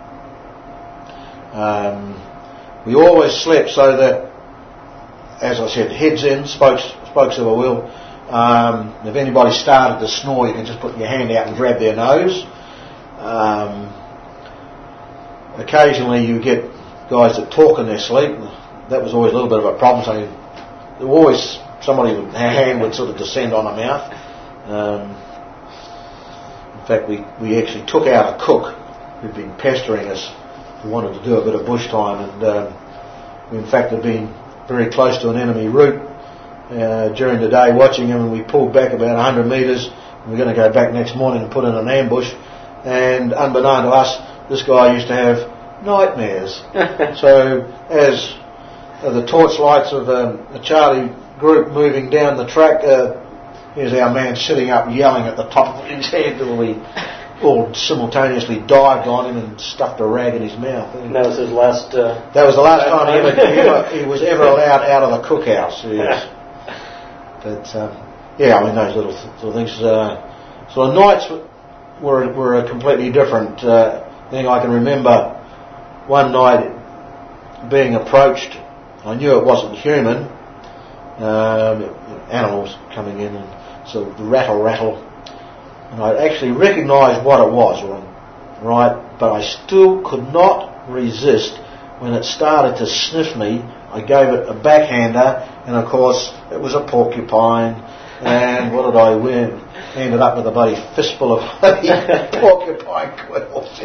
Um, we always slept so that, as I said, heads in, spokes, spokes of a wheel. Um, if anybody started to snore, you can just put your hand out and grab their nose. Um, occasionally you get guys that talk in their sleep. That was always a little bit of a problem. So there always somebody with a hand would sort of descend on a mouth. Um, in fact, we, we actually took out a cook who'd been pestering us, who wanted to do a bit of bush time, and um, we in fact had been very close to an enemy route uh, during the day watching him, and we pulled back about one hundred metres, and we we're going to go back next morning and put in an ambush, and unbeknown to us, this guy used to have nightmares. So as uh, the torchlights of um, a Charlie group moving down the track, uh, here's our man sitting up yelling at the top of his head till we all simultaneously dived on him and stuffed a rag in his mouth. And that was his last... Uh, that was the last time he, ever, he, ever, he was ever allowed out of the cookhouse. Yes. But, um, yeah, I mean, those little, th- little things. Uh, so the nights were, were a completely different uh, thing. I can remember one night being approached. I knew it wasn't human. Um, animals coming in and sort of rattle, rattle. And I actually recognised what it was, right? But I still could not resist when it started to sniff me. I gave it a backhander, and of course it was a porcupine. And what did I win? Ended up with a bloody fistful of porcupine quills.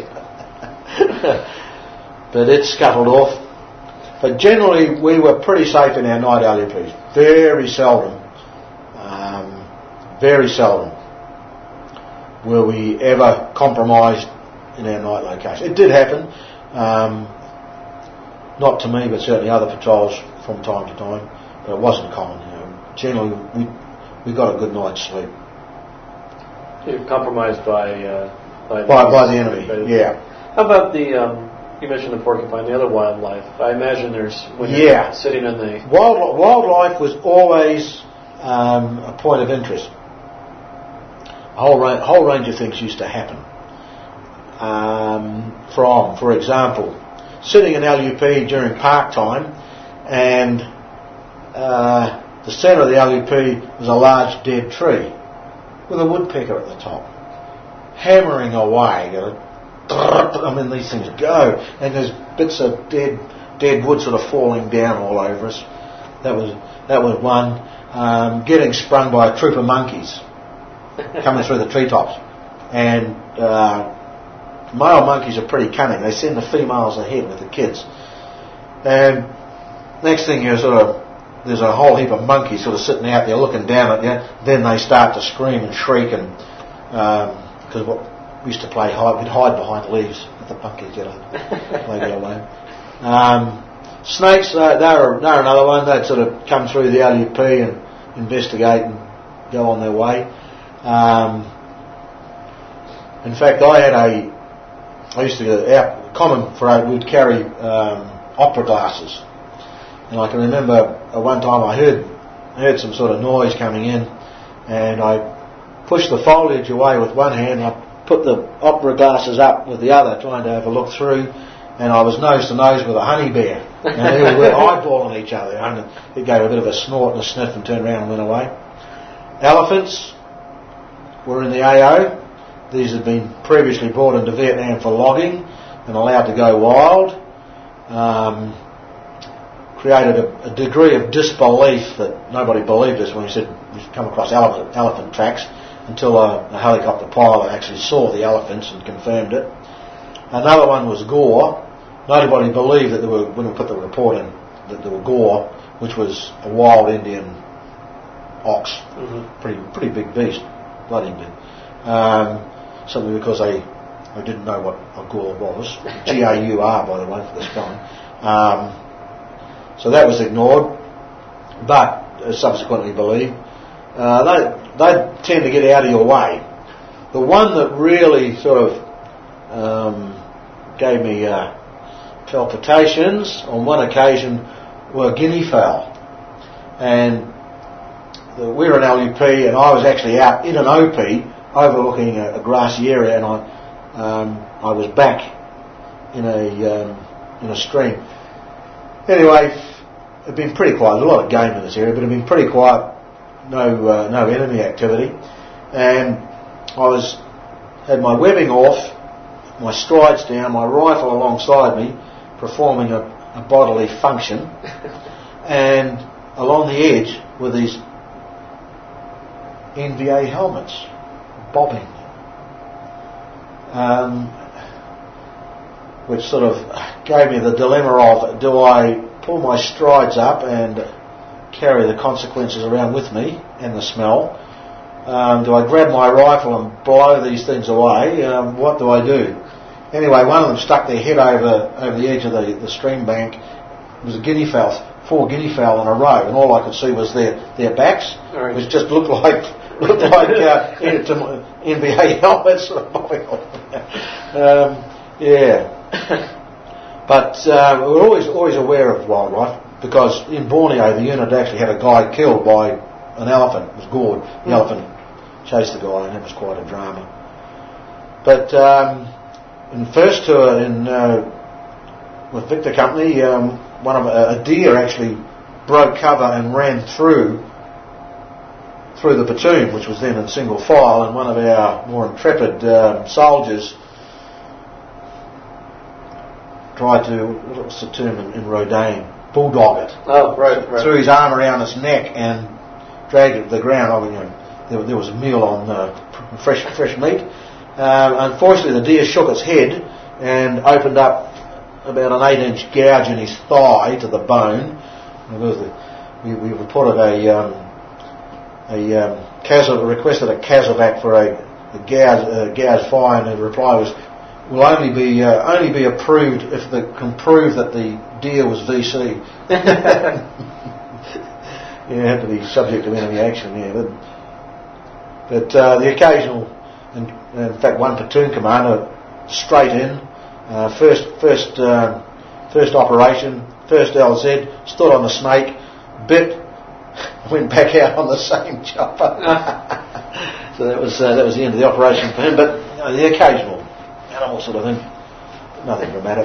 But it scuttled off. But generally we were pretty safe in our night L U Ps. Very seldom, um, very seldom were we ever compromised in our night location. It did happen, um, not to me, but certainly other patrols from time to time, but it wasn't common. You know. Generally, we we got a good night's sleep. You're compromised by uh, by, by, by the enemy. By the yeah. How about the? Um, you mentioned the porcupine, the other wildlife. I imagine there's when you're yeah. sitting on the Wild, wildlife was always um, a point of interest. A whole range, whole range of things used to happen. Um, from, for example, sitting in L U P during park time, and uh, the centre of the L U P was a large dead tree with a woodpecker at the top, hammering away. You know, I mean, these things go, and there's bits of dead, dead wood sort of falling down all over us. That was that was one. Um, getting sprung by a troop of monkeys coming through the treetops, and uh, male monkeys are pretty cunning. They send the females ahead with the kids, and next thing you sort of there's a whole heap of monkeys sort of sitting out there looking down at you. Then they start to scream and shriek, and because um, what we used to play hide, we'd hide behind leaves with the monkeys, you know, play their alone. Um, snakes, uh, they're they're another one. They'd sort of come through the L U P and investigate and go on their way. Um, in fact, I had a, I used to go out, common for our, we'd carry um, opera glasses, and I can remember uh, one time I heard heard some sort of noise coming in, and I pushed the foliage away with one hand, and I put the opera glasses up with the other, trying to have a look through, and I was nose to nose with a honey bear, and they were eyeballing each other, and it gave a bit of a snort and a sniff and turned around and went away. Elephants were in the A O. These had been previously brought into Vietnam for logging and allowed to go wild. Um, created a, a degree of disbelief that nobody believed us when we said we'd come across elephant, elephant tracks, until a, a helicopter pilot actually saw the elephants and confirmed it. Another one was Gore, nobody believed that there were, when we put the report in, that there were Gore, which was a wild Indian ox, mm-hmm. pretty pretty big beast, bloody big. Um, simply because they, they didn't know what a Gore was. G A U R, by the way, for the spelling. Um, so that was ignored, but uh, subsequently believed. Uh, they, they tend to get out of your way. The one that really sort of um, gave me uh, palpitations on one occasion were guinea fowl. And the, we're an L U P, and I was actually out in an O P overlooking a, a grassy area, and I um, I was back in a um, in a stream. Anyway, it'd been pretty quiet. There's a lot of game in this area, but it'd been pretty quiet. No uh, no enemy activity, and I was had my webbing off, my strides down, my rifle alongside me, performing a, a bodily function, and along the edge were these N V A helmets bobbing, um, which sort of gave me the dilemma of, do I pull my strides up and carry the consequences around with me and the smell? Um, do I grab my rifle and blow these things away? Um, what do I do? Anyway, one of them stuck their head over over the edge of the, the stream bank. It was a guinea fowl, four guinea fowl in a row, and all I could see was their, their backs, right. Which just looked like looked like uh, N B A helmets sort of bobbing off. um, yeah, but uh, we were always always aware of wildlife, because in Borneo the unit actually had a guy killed by an elephant. It was gored. The mm. elephant chased the guy, and it was quite a drama. But um, in the first tour in uh, with Victor Company, um, one of a, a deer actually broke cover and ran through through the platoon, which was then in single file, and one of our more intrepid um, soldiers tried to, what was the term in, in Rodan? Bulldog it. Oh, right, right. Threw his arm around its neck and dragged it to the ground. I mean, you know, there, there was a meal on uh, fresh fresh meat. Uh, unfortunately, the deer shook its head and opened up about an eight-inch gouge in his thigh to the bone. The, we, we reported a um, a um, casu- requested a CASEVAC for a, a gouge, uh, gouge fine, and the reply was, will only be uh, only be approved if they can prove that the deer was V C. You have to be subject to enemy action, yeah. But, but uh, the occasional, in, in fact, one platoon commander straight in, uh, first first um, first operation, first L Z, stood on the snake, bit, went back out on the same chopper. So that was uh, that was the end of the operation for him. But you know, the occasional animal sort of thing, nothing dramatic.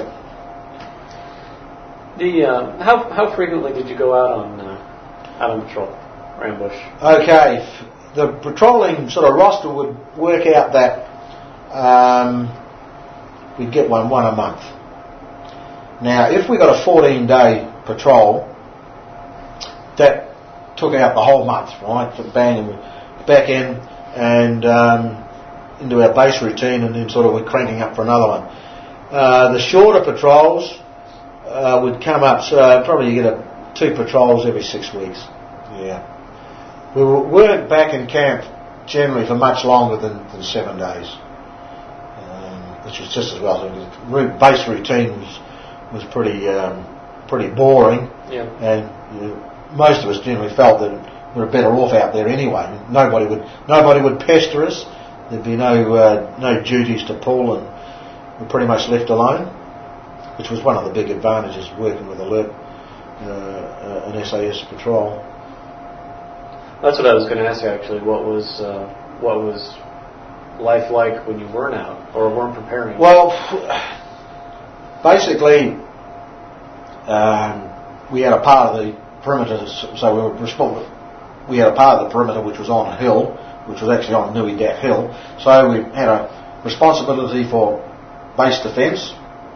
The uh, how how frequently did you go out on uh, out on patrol or ambush? Okay, the patrolling sort of roster would work out that um, we'd get one one a month. Now, if we got a fourteen day patrol, that took out the whole month, right? So bang, and we're back in and um, into our base routine, and then sort of we're cranking up for another one. Uh, the shorter patrols uh, would come up, so probably you get a, two patrols every six weeks. Yeah. We weren't back in camp generally for much longer than, than seven days, um, which was just as well. Base routine was, was pretty um, pretty boring, yeah. and you know, most of us generally felt that we were better off out there anyway. Nobody would nobody would pester us. There'd be no uh, no duties to pull, and we're pretty much left alone, which was one of the big advantages of working with Alert, uh, uh, an S A S patrol. That's what I was going to ask you, actually. What was uh, what was life like when you weren't out or weren't preparing? Well, basically, um, we had a part of the perimeter, so we were responsible. We had a part of the perimeter which was on a hill, which was actually on Nui Dat Hill. So we had a responsibility for base defence.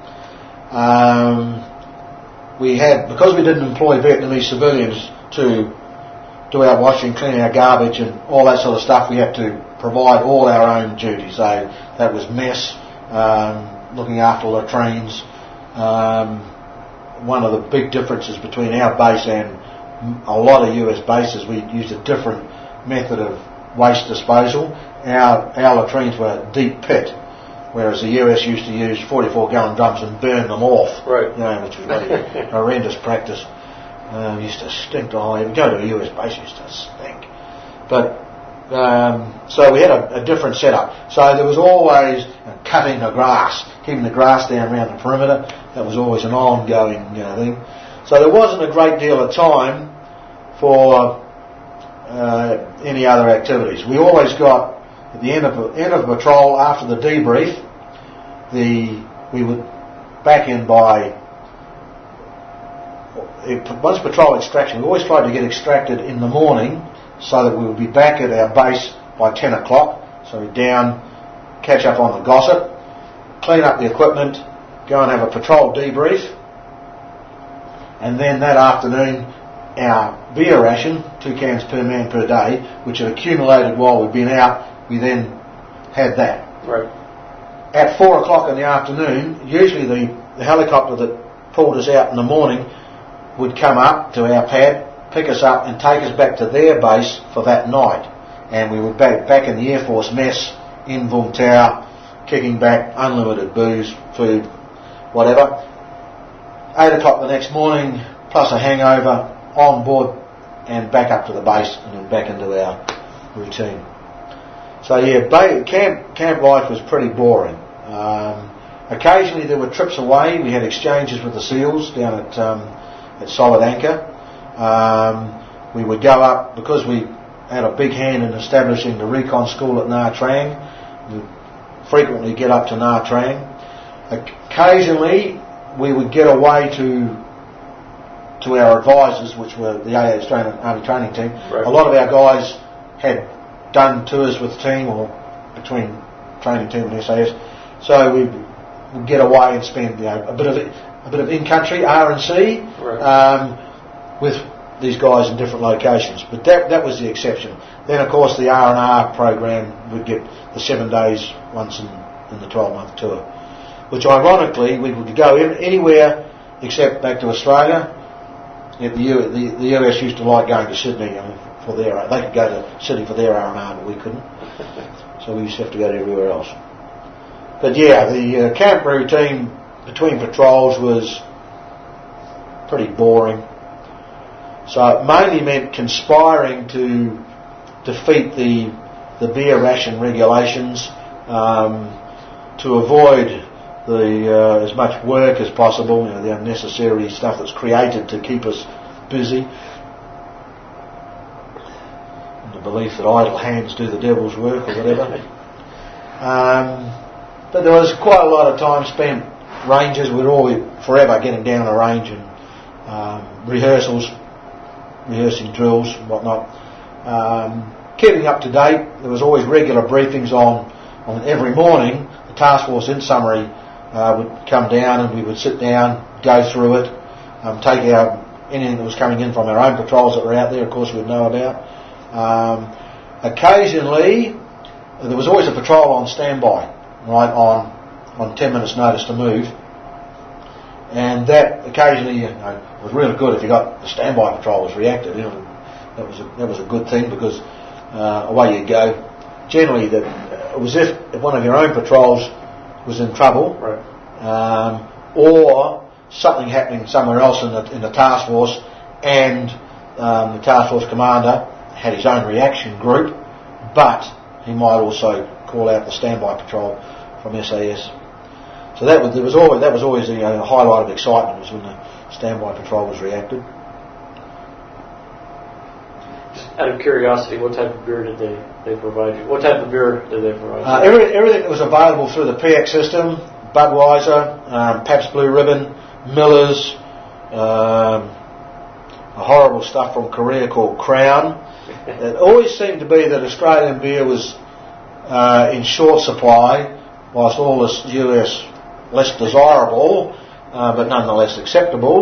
Um, we had, because we didn't employ Vietnamese civilians to do our washing, clean our garbage and all that sort of stuff, we had to provide all our own duties. So that was mess, um, looking after latrines, Um, one of the big differences between our base and a lot of U S bases, we used a different method of waste disposal. Our, our latrines were a deep pit, whereas the U S used to use forty-four gallon drums and burn them off, right. You know, which was really horrendous practice. Um, used to stink to high. Go to a U S base, used to stink. But um, so we had a, a different setup. So there was always uh, cutting the grass, keeping the grass down around the perimeter. That was always an ongoing you know, thing. So there wasn't a great deal of time for uh, any other activities. We always got at the end of end of patrol after the debrief. The we would back in by once patrol extraction. We always tried to get extracted in the morning, so that we would be back at our base by ten o'clock. So we'd down, catch up on the gossip, clean up the equipment, go and have a patrol debrief, and then that afternoon our beer ration, two cans per man per day, which had accumulated while we'd been out, we then had that. Right. At four o'clock in the afternoon, usually the, the helicopter that pulled us out in the morning would come up to our pad, pick us up and take us back to their base for that night. And we were back, back in the Air Force mess in Vung Tau, kicking back unlimited booze, food, whatever. Eight o'clock the next morning, plus a hangover, on board and back up to the base and then back into our routine. So yeah, ba- camp camp life was pretty boring. Um, occasionally there were trips away. We had exchanges with the SEALs down at um, at Solid Anchor. Um, we would go up because we had a big hand in establishing the recon school at Nha Trang. We'd frequently get up to Nha Trang. Occasionally we would get away to to our advisors, which were the A A Australian Army Training Team. Right. A lot of our guys had done tours with the team or between training team and S A S, so we would get away and spend you know, a bit of a bit of in-country R and C right. um, with these guys in different locations. But that that was the exception. Then of course the R and R program would get the seven days once in, in the twelve-month tour, which ironically we would go in anywhere except back to Australia. Yeah, the, U, the, the U S used to like going to Sydney I mean, for their. They could go to Sydney for their R and R, but we couldn't. So we used to have to go to everywhere else. But yeah, the uh, camp routine between patrols was pretty boring. So it mainly meant conspiring to defeat the the beer ration regulations, um, to avoid the uh, as much work as possible, you know, the unnecessary stuff that's created to keep us busy. And the belief that idle hands do the devil's work or whatever. um, but there was quite a lot of time spent ranges. We'd all be forever getting down a range and um, rehearsals, rehearsing drills and whatnot. Um, keeping up to date. There was always regular briefings on on every morning. The task force in summary Uh, would come down and we would sit down, go through it, um, take out anything that was coming in from our own patrols that were out there, of course we'd know about. Um, occasionally, there was always a patrol on standby, right, on on ten minutes notice to move. And that occasionally you know, was really good if you got the standby patrol was reactive. You know, that was a, that was a good thing because uh, away you go. Generally, that it was if, if one of your own patrols was in trouble, right. um, or something happening somewhere else in the in the task force, and um, the task force commander had his own reaction group, but he might also call out the standby patrol from S A S. So that was there was always that was always a, a highlight of excitement was when the standby patrol was reacted. Out of curiosity, what type of beer did they, they provide you? What type of beer did they provide you? Uh, every, everything that was available through the P X system, Budweiser, um, Pabst Blue Ribbon, Miller's, um, a horrible stuff from Korea called Crown. It always seemed to be that Australian beer was uh, in short supply, whilst all this U S less desirable, uh, but nonetheless acceptable.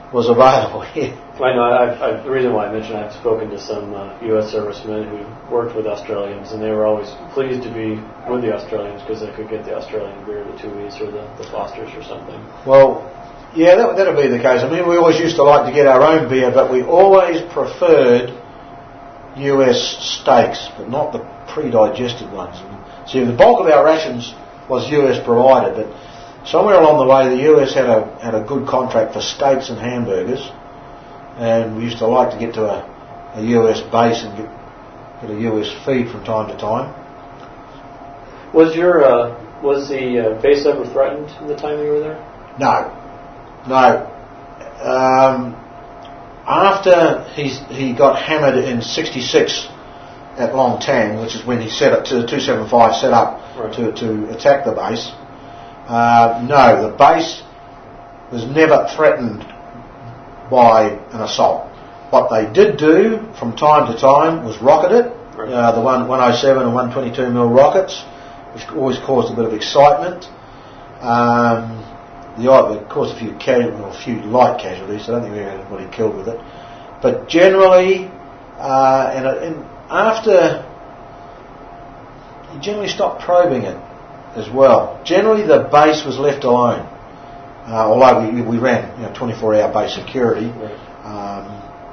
was available here. I know. I've, I've, the reason why I mentioned I've spoken to some uh, U S servicemen who worked with Australians, and they were always pleased to be with the Australians because they could get the Australian beer, the Tui's or the, the Fosters or something. Well, yeah, that that'll be the case. I mean, we always used to like to get our own beer, but we always preferred U S steaks, but not the pre-digested ones. See, the bulk of our rations was U S provided, but somewhere along the way, the U S had a had a good contract for steaks and hamburgers, and we used to like to get to a, a U S base and get, get a U S feed from time to time. Was your uh, was the uh, base ever threatened in the time you were there? No, no. Um, after he's, he got hammered in sixty-six at Long Tan, which is when he set up to the two seventy-five set up right. to to attack the base. Uh, no, the base was never threatened by an assault. What they did do from time to time was rocket it, right. uh, the one one oh seven and one twenty-two millimeter rockets, which always caused a bit of excitement. Um, the it caused a few casual, a few light casualties. I don't think we had anybody killed with it, but generally, uh, and, and after you generally stopped probing it as well. Generally, the base was left alone, uh, although we, we ran you know, twenty-four hour base security. Right. Um,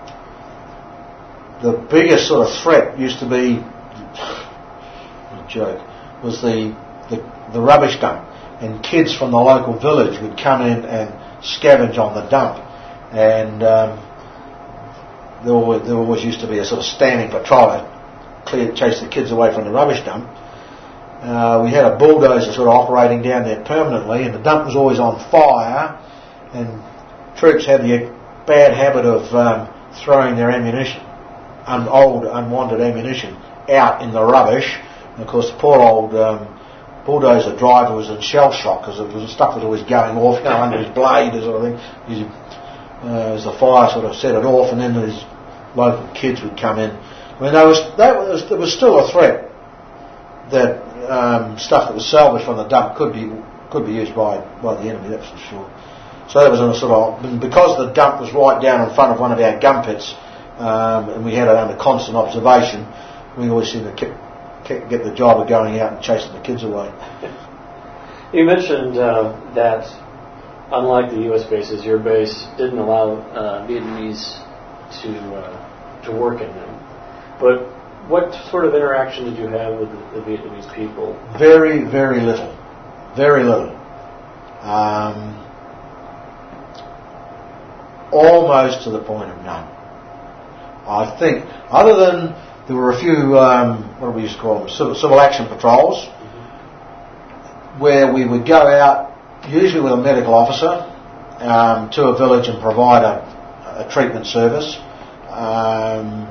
the biggest sort of threat used to be, a joke, was the, the the rubbish dump, and kids from the local village would come in and scavenge on the dump, and um, there, always, there always used to be a sort of standing patrol to clear, chase the kids away from the rubbish dump. Uh, we had a bulldozer sort of operating down there permanently, and the dump was always on fire, and troops had the bad habit of um, throwing their ammunition, un- old unwanted ammunition, out in the rubbish. And of course the poor old um, bulldozer driver was in shell shock because it was stuff was always going off, you know, under his blade or sort of thing. He, uh, as the fire sort of set it off, and then these local kids would come in. I mean, there was, that was, there was still a threat that um, stuff that was salvaged from the dump could be could be used by, by the enemy, that's for sure. So that was in a sort of, and because the dump was right down in front of one of our gun pits, um, and we had it under constant observation, we always seemed to keep, keep, get the job of going out and chasing the kids away. You mentioned uh, that unlike the U S bases, your base didn't allow uh, Vietnamese to uh, to work in them. But what sort of interaction did you have with the, the Vietnamese people? Very, very little. Very little. Um, almost to the point of none. I think, other than there were a few, um, what do we used to call them, civil, civil action patrols, mm-hmm. where we would go out, usually with a medical officer, um, to a village and provide a, a treatment service. Um,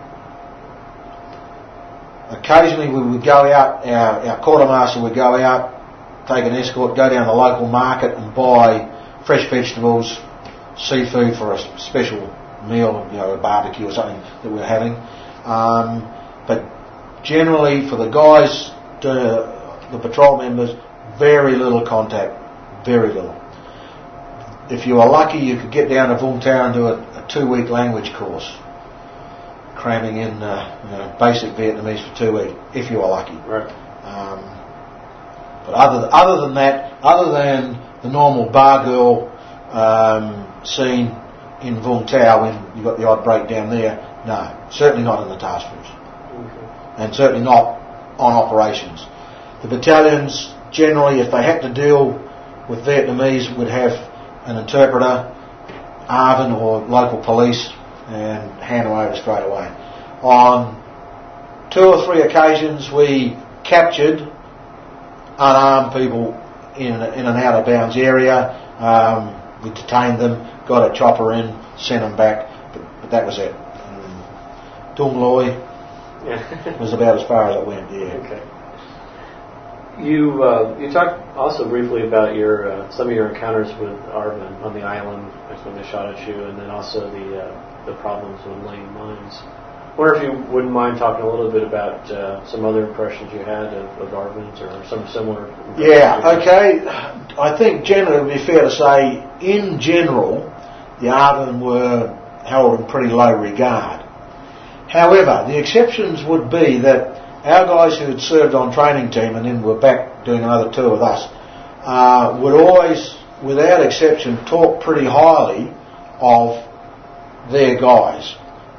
occasionally we would go out, our, our quartermaster would go out, take an escort, go down to the local market and buy fresh vegetables, seafood for a special meal, you know, a barbecue or something that we were having. Um, but generally for the guys, the, the patrol members, very little contact, very little. If you were lucky, you could get down to Vung Tau and do a, a two-week language course, cramming in uh, you know, basic Vietnamese for two weeks, if you were lucky. Right. Um, but other other than that, other than the normal bar girl um, scene in Vung Tau, when you got the odd break down there, no, certainly not in the task force, okay. And certainly not on operations. The battalions generally, if they had to deal with Vietnamese, would have an interpreter, A R V N or local police, and hand them over straight away. On two or three occasions we captured unarmed people in, in an out of bounds area. Um, we detained them, got a chopper in, sent them back, but, but that was it. Um, Dong Loy yeah. was about as far as it went, yeah. Okay. You uh, you talked also briefly about your uh, some of your encounters with A R V N on the island, like when they shot at you, and then also the uh, the problems with laying mines. I wonder if you wouldn't mind talking a little bit about uh, some other impressions you had of, of A R V Ns or some similar. Yeah, okay. I think generally it would be fair to say, in general, the Arvin were held in pretty low regard. However, the exceptions would be that our guys who had served on training team and then were back doing another tour with us uh, would always, without exception, talk pretty highly of their guys.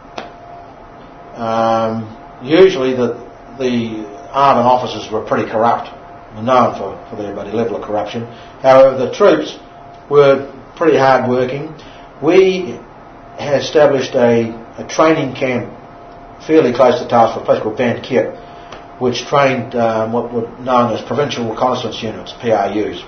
Um, usually the, the Arvin officers were pretty corrupt, known for, for their bloody level of corruption. However, the troops were pretty hard working. We had established a, a training camp fairly close to Task, for a place called Van Kip, which trained um, what were known as Provincial Reconnaissance Units, P R Us.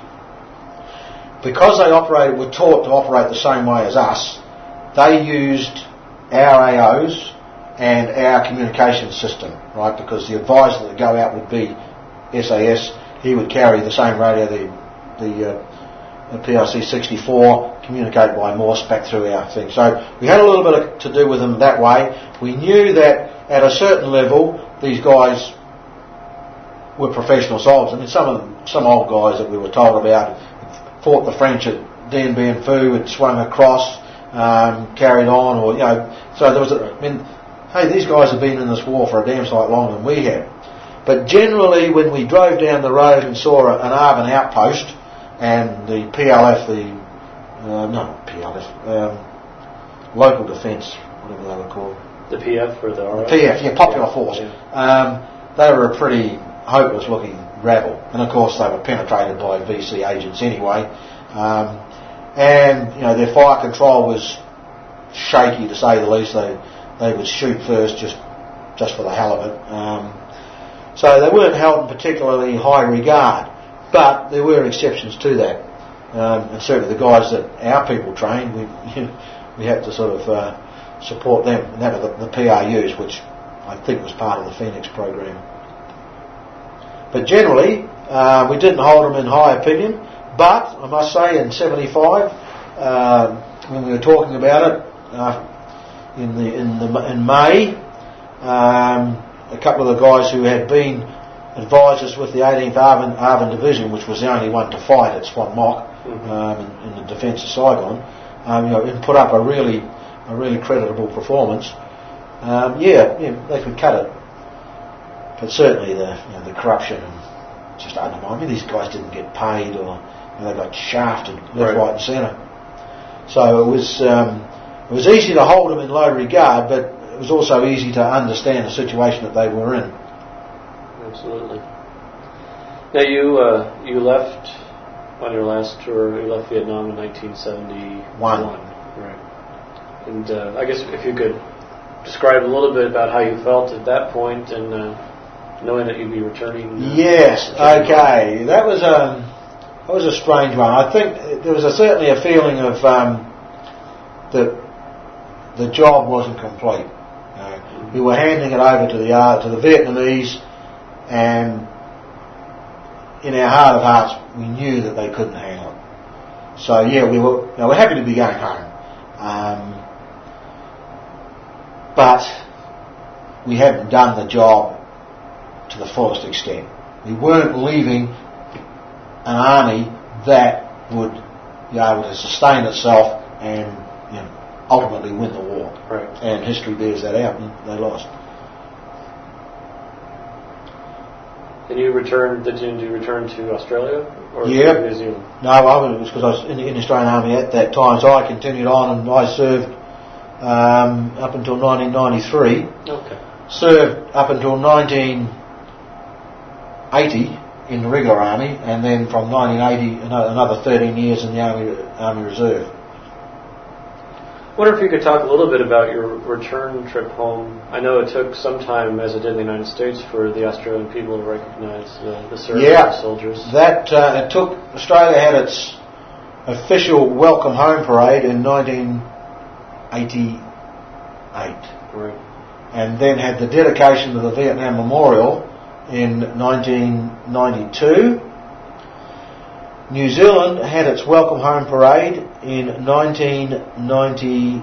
Because they operated, were taught to operate the same way as us, they used our A Os and our communications system, right? Because the advisor that would go out would be S A S. He would carry the same radio, the the, uh, the P R C sixty-four, communicate by Morse back through our thing. So we had a little bit of, to do with them that way. We knew that at a certain level, these guys were professional soldiers. I mean, some of them, some old guys that we were told about fought the French at Dien Bien Phu, had swung across, um, carried on, or you know. So there was, a, I mean, hey, these guys have been in this war for a damn sight longer than we have. But generally, when we drove down the road and saw an Arvin outpost and the P L F, the uh, no P L F, um, local defence, whatever they were called. The P F or the R F? P F, yeah, Popular yeah. Force. Yeah. Um, they were a pretty hopeless-looking rabble, and of course they were penetrated by V C agents anyway. Um, and you know their fire control was shaky, to say the least. They they would shoot first, just just for the hell of it. Um, so they weren't held in particularly high regard, but there were exceptions to that. Um, and certainly the guys that our people trained, we we had to sort of uh, support them, and that were the, the P R Us, which I think was part of the Phoenix program. But generally, uh, we didn't hold them in high opinion. But I must say, in seventy-five, uh, when we were talking about it uh, in the in the in May, um, a couple of the guys who had been advisors with the eighteenth Arvin, Arvin Division, which was the only one to fight at Swan Mock mm-hmm. um, in, in the defence of Saigon, um, you know, and put up a really a really creditable performance. Um, yeah, yeah, they could cut it. But certainly the you know, the corruption just undermined. I mean, these guys didn't get paid, or you know, they got shafted left, right, right and centre. So it was um, it was easy to hold them in low regard, but it was also easy to understand the situation that they were in. Absolutely. Now you uh, you left on your last tour. You left Vietnam in nineteen seventy-one. One. Right. And uh, I guess if you could describe a little bit about how you felt at that point, and uh, knowing that you'd be returning. Uh, yes. returning okay. home. That was a that was a strange one. I think there was a, certainly a feeling of um, that the job wasn't complete. You know, mm-hmm. We were handing it over to the uh, to the Vietnamese, and in our heart of hearts, we knew that they couldn't handle it. So yeah, we were you know, we're happy to be going home, um, but we hadn't done the job to the fullest extent. We weren't leaving an army that would be able to sustain itself and you know, ultimately win the war. Right. And history bears that out, and they lost. And you returned, did you, did you return to Australia? Or yeah. to New Zealand? No, I was, it was because I was in the, in the Australian Army at that time, so I continued on and I served um, up until nineteen ninety-three. Okay. Served up until nineteen eighty in the regular army, and then from nineteen eighty another thirteen years in the Army Army Reserve. I wonder if you could talk a little bit about your return trip home. I know it took some time, as it did in the United States, for the Australian people to recognize the, the service yeah, of soldiers. That uh, it took. Australia had its official welcome home parade in nineteen eighty-eight, right, and then had the dedication of the Vietnam Memorial in nineteen ninety-two. New Zealand had its welcome home parade in nineteen ninety-eight,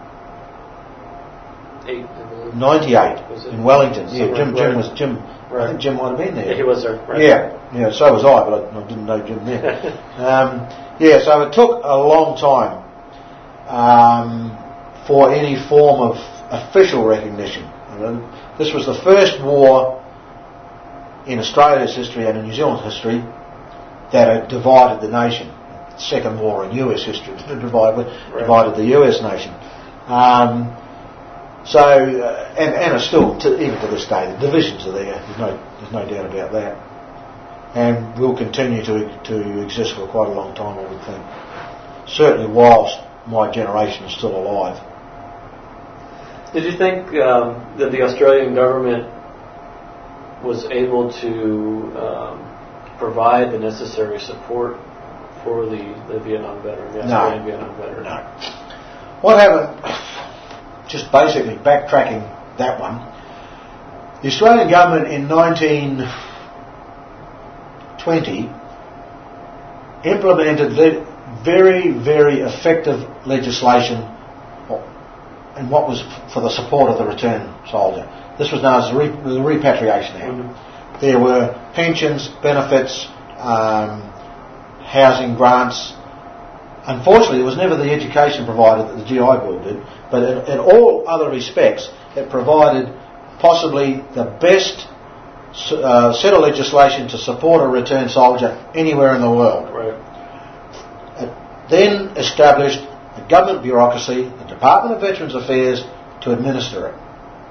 ninety-eight in Wellington. Yeah, Jim, Jim was Jim. Right. I think Jim might have been there. Yeah, he was there. Right. Yeah, yeah. So was I, but I, I didn't know Jim then. um, yeah, so it took a long time. um, for any form of official recognition. This was the first war in Australia's history and in New Zealand's history that had divided the nation. The second war in U S history divided, divided the U S nation. Um, so, uh, and, and it's still, to, even to this day, the divisions are there. There's no, there's no doubt about that. And will continue to to exist for quite a long time, I would think. Certainly whilst my generation is still alive. Did you think um, that the Australian government was able to um, provide the necessary support for the, the Vietnam veteran, the Australian no. Vietnam veteran? No. What happened, just basically backtracking that one, the Australian government in nineteen twenty implemented le- very, very effective legislation and what was for the support of the returned soldier. This was known as the, Re- the Repatriation Act. Mm-hmm. There were pensions, benefits, um, housing grants. Unfortunately, there was never the education provided that the G I Bill did, but in, in all other respects, it provided possibly the best uh, set of legislation to support a returned soldier anywhere in the world. Right. It then established a government bureaucracy, the Department of Veterans Affairs, to administer it.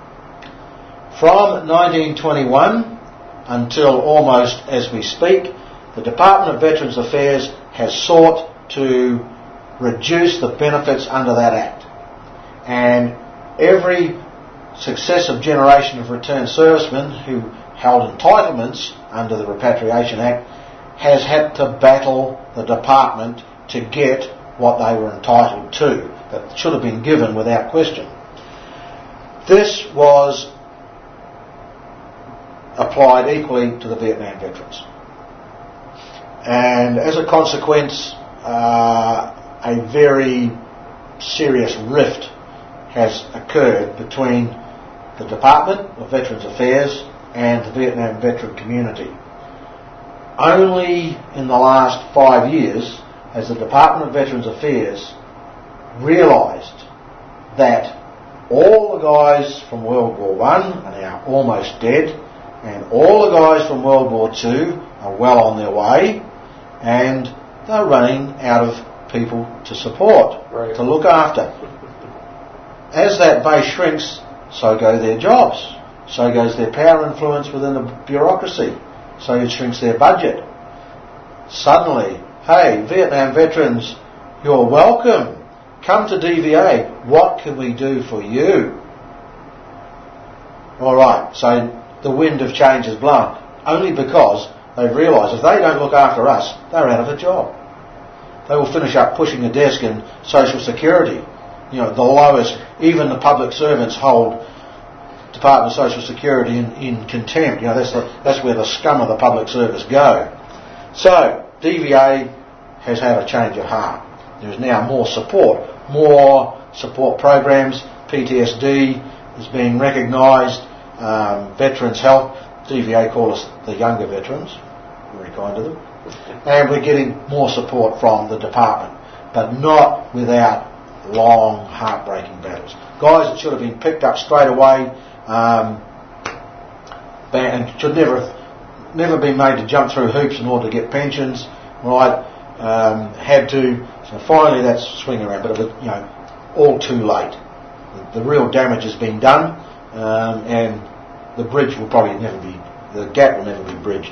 From nineteen twenty-one until almost as we speak, the Department of Veterans Affairs has sought to reduce the benefits under that Act. And every successive generation of returned servicemen who held entitlements under the Repatriation Act has had to battle the department to get what they were entitled to, that should have been given without question. This was applied equally to the Vietnam veterans. And as a consequence, uh, a very serious rift has occurred between the Department of Veterans Affairs and the Vietnam veteran community. Only in the last five years has the Department of Veterans Affairs realised that all the guys from World War One are now almost dead, and all the guys from World War Two are well on their way, and they're running out of people to support, right. to look after. As that base shrinks, so go their jobs, so goes their power influence within the bureaucracy, so it shrinks their budget. Suddenly, hey, Vietnam veterans, you're welcome. Come to D V A. What can we do for you? All right, so the wind of change has blown, only because they've realised if they don't look after us, they're out of a job. They will finish up pushing a desk in Social Security. You know, the lowest, even the public servants hold Department of Social Security in, in contempt. You know, that's the, that's where the scum of the public service go. So, D V A has had a change of heart. There is now more support, more support programs. P T S D is being recognised. Um, veterans Health, D V A call us the younger veterans. Very kind of them. And we're getting more support from the department, but not without long, heartbreaking battles. Guys that should have been picked up straight away um, and should never never been made to jump through hoops in order to get pensions, right? Um, had to. So finally, that's swinging around, but you know, all too late. The, the real damage has been done, um, and the bridge will probably never be. The gap will never be bridged.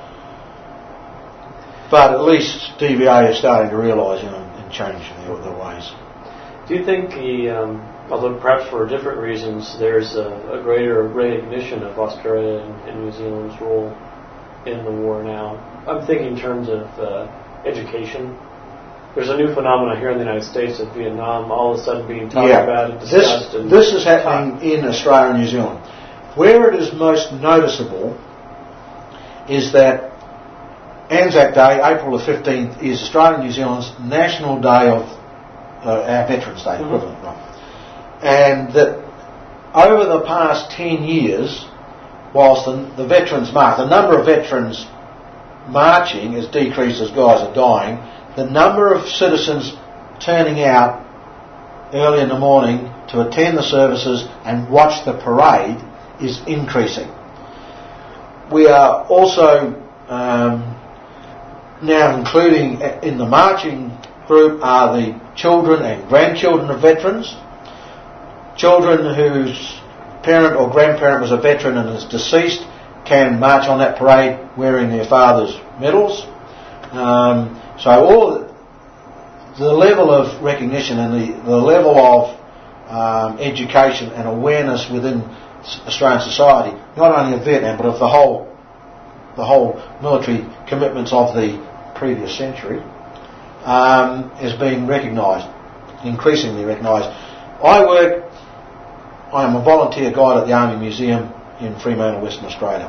But at least D V A is starting to realise, you know, and change their, their ways. Do you think the, um, although perhaps for different reasons, there's a, a greater recognition of Australia and, and New Zealand's role in the war now? I'm thinking in terms of uh, education. There's a new phenomenon here in the United States of Vietnam all of a sudden being talked yeah. about and discussed. This, and this is happening taught. in Australia and New Zealand. Where it is most noticeable is that Anzac Day, April the fifteenth, is Australia and New Zealand's National Day of uh, our Veterans Day equivalent, mm-hmm. right? And that over the past ten years, whilst the, the veterans march, the number of veterans marching has decreased as guys are dying, the number of citizens turning out early in the morning to attend the services and watch the parade is increasing. We are also um, now including in the marching group are the children and grandchildren of veterans, children whose parent or grandparent was a veteran and is deceased can march on that parade wearing their father's medals. Um, so all the, the level of recognition and the, the level of um, education and awareness within Australian society, not only of Vietnam but of the whole the whole military commitments of the previous century, um, is being recognised, increasingly recognised. I work, I am a volunteer guide at the Army Museum in Fremantle, Western Australia.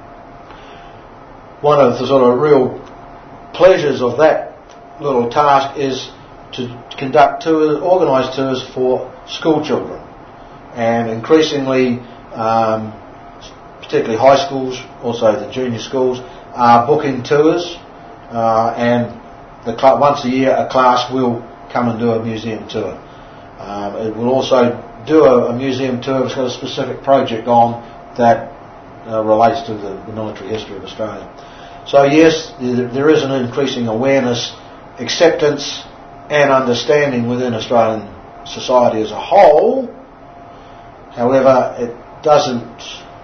One of the sort of real pleasures of that little task is to conduct tours, organise tours for school children, and increasingly, um, particularly high schools, also the junior schools, are booking tours, uh, and the cl- once a year a class will come and do a museum tour. Um, it will also do a, a museum tour that's got a specific project on that uh, relates to the, the military history of Australia. So yes, there is an increasing awareness, acceptance and understanding within Australian society as a whole. However, it doesn't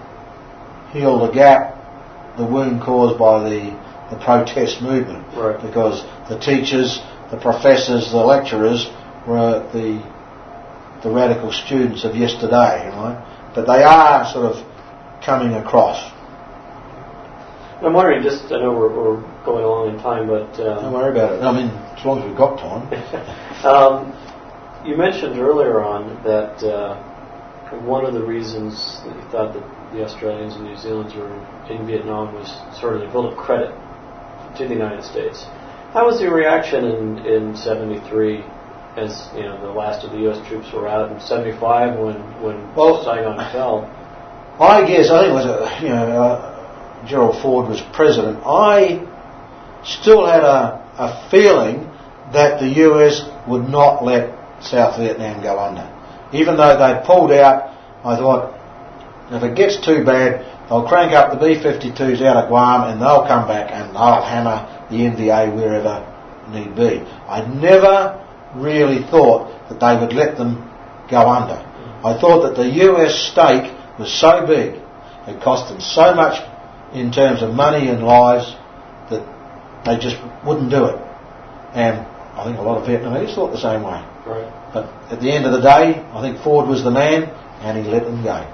heal the gap, the wound caused by the, the protest movement. Right. Because the teachers, the professors, the lecturers were the the radical students of yesterday, right? But they are sort of coming across. I'm wondering, just, I know we're, we're going along in time, but... Um, Don't worry about it. I mean, as long as we've got time. um, you mentioned earlier on that uh, one of the reasons that you thought that the Australians and New Zealanders were in Vietnam was sort of the vote of credit to the United States. How was the reaction in, in seventy-three as, you know, the last of the U S troops were out, in seventy-five when, when well, Saigon fell? I guess, I think it was, a, you know, uh, Gerald Ford was president. I still had a, a feeling that the U S would not let South Vietnam go under. Even though they pulled out, I thought, if it gets too bad, they'll crank up the B fifty-twos out of Guam and they'll come back and they'll hammer the N V A wherever need be. I never really thought that they would let them go under. I thought that the U S stake was so big, it cost them so much in terms of money and lives, that they just wouldn't do it. And I think a lot of Vietnamese thought the same way. Right. But at the end of the day, I think Ford was the man and he let them go.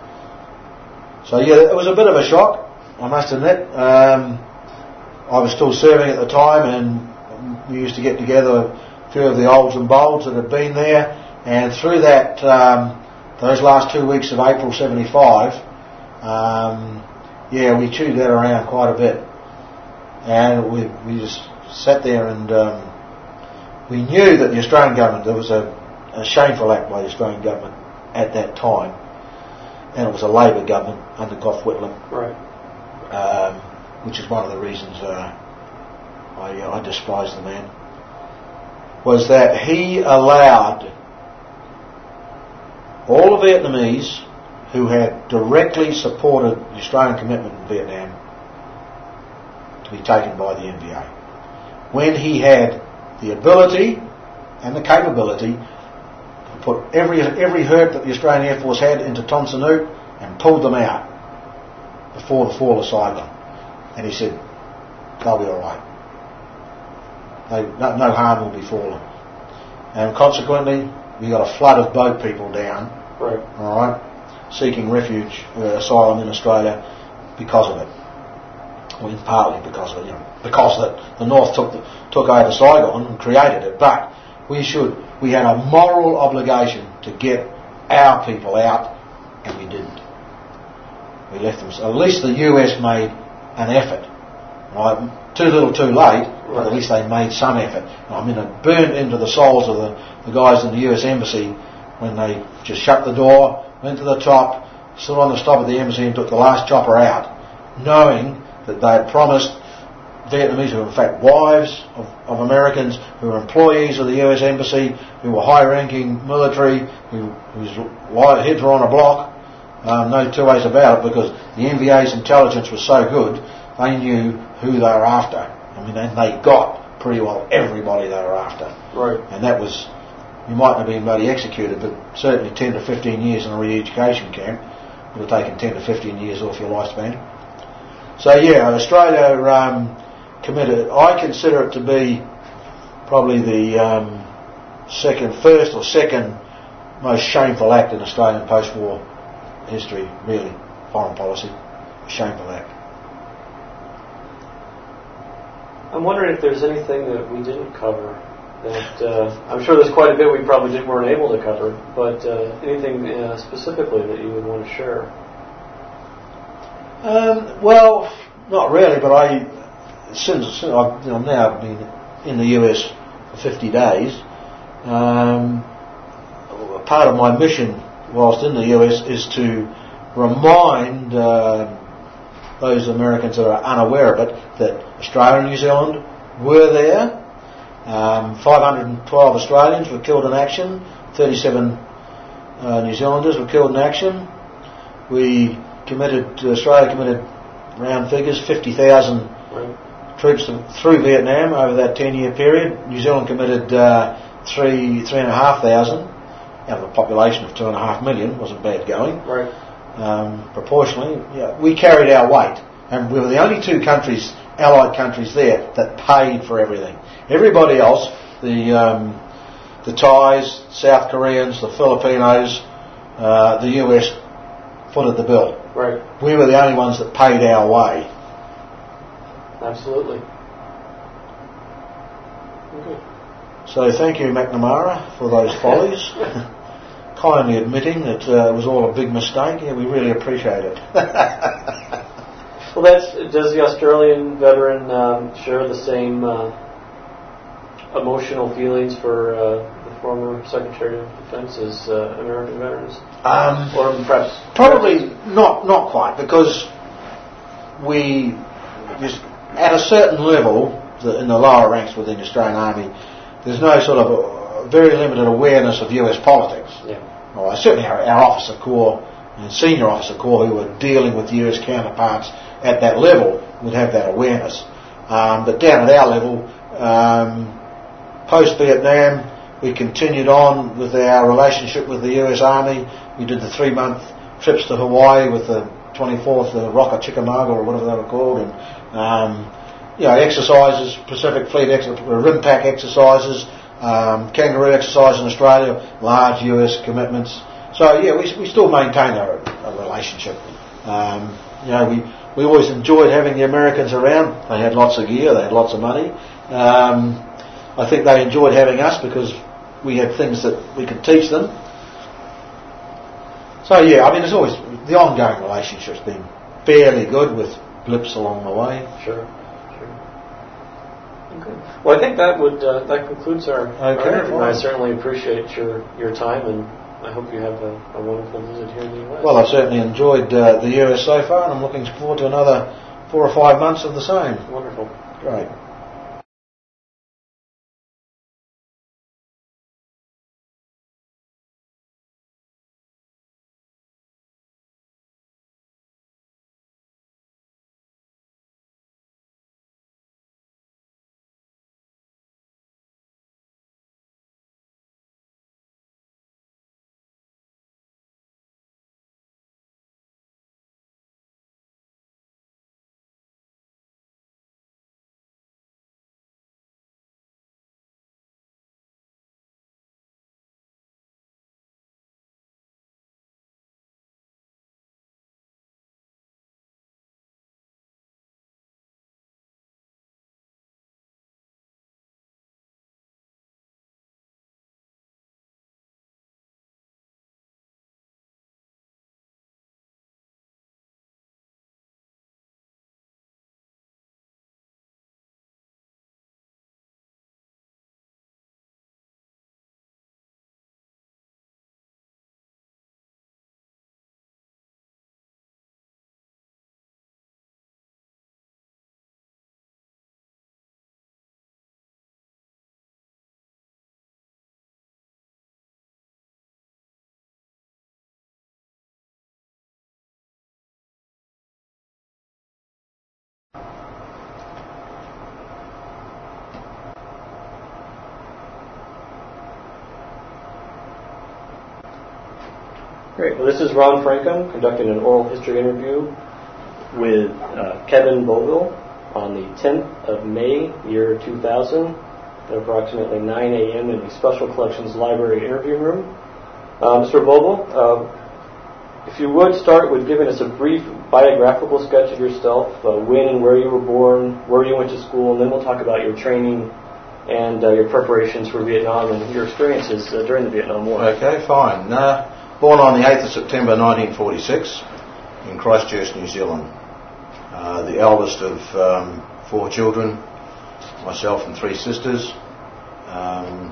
So yeah, it was a bit of a shock, I must admit. Um, I was still serving at the time, and we used to get together a few of the olds and bolds that had been there, and through that, um, those last two weeks of April seventy-five, um, yeah, we chewed that around quite a bit. And we we just sat there and um, we knew that the Australian government, there was a, a shameful act by the Australian government at that time, and it was a Labor government under Gough Whitlam. Right. Um, which is one of the reasons uh, I, uh, I despise the man, was that he allowed all the Vietnamese who had directly supported the Australian commitment in Vietnam to be taken by the N V A, when he had the ability and the capability to put every every hurt that the Australian Air Force had into Ton Son Nhut and pulled them out before the fall of Saigon. And he said, they'll be alright. No, no harm will befall them. And consequently, we got a flood of boat people down, right. alright, seeking refuge, uh, asylum in Australia because of it. Well, partly because of it, you know, because that the North took the, took over Saigon and created it. But we should, we had a moral obligation to get our people out, and we didn't. We left them. So at least the U S made an effort, right? Too little, too late, but at least they made some effort. I mean, it burned into the souls of the, the guys in the U S Embassy when they just shut the door, went to the top, stood on the stop of the embassy and took the last chopper out, knowing that they had promised Vietnamese who were in fact wives of, of Americans, who were employees of the U S Embassy, who were high-ranking military, who, whose heads were on a block. Um, no two ways about it, because the N V A's intelligence was so good, they knew who they were after. I mean, and they got pretty well everybody they were after. Right. And that was, you mightn't have been bloody executed, but certainly ten to fifteen years in a re-education camp would have taken ten to fifteen years off your lifespan. So yeah, Australia um, committed, I consider it to be probably the um, second, first or second most shameful act in Australian post-war history, really, foreign policy, a shameful act. I'm wondering if there's anything that we didn't cover that, uh, I'm sure there's quite a bit we probably didn't, weren't able to cover, but uh, anything uh, specifically that you would want to share? Um, well, not really, but I, since, since I've you know, now been in the U S for fifty days, um, part of my mission whilst in the U S is to remind uh, those Americans that are unaware of it that Australia and New Zealand were there. Um, five hundred twelve Australians were killed in action, thirty-seven uh, New Zealanders were killed in action. We committed, Australia committed round figures, fifty thousand right. troops to, through Vietnam over that ten-year period. New Zealand committed uh, three, three and a half thousand out of a population of two and a half million. Wasn't bad going. Right. Um, proportionally, yeah, we carried our weight, and we were the only two countries, allied countries there, that paid for everything. Everybody else, the um, the Thais, South Koreans, the Filipinos, uh, the U S footed the bill. Right. We were the only ones that paid our way. Absolutely. Okay. So thank you, McNamara, for those follies. Kindly admitting that uh, it was all a big mistake. Yeah, we really appreciate it. Well, that's, does the Australian veteran um, share the same uh, emotional feelings for uh, the former Secretary of Defense as uh, American veterans? Um, or perhaps probably not, not quite, because we just at a certain level the, in the lower ranks within the Australian Army, there's no sort of a, very limited awareness of U S politics. Yeah. Well, certainly our, our officer corps and senior officer corps who were dealing with U S counterparts at that level would have that awareness. Um, but down at our level, um, post-Vietnam, we continued on with our relationship with the U S Army. We did the three-month trips to Hawaii with the twenty-fourth, the Rocket Chickamauga or whatever they were called, and um, you know, exercises, Pacific Fleet ex- rim pack exercises, um, kangaroo exercise in Australia, large U S commitments. So yeah, we we still maintain a, a relationship. Um, you know, we we always enjoyed having the Americans around. They had lots of gear, they had lots of money. Um, I think they enjoyed having us because we had things that we could teach them. So yeah, I mean, there's always the ongoing relationship's been fairly good with blips along the way. Sure. Okay. Well, I think that would uh, that concludes our, okay, our interview. fine. I certainly appreciate your, your time, and I hope you have a, a wonderful visit here in the U S. Well, I've certainly enjoyed uh, the U S so far, and I'm looking forward to another four or five months of the same. Wonderful. Great. Great. Well, this is Ron Frankham conducting an oral history interview with uh, Kevin Bovill on the tenth of May, year two thousand, at approximately nine a.m. in the Special Collections Library interview room. Uh, Mister Bovill, uh, if you would start with giving us a brief biographical sketch of yourself, uh, when and where you were born, where you went to school, and then we'll talk about your training and uh, your preparations for Vietnam and your experiences uh, during the Vietnam War. Okay, fine. Uh, born on the eighth of September nineteen forty-six in Christchurch, New Zealand. Uh, the eldest of um, four children, myself and three sisters. Um,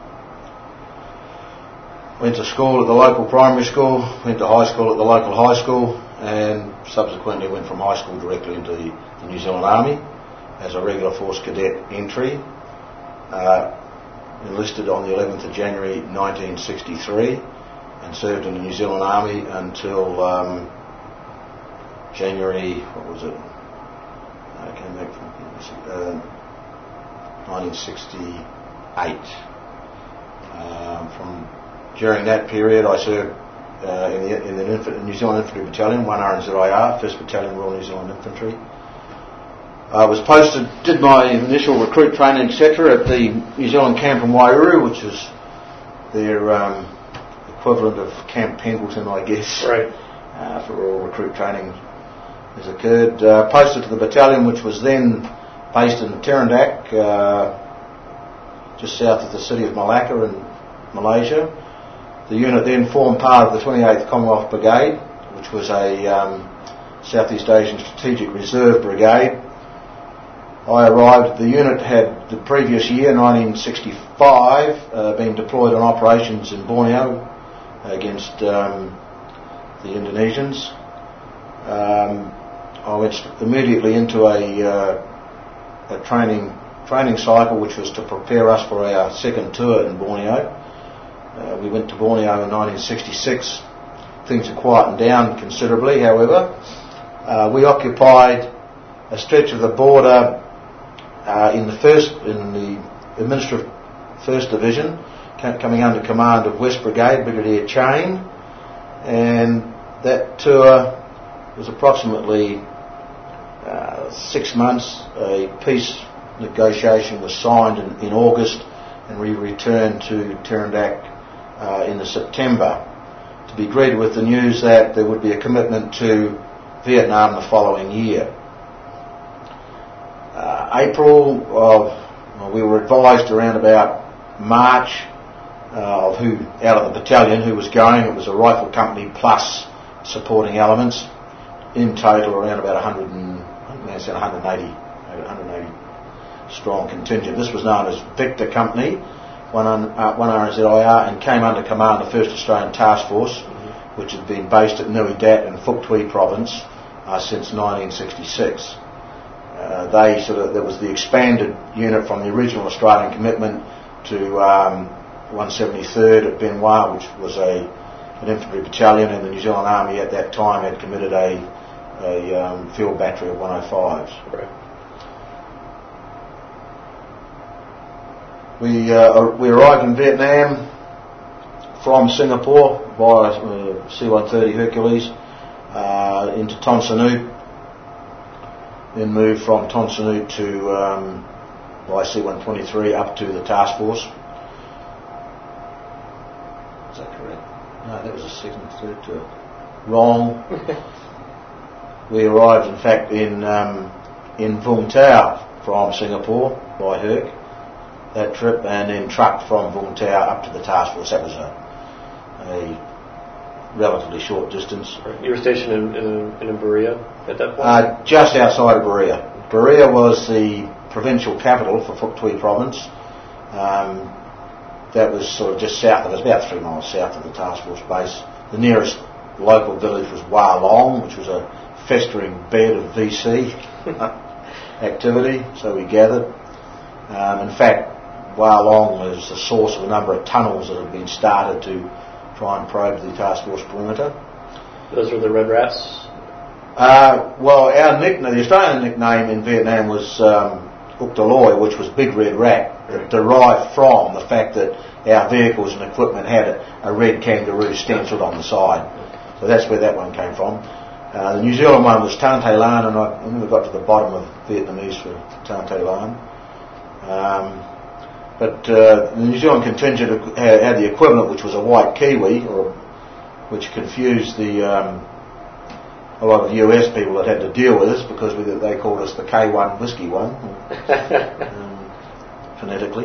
went to school at the local primary school, went to high school at the local high school, and subsequently went from high school directly into the, the New Zealand Army as a regular force cadet entry. Uh, enlisted on the eleventh of January nineteen sixty-three and served in the New Zealand Army until um, January, what was it? I came back from uh, nineteen sixty-eight. Um, from during that period, I served uh, in the in the Inf- New Zealand Infantry Battalion, one R N Z I R, first Battalion Royal New Zealand Infantry. I was posted, did my initial recruit training, et cetera, at the New Zealand Camp in Wairau, which is their um, equivalent of Camp Pendleton, I guess, right. uh, for all recruit training has occurred. Uh, posted to the battalion, which was then based in Terendak, uh, just south of the city of Malacca in Malaysia. The unit then formed part of the twenty-eighth Commonwealth Brigade, which was a um, Southeast Asian Strategic Reserve Brigade. I arrived, the unit had the previous year, nineteen sixty-five, uh, been deployed on operations in Borneo against um, the Indonesians. Um, I went immediately into a, uh, a training training cycle, which was to prepare us for our second tour in Borneo. Uh, we went to Borneo in nineteen sixty-six. Things had quietened down considerably, however. Uh, we occupied a stretch of the border uh, in the first, in the administrative first division, coming under command of West Brigade, Brigadier Chain, and that tour was approximately uh, six months. A peace negotiation was signed in, in August, and we returned to Terendak uh, in the September to be greeted with the news that there would be a commitment to Vietnam the following year. Uh, April of, well, we were advised around about March uh, of who out of the battalion who was going. It was a rifle company plus supporting elements. In total, around about one hundred and I think they said one hundred eighty, one hundred eighty strong contingent. This was known as Victor Company, one, uh, one R N Z I R, and came under command of the first Australian Task Force, mm-hmm. which had been based at Nui Dat in Phuoc Tuy Province uh, since nineteen sixty-six. Uh, they sort of there was the expanded unit from the original Australian commitment to um, one seventy-third at Benoit, which was a an infantry battalion, and the New Zealand Army at that time had committed a a um, field battery of one oh fives. Right. We uh, we arrived in Vietnam from Singapore via uh, C one thirty Hercules uh, into Ton Son Nhut, then moved from Ton Son Nhut to um, by C one twenty-three up to the task force. Is that correct? No, that was a second, third tour. Wrong. We arrived, in fact, in um, in Vung Tau from Singapore by Herc that trip, and then trucked from Vung Tau up to the task force. That was a, a relatively short distance. You were stationed in, in, in Berea at that point? Uh, just outside of Berea. Berea was the provincial capital for Phuoc Tuy Province. Um, that was sort of just south of us, about three miles south of the task force base. The nearest local village was Hoa Long, which was a festering bed of V C activity, so we gathered. Um, in fact, Hoa Long was the source of a number of tunnels that had been started to try and probe the task force perimeter. Those were the Red Rats? Uh, well, our nickname, the Australian nickname in Vietnam was um, Uk Da Loi, which was Big Red Rat. that derived from the fact that our vehicles and equipment had a, a red kangaroo stenciled on the side. So that's where that one came from. Uh, the New Zealand one was Tan Te Lan, and I, I never got to the bottom of Vietnamese for Tan Te Lan. Um, but uh, the New Zealand contingent had, had the equivalent, which was a white kiwi, or which confused the um, a lot of U S people that had to deal with us, because we, they called us the K one whiskey one, um, phonetically.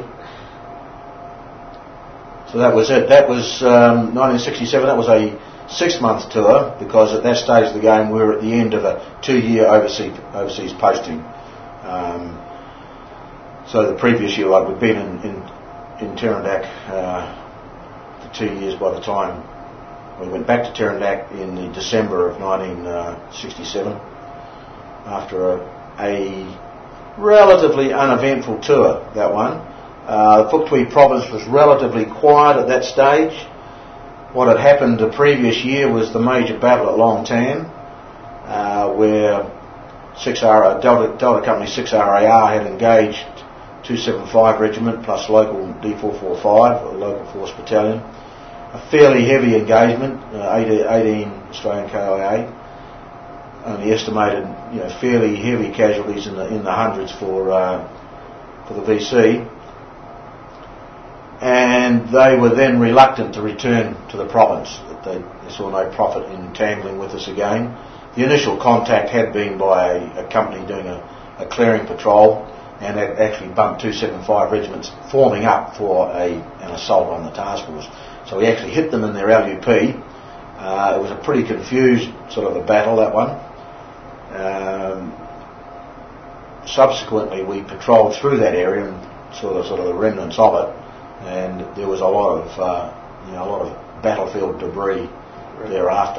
So that was it. That was um, nineteen sixty-seven. That was a six-month tour, because at that stage of the game we were at the end of a two-year overseas overseas posting. Um, so the previous year I'd been in in, in Terendak uh, for two years by the time we went back to Terendak in the December of nineteen sixty-seven after a, a relatively uneventful tour, that one. Uh, the Phuk Tui province was relatively quiet at that stage. What had happened the previous year was the major battle at Long Tan, uh, where six R, Delta, Delta Company six R A R had engaged two seventy-five Regiment plus local D four forty-five, or local force battalion. A fairly heavy engagement, uh, eighteen Australian K I A. Only estimated, you know, fairly heavy casualties in the in the hundreds for uh, for the V C. And they were then reluctant to return to the province. They, they saw no profit in tangling with us again. The initial contact had been by a, a company doing a, a clearing patrol, and had actually bumped two seventy-five regiments forming up for a, an assault on the task force. So we actually hit them in their L U P. Uh, it was a pretty confused sort of a battle, that one. Um, subsequently, we patrolled through that area and saw the sort of the remnants of it. And there was a lot of, uh, you know, a lot of battlefield debris thereafter.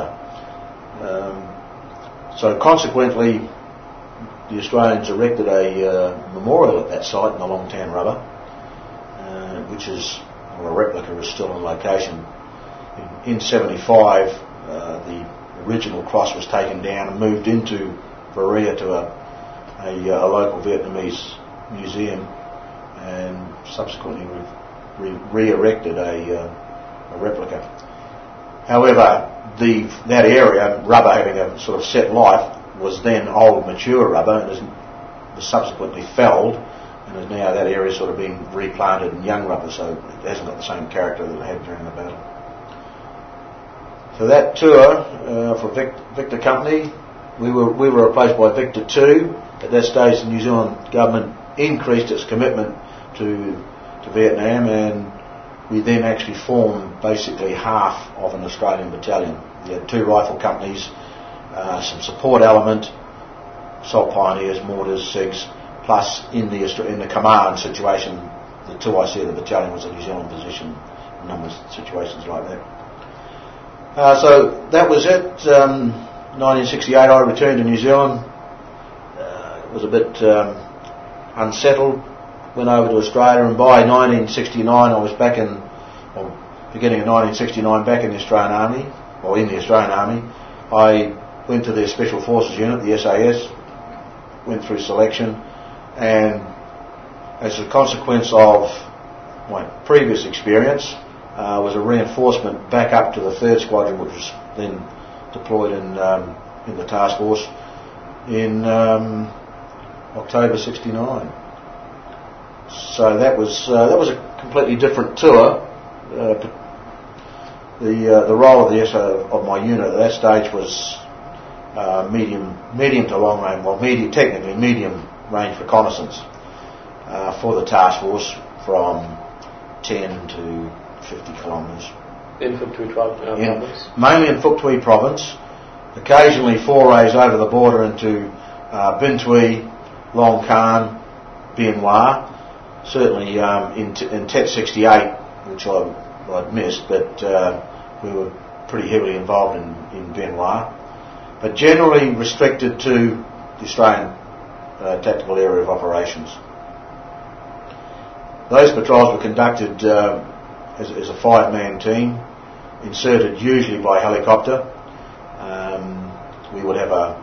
Um, so consequently, the Australians erected a uh, memorial at that site in the Long Tan Rubber, uh, which is, or a replica is still on location. In, in seventy-five, uh, the original cross was taken down and moved into Berea to a, a, a local Vietnamese museum, and subsequently we've Re- re-erected a, uh, a replica. However, the that area, rubber having a sort of set life, was then old, mature rubber, and is, was subsequently felled, and is now that area sort of being replanted in young rubber, so it hasn't got the same character that it had during the battle. So that tour uh, for Vic, Victor Company, we were we were replaced by Victor two. At that stage, the New Zealand government increased its commitment to to Vietnam, and we then actually formed basically half of an Australian battalion. We had two rifle companies, uh, some support element, assault pioneers, mortars, SIGs, plus in the in the command situation, the two I C of the battalion was a New Zealand position, a number of situations like that. Uh, so that was it. Um, nineteen sixty-eight, I returned to New Zealand. Uh, it was a bit um, unsettled. Went over to Australia, and by nineteen sixty-nine I was back in, well, beginning of nineteen sixty-nine, back in the Australian Army, or in the Australian Army. I went to their Special Forces unit, the S A S, went through selection, and as a consequence of my previous experience, uh, was a reinforcement back up to the third Squadron, which was then deployed in um, in the task force in um, October sixty-nine. So that was uh, that was a completely different tour. Uh, the uh, the role of the S O of my unit at that stage was uh, medium medium to long range, well, medium, technically medium range reconnaissance uh, for the task force from ten to fifty kilometres. In Phuk Tui uh, in, province? Mainly in Phuk Tui province. Occasionally forays over the border into uh, Binh Tui, Long Khan, Bien Hoa. Certainly um, in, t- in Tet sixty-eight, which I, I'd missed, but uh, we were pretty heavily involved in, in Bien Hoa. But generally restricted to the Australian uh, tactical area of operations. Those patrols were conducted uh, as, as a five-man team, inserted usually by helicopter. Um, we would have a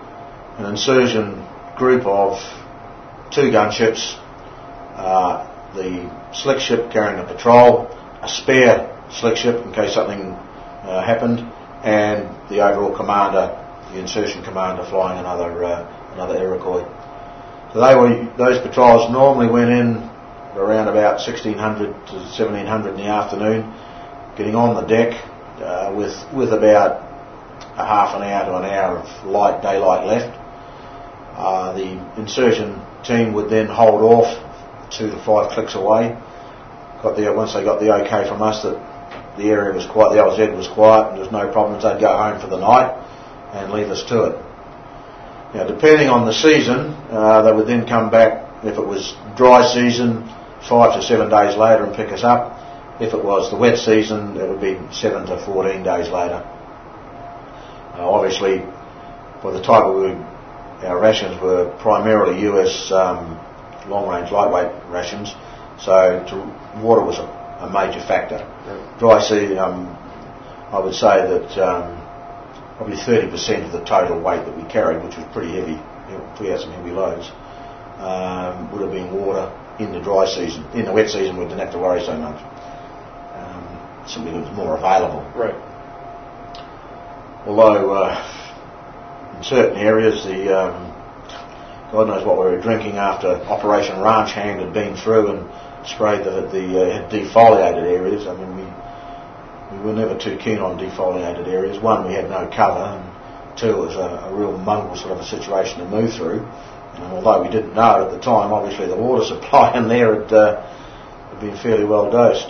an insertion group of two gunships. Uh, the slick ship carrying a patrol, a spare slick ship in case something uh, happened, and the overall commander, the insertion commander, flying another uh, another Iroquois. So they were those patrols normally went in around about sixteen hundred to seventeen hundred in the afternoon, getting on the deck uh, with with about a half an hour to an hour of light daylight left. Uh, the insertion team would then hold off two to five clicks away. Got the once they got the okay from us that the area was quiet, the L Z was quiet, and there was no problems, they'd go home for the night and leave us to it. Now, depending on the season, uh, they would then come back. If it was dry season, five to seven days later and pick us up. If it was the wet season, it would be seven to fourteen days later. Uh, obviously, by the time we were, our rations were primarily U S um, long-range lightweight rations, so to, water was a, a major factor. Right. Dry sea, um, I would say that um, probably thirty percent of the total weight that we carried, which was pretty heavy, you know, we had some heavy loads, um, would have been water in the dry season. In the wet season, we didn't have to worry so much. Um, simply it was more available. Right. Although uh, in certain areas, the um, God knows what we were drinking after Operation Ranch Hand had been through and sprayed the, the uh, defoliated areas. I mean, we we were never too keen on defoliated areas. One, we had no cover, and two, it was a, a real mongrel sort of a situation to move through. And although we didn't know it at the time, obviously the water supply in there had, uh, had been fairly well dosed.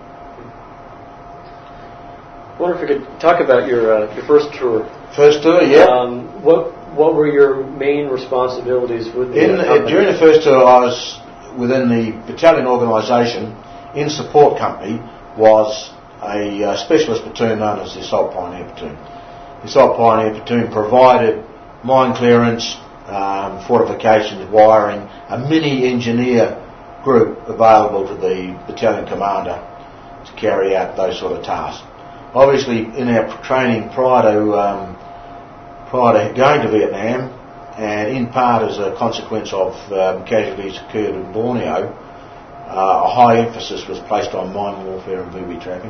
I wonder if we could talk about your uh, your first tour. First tour, yeah. Um, what what were your main responsibilities with the in, uh, During the first tour, I was within the battalion organisation. In support company was a uh, specialist platoon known as the Assault Pioneer Platoon. The Assault Pioneer Platoon provided mine clearance, um, fortifications, wiring, a mini engineer group available to the battalion commander to carry out those sort of tasks. Obviously, in our training prior to um, prior to going to Vietnam, and in part as a consequence of um, casualties occurred in Borneo, uh, a high emphasis was placed on mine warfare and booby trapping.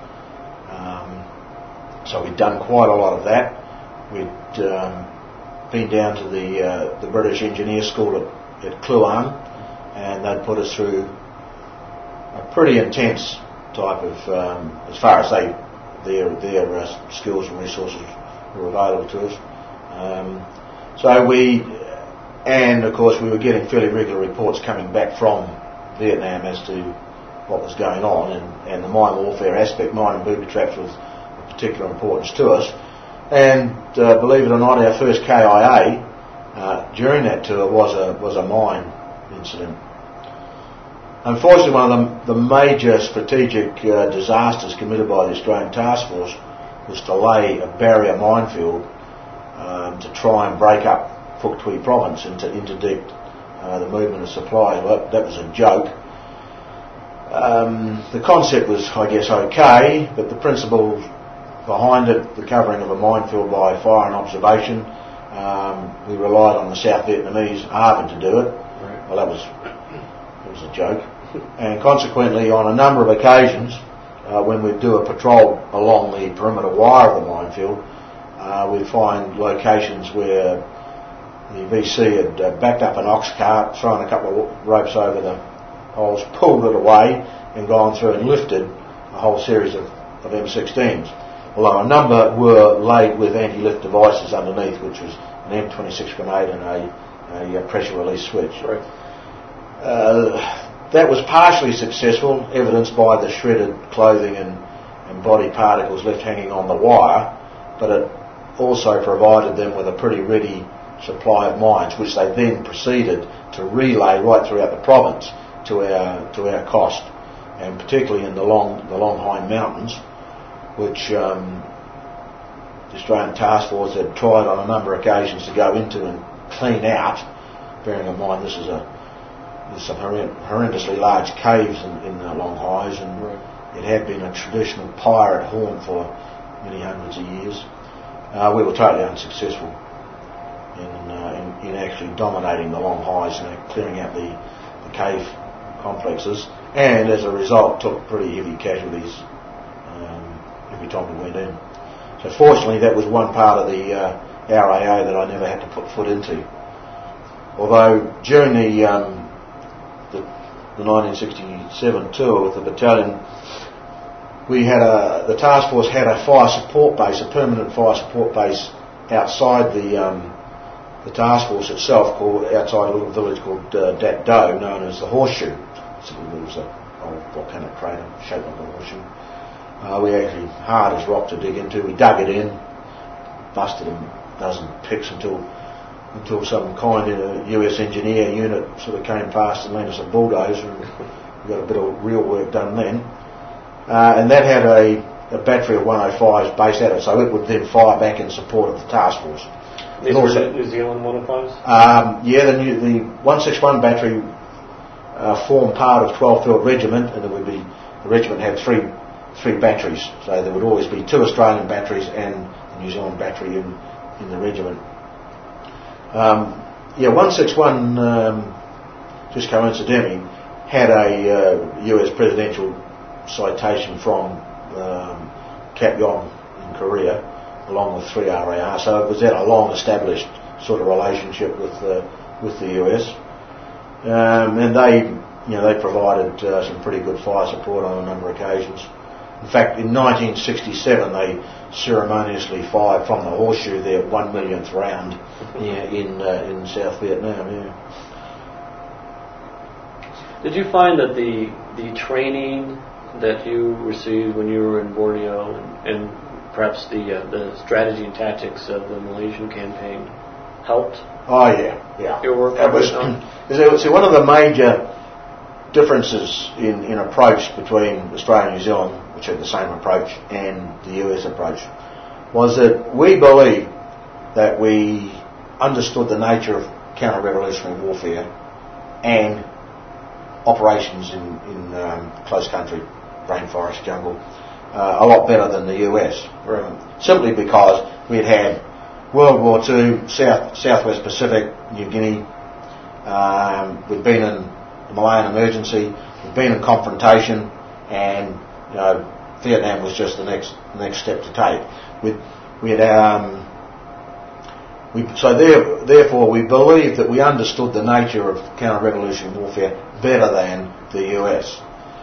Um, so we'd done quite a lot of that. We'd um, been down to the uh, the British Engineer School at, at Kluang, and they'd put us through a pretty intense type of, um, as far as they their their uh, skills and resources were available to us. Um, so we, and of course we were getting fairly regular reports coming back from Vietnam as to what was going on, and, and the mine warfare aspect, mine and booby traps, was of particular importance to us. And uh, believe it or not, our first K I A uh, during that tour was a was a mine incident. Unfortunately, one of the, the major strategic uh, disasters committed by the Australian Task Force was to lay a barrier minefield um, to try and break up Phuoc Tuy province and to interdict uh, the movement of supplies. Well, that, that was a joke. Um, the concept was, I guess, okay, but the principle behind it, the covering of a minefield by fire and observation, um, we relied on the South Vietnamese A R V I to do it. Right. Well, that was it was a joke. And consequently, on a number of occasions, uh, when we'd do a patrol along the perimeter wire of the minefield, uh, we'd find locations where the V C had uh, backed up an ox cart, thrown a couple of ropes over the holes, pulled it away, and gone through and lifted a whole series of, of M sixteens. Although a number were laid with anti-lift devices underneath, which was an M twenty-six grenade and a, a pressure release switch. Right. Uh, that was partially successful, evidenced by the shredded clothing and, and body particles left hanging on the wire, but it also provided them with a pretty ready supply of mines, which they then proceeded to relay right throughout the province to our to our cost, and particularly in the long the Long Hein Mountains, which um, the Australian Task Force had tried on a number of occasions to go into and clean out. Bearing in mind this is a there's some horrendously large caves in, in the Long Hais, and right. It had been a traditional pirate haunt for many hundreds of years. Uh, we were totally unsuccessful in, uh, in, in actually dominating the Long Hais and clearing out the, the cave complexes, and as a result took pretty heavy casualties um, every time we went in. So fortunately that was one part of the uh, R A A that I never had to put foot into. Although during the, um, the, the nineteen sixty-seven tour with the battalion, we had a, the task force had a fire support base, a permanent fire support base outside the um, the task force itself, called outside a little village called uh, Dat Do, known as the Horseshoe. So it was an old volcanic crater shaped like a horseshoe. Uh, we actually hard as rock to dig into. We dug it in, busted a dozen picks until until some kind of a U S engineer unit sort of came past and lent us a bulldozer, and we got a bit of real work done then. Uh, and that had a, a battery of one oh fives based at it, so it would then fire back in support of the task force. These were the New Zealand one oh fives? Um, yeah, the, new, the one sixty-one battery uh, formed part of twelfth Field Regiment, and there would be the regiment had three three batteries, so there would always be two Australian batteries and the New Zealand battery in, in the regiment. Um, yeah, one sixty-one, um, just coincidentally, had a uh, U S presidential citation from um, Cap Yong in Korea, along with three R A R, so it was at a long-established sort of relationship with the with the U S, um, and they, you know, they provided uh, some pretty good fire support on a number of occasions. In fact, in nineteen sixty-seven, they ceremoniously fired from the Horseshoe their one millionth round yeah, in uh, in South Vietnam. Yeah. Did you find that the the training that you received when you were in Borneo, and, and perhaps the uh, the strategy and tactics of the Malaysian campaign helped? Oh yeah, yeah. Your work. That was, see, one of the major differences in, in approach between Australia and New Zealand, which had the same approach, and the U S approach, was that we believed that we understood the nature of counter-revolutionary warfare and operations in, in um, close country, rainforest, jungle, uh, a lot better than the U S. Simply because we had had World War Two, South Southwest Pacific, New Guinea. Um, we'd been in the Malayan emergency. We'd been in confrontation, and you know, Vietnam was just the next next step to take. We we had um, we so there, therefore we believed that we understood the nature of counter-revolutionary warfare better than the U S.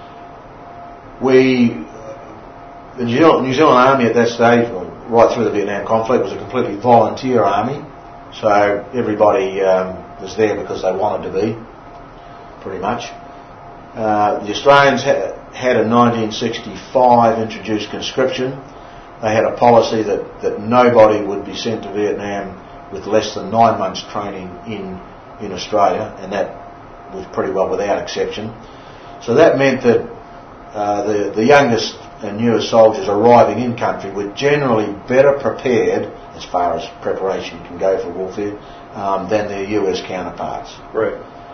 We the New Zealand, New Zealand Army at that stage, right through the Vietnam conflict, was a completely volunteer army, so everybody um, was there because they wanted to be, pretty much. Uh, the Australians ha- had in nineteen sixty-five introduced conscription. They had a policy that, that nobody would be sent to Vietnam with less than nine months training in in Australia, and that was pretty well without exception. So that meant that uh, the, the youngest and newest soldiers arriving in country were generally better prepared, as far as preparation can go for warfare, um, than their U S counterparts. Right.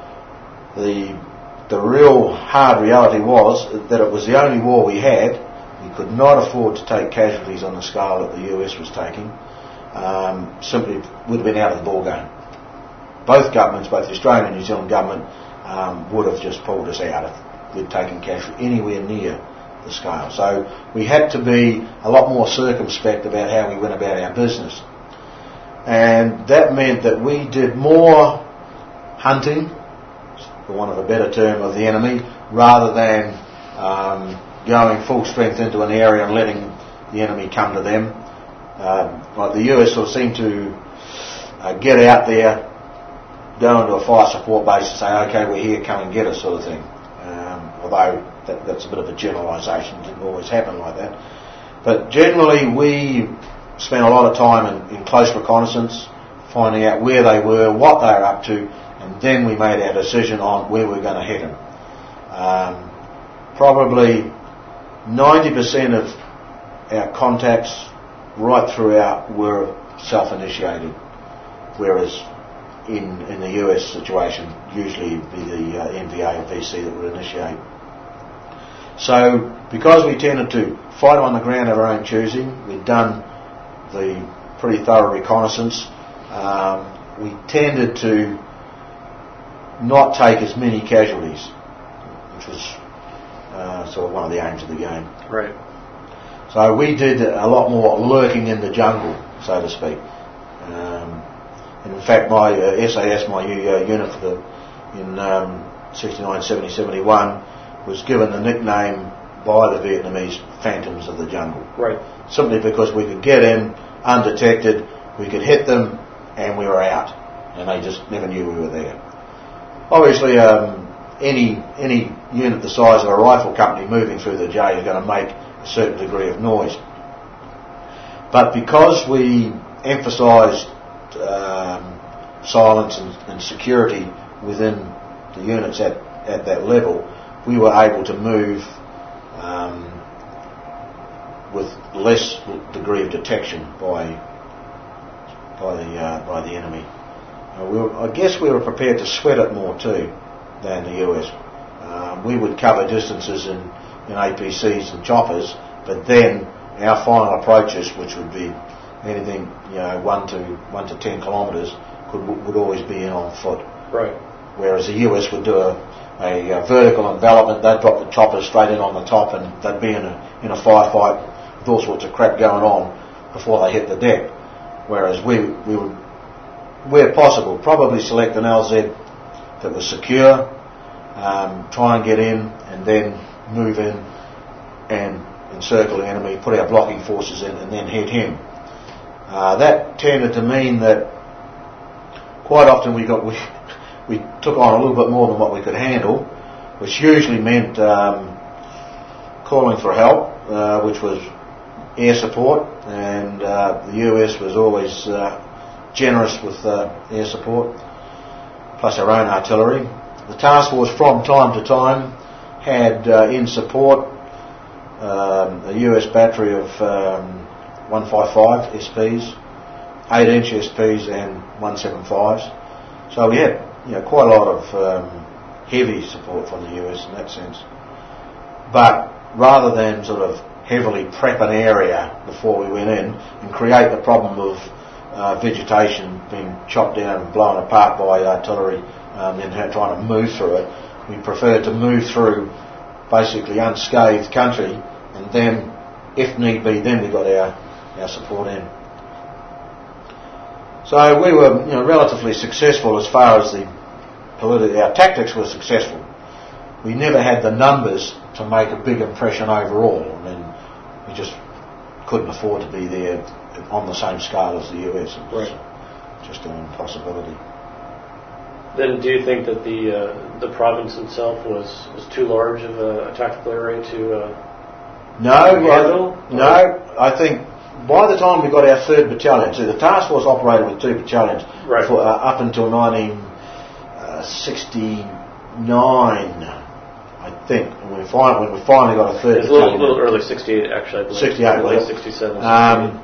The the real hard reality was that it was the only war we had. We could not afford to take casualties on the scale that the U S was taking. Um, simply would have been out of the ball game. Both governments, both the Australian and New Zealand government, um, would have just pulled us out if we'd taken casualty anywhere near the scale. So we had to be a lot more circumspect about how we went about our business. And that meant that we did more hunting, for want of a better term, of the enemy, rather than um, going full strength into an area and letting the enemy come to them. Uh, like the U S sort of seemed to uh, get out there, go into a fire support base and say, okay, we're here, come and get us, sort of thing. Um, although that, that's a bit of a generalisation, it didn't always happen like that. But generally we spent a lot of time in, in close reconnaissance, finding out where they were, what they were up to, and then we made our decision on where we were going to hit them. Um, probably ninety percent of our contacts right throughout were self-initiated, whereas in, in the U S situation, usually it'd be the uh, N V A or V C that would initiate. So, because we tended to fight on the ground of our own choosing, we'd done the pretty thorough reconnaissance, um, we tended to not take as many casualties. which was uh, sort of one of the aims of the game. Right. So we did a lot more lurking in the jungle, so to speak. Um, and in fact, my uh, S A S, my uh, unit for the in um, sixty-nine, seventy, seventy-one, was given the nickname by the Vietnamese Phantoms of the Jungle. Right. Simply because we could get in undetected, we could hit them, and we were out, and they just never knew we were there. Obviously, um, any any unit the size of a rifle company moving through the J is going to make a certain degree of noise. But because we emphasised um, silence and, and security within the units at, at that level, we were able to move um, with less degree of detection by by the uh, by the enemy. Uh, we were, I guess we were prepared to sweat it more too than the U S. Um, we would cover distances in, in A P Cs and choppers, but then our final approaches, which would be anything, you know, one to one to ten kilometres, could would always be in on foot. Right. Whereas the U S would do a, a, a vertical envelopment, they'd drop the choppers straight in on the top, and they'd be in a in a firefight with all sorts of crap going on before they hit the deck. Whereas we we would, where possible, probably select an L Z that was secure, um, try and get in, and then move in and encircle the enemy, put our blocking forces in, and then hit him. Uh, that tended to mean that quite often we got we we took on a little bit more than what we could handle, which usually meant um, calling for help, uh, which was air support, and uh, the U S was always uh, generous with uh, air support, plus our own artillery. The task force from time to time had uh, in support um, a U S battery of um, one fifty-five S Ps, eight inch S Ps and one seventy-fives. So we had, you know, quite a lot of um, heavy support from the U S in that sense. But rather than sort of heavily prep an area before we went in and create the problem of uh, vegetation being chopped down and blown apart by artillery um, and trying to move through it, we preferred to move through basically unscathed country, and then, if need be, then we got our, our support in. So we were, you know, relatively successful as far as the politi- our tactics were successful. We never had the numbers to make a big impression overall. I mean, we just couldn't afford to be there on the same scale as the U S. It was right. Just an impossibility. Then, do you think that the uh, the province itself was, was too large of a, a tactical area to uh, no, handle? I, no, I think by the time we got our third battalion, see, the task force operated with two battalions right. for, uh, up until nineteen sixty-nine, I think. When we, fin- when we finally got a third it was battalion. a little, little early, sixty-eight actually, I believe. sixty-eight, I believe sixty-seven. Um,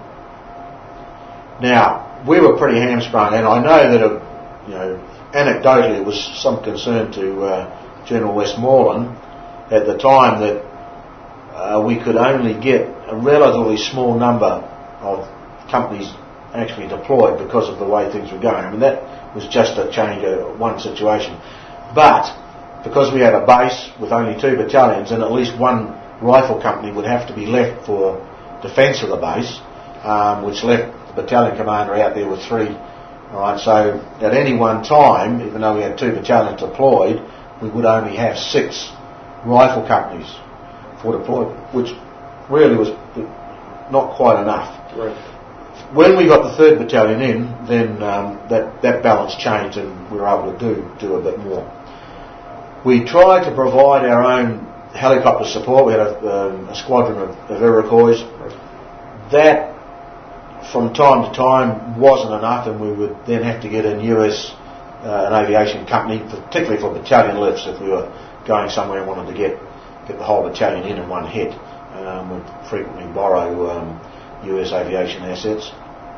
now, we were pretty hamstrung, and I know that, it, you know, anecdotally it was some concern to uh, General Westmoreland at the time that uh, we could only get a relatively small number of companies actually deployed because of the way things were going. I mean, that was just a change of one situation. But because we had a base with only two battalions, and at least one rifle company would have to be left for defence of the base, um, which left the battalion commander out there with three. Right, so at any one time, even though we had two battalions deployed, we would only have six rifle companies for deployment, which really was not quite enough. Right. When we got the third battalion in, then um, that, that balance changed, and we were able to do, do a bit more. We tried to provide our own helicopter support. We had a, um, a squadron of, of Iroquois. That, from time to time, wasn't enough, and we would then have to get in U S uh, an aviation company, particularly for battalion lifts. If we were going somewhere and wanted to get get the whole battalion in in one hit, um, we'd frequently borrow um, U S aviation assets.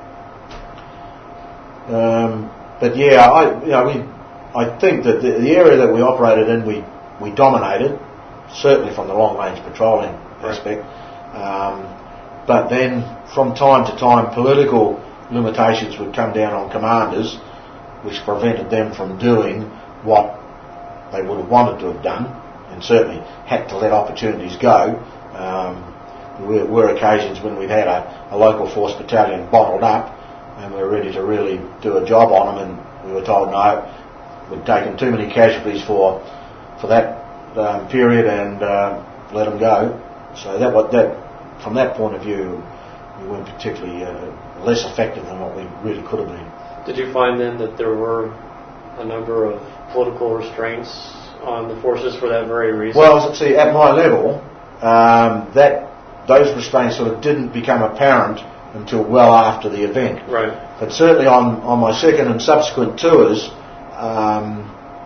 Um, but yeah, I you know we I think that the, the area that we operated in, we we dominated, certainly from the long range patrolling aspect. Um, But then, from time to time, political limitations would come down on commanders, which prevented them from doing what they would have wanted to have done. and certainly had to let opportunities go. Um, there were occasions when we'd had a, a local force battalion bottled up and we were ready to really do a job on them, and we were told no, we'd taken too many casualties for for that um, period and uh, let them go. So that, that from that point of view, we weren't particularly uh, less effective than what we really could have been. Did you find then that there were a number of political restraints on the forces for that very reason? Well, see, at my level, um, that those restraints sort of didn't become apparent until well after the event. Right. But certainly on, on my second and subsequent tours, um,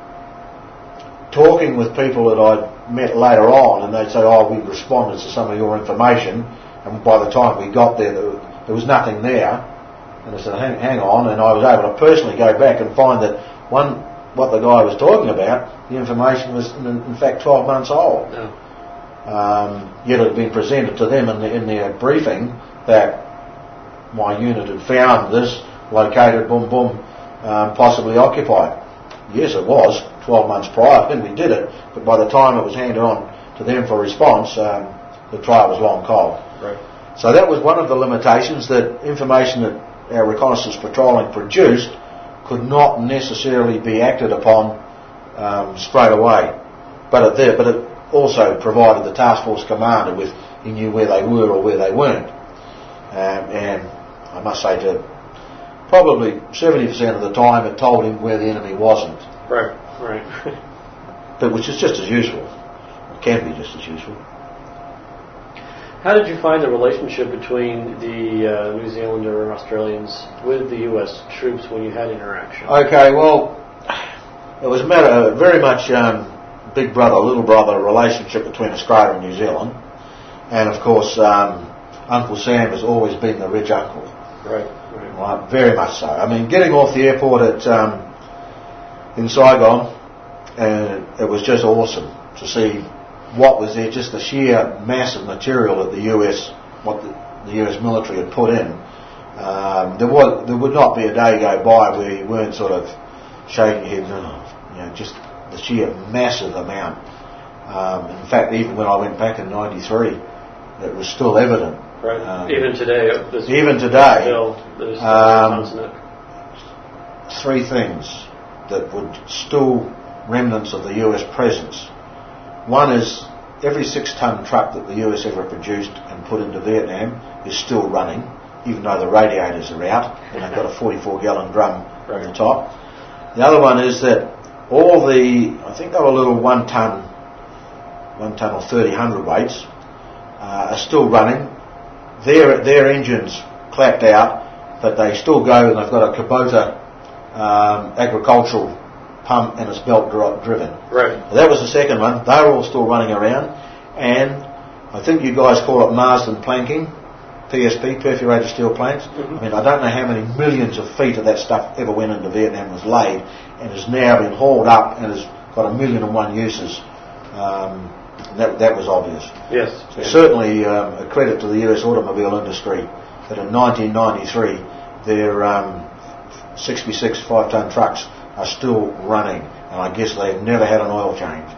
talking with people that I'd met later on, and they'd say, oh, we responded to some of your information, and by the time we got there, there, there was nothing there. And I said, hang, hang on, and I was able to personally go back and find that one, what the guy was talking about, the information was in, in fact twelve months old. Yeah. Um, yet it had been presented to them in, the, in their briefing that my unit had found this located, boom, boom, um, possibly occupied. Yes, it was twelve months prior when we did it, but by the time it was handed on to them for response, um, the trial was long cold. Right. So that was one of the limitations, that information that our reconnaissance patrolling produced could not necessarily be acted upon um, straight away. But it, there, but it also provided the task force commander with, he knew where they were or where they weren't. Um, and I must say to probably seventy percent of the time it told him where the enemy wasn't. Right, right. But which is just as useful. It can be just as useful. How did you find the relationship between the uh, New Zealander and Australians with the U S troops when you had interaction? Okay, well, it was a matter of very much um, big brother, little brother relationship between Australia and New Zealand. And of course, um, Uncle Sam has always been the rich uncle. Right, right. Right, very much so. I mean, getting off the airport at um, in Saigon, and it was just awesome to see what was there, just the sheer mass of material that the U S, what the, the U S military had put in. Um, there was, there would not be a day go by where you weren't sort of shaking your head, oh, you know, just the sheer massive amount. Um, in fact, even when I went back in ninety-three, it was still evident. Right. Um, even today. This even today. Still, there's um, still three things that would still remnants of the U S presence. One is every six-ton truck that the U S ever produced and put into Vietnam is still running, even though the radiators are out and they've got a forty-four gallon drum right. on the top. The other one is that all the, I think they were little one-ton, one-ton or thirty hundredweights, uh, are still running. Their their engines clapped out, but they still go, and they've got a Kubota um, agricultural pump and it's belt dri- driven. Right. That was the second one. They were all still running around, and I think you guys call it Marsden planking, P S P, perforated steel planks. Mm-hmm. I mean, I don't know how many millions of feet of that stuff ever went into Vietnam, was laid, and has now been hauled up and has got a million and one uses. Um, and that, that was obvious. Yes. So yes. Certainly um, a credit to the U S automobile industry that in nineteen ninety-three their um, sixty-six five-ton trucks are still running, and I guess they've never had an oil change.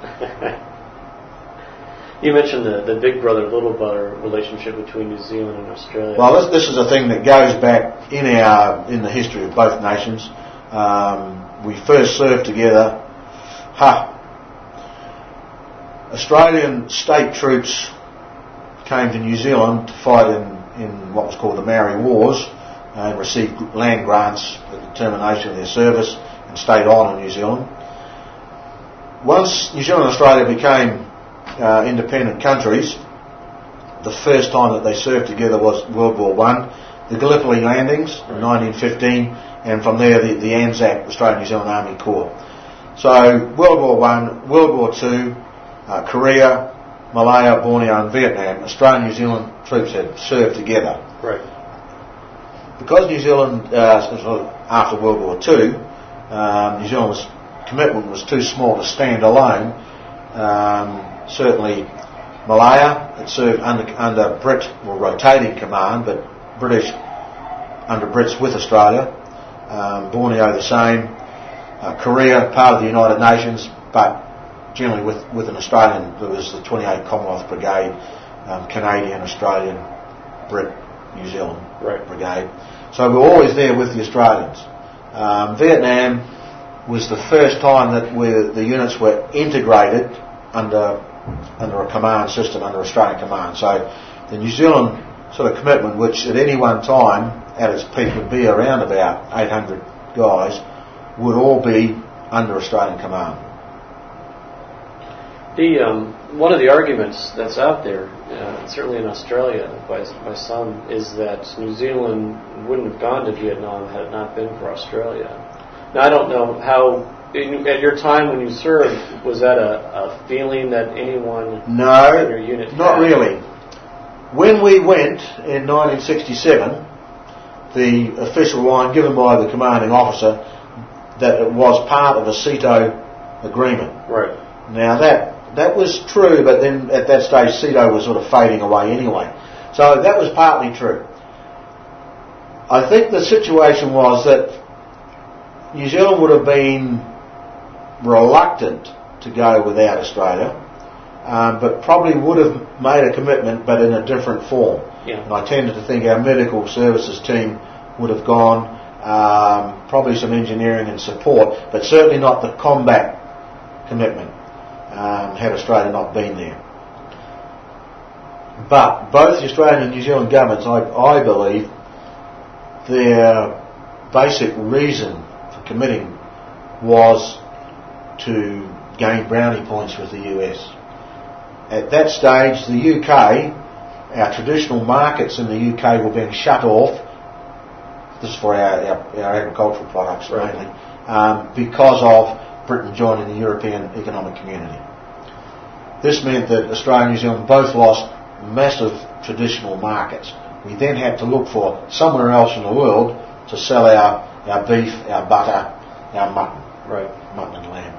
You mentioned the, the big brother, little brother relationship between New Zealand and Australia. Well, this, this is a thing that goes back in our in the history of both nations. Um, we first served together. Ha! Australian state troops came to New Zealand to fight in, in what was called the Maori Wars and received land grants at the termination of their service and stayed on in New Zealand. Once New Zealand and Australia became uh, independent countries, the first time that they served together was World War One, the Gallipoli landings in nineteen fifteen, and from there the, the ANZAC, Australian New Zealand Army Corps. So World War One, World War Two, uh, Korea, Malaya, Borneo and Vietnam, Australian and New Zealand troops had served together. Right. Because New Zealand, uh, after World War Two, um, New Zealand's commitment was too small to stand alone. Um, certainly Malaya, it served under, under Brit, or rotating command, but British, under Brits with Australia. Um, Borneo the same. Uh, Korea, part of the United Nations, but generally with, with an Australian, there was the twenty-eighth Commonwealth Brigade, um, Canadian, Australian, Brit, New Zealand right. Brigade. So we were always there with the Australians. Um, Vietnam was the first time that we, the units were integrated under under a command system, under Australian command. So the New Zealand sort of commitment, which at any one time at its peak would be around about eight hundred guys, would all be under Australian command. The um, one of the arguments that's out there, uh, certainly in Australia by by some, is that New Zealand wouldn't have gone to Vietnam had it not been for Australia. Now I don't know how, in, at your time when you served, was that a, a feeling that anyone no, in your unit had? Not really. When we went in nineteen sixty-seven, the official line given by the commanding officer that it was part of a CETO agreement. Right. Now that that was true, but then at that stage CETO was sort of fading away anyway. So that was partly true. I think the situation was that New Zealand would have been reluctant to go without Australia, um, but probably would have made a commitment, but in a different form. Yeah. And I tended to think our medical services team would have gone, um, probably some engineering and support, but certainly not the combat commitment, um, had Australia not been there. But both the Australian and New Zealand governments, I, I believe, their basic reason for committing was to gain brownie points with the U S. At that stage, the U K, our traditional markets in the U K were being shut off. This is for our, our, our agricultural products right. mainly, um, because of Britain joining the European Economic Community. This meant that Australia and New Zealand both lost massive traditional markets. We then had to look for somewhere else in the world to sell our, our beef, our butter, our mutton, right. mutton and lamb.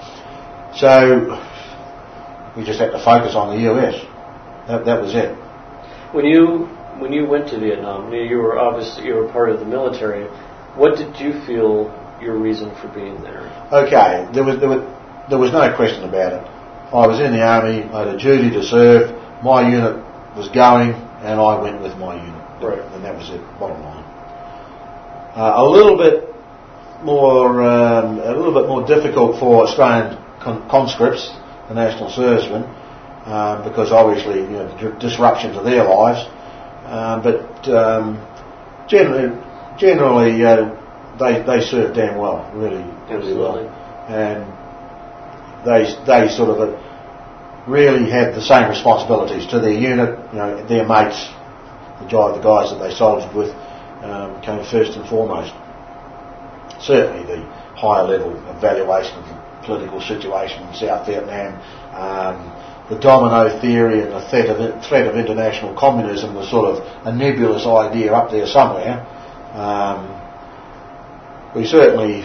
So we just had to focus on the U S. That, that was it. When you when you went to Vietnam, you were obviously you were part of the military. What did you feel your reason for being there? Okay, there was there was there was no question about it. I was in the army. I had a duty to serve. My unit was going, and I went with my unit. Right. And that was it. Bottom line. Uh, a little bit more um, a little bit more difficult for Australian con- conscripts, the national servicemen, um, because obviously you know the disruption to their lives. Um, but um, generally, generally uh, they they served damn well, really, really well, and they they sort of uh, really had the same responsibilities to their unit. You know, their mates, the guy, the guys that they soldiered with, um, came first and foremost. Certainly, the higher level evaluation of the political situation in South Vietnam. Um, The domino theory and the threat of, threat of international communism was sort of a nebulous idea up there somewhere. Um, we certainly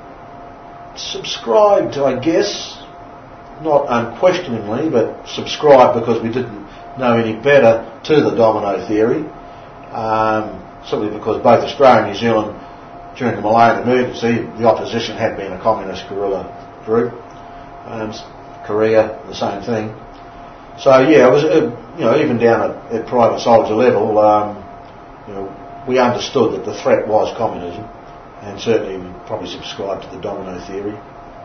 subscribed, I guess, not unquestioningly, but subscribed because we didn't know any better to the domino theory. Um, simply because both Australia and New Zealand, during the Malayan emergency, the opposition had been a communist guerrilla group. Um, Korea, the same thing. So yeah, it was uh, you know even down at, at private soldier level, um, you know we understood that the threat was communism, and certainly we probably subscribed to the domino theory.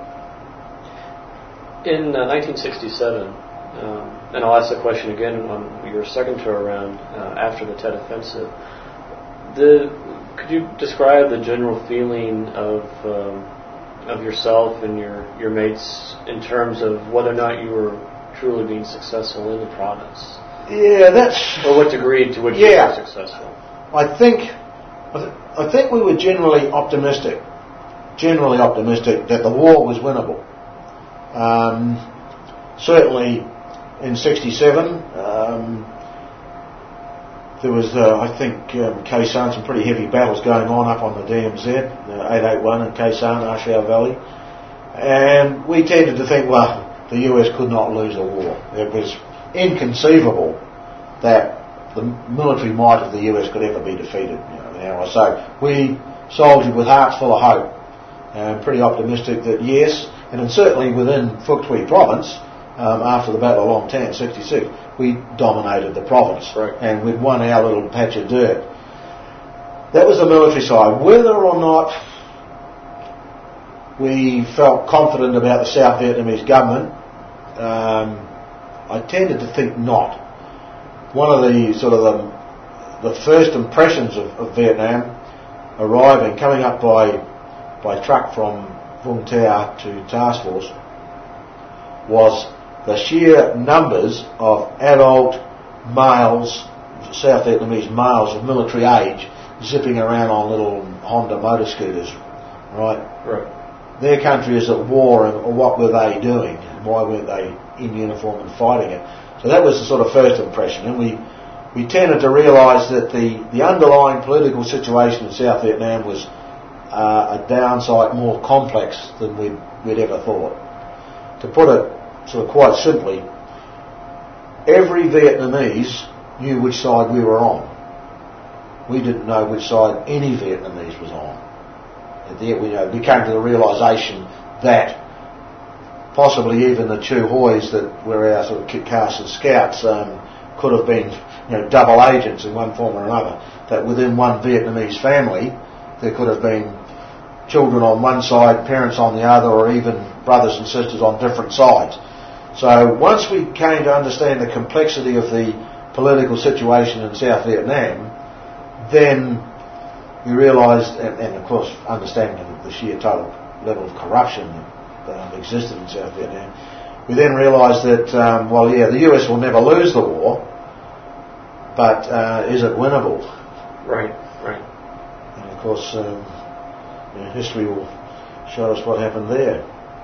In uh, nineteen sixty-seven, um, and I'll ask the question again on your second tour around uh, after the Tet Offensive. The could you describe the general feeling of um, of yourself and your your mates in terms of whether or not you were truly being successful in the province? Yeah, that's... Or what degree to which yeah, you were successful? I think, I, th- I think we were generally optimistic, generally optimistic that the war was winnable. Um, certainly in sixty-seven, um, there was, uh, I think, um, Khe Sanh, some pretty heavy battles going on up on the D M Z, uh, eight eighty-one in Khe Sanh, A Shau Valley. And we tended to think, well, the U S could not lose a war. It was inconceivable that the military might of the U S could ever be defeated. You know, now, so we soldiered with hearts full of hope and pretty optimistic that yes, and then certainly within Phuoc Tuy province, um, after the Battle of Long Tan, sixty-six, we dominated the province. Right. And we'd won our little patch of dirt. That was the military side. Whether or not we felt confident about the South Vietnamese government, um, I tended to think not. One of the sort of the, the first impressions of, of Vietnam arriving, coming up by by truck from Vung Tau to Task Force, was the sheer numbers of adult males, South Vietnamese males of military age, zipping around on little Honda motor scooters, right? Right. Their country is at war, and what were they doing? And why weren't they in uniform and fighting it? So that was the sort of first impression, and we we tended to realise that the, the underlying political situation in South Vietnam was uh, a downside more complex than we'd, we'd ever thought. To put it sort of quite simply, every Vietnamese knew which side we were on. We didn't know which side any Vietnamese was on. And there we, you know, we came to the realisation that possibly even the Chu Hois that were our sort of kit cast and scouts um, could have been, you know, double agents in one form or another. That within one Vietnamese family there could have been children on one side, parents on the other, or even brothers and sisters on different sides. So once we came to understand the complexity of the political situation in South Vietnam, then we realised, and, and of course understanding the sheer total level of corruption that um, existed in South Vietnam, we then realised that, um, well, yeah, the U S will never lose the war, but uh, is it winnable? Right, right. And of course, um, you know, history will show us what happened there.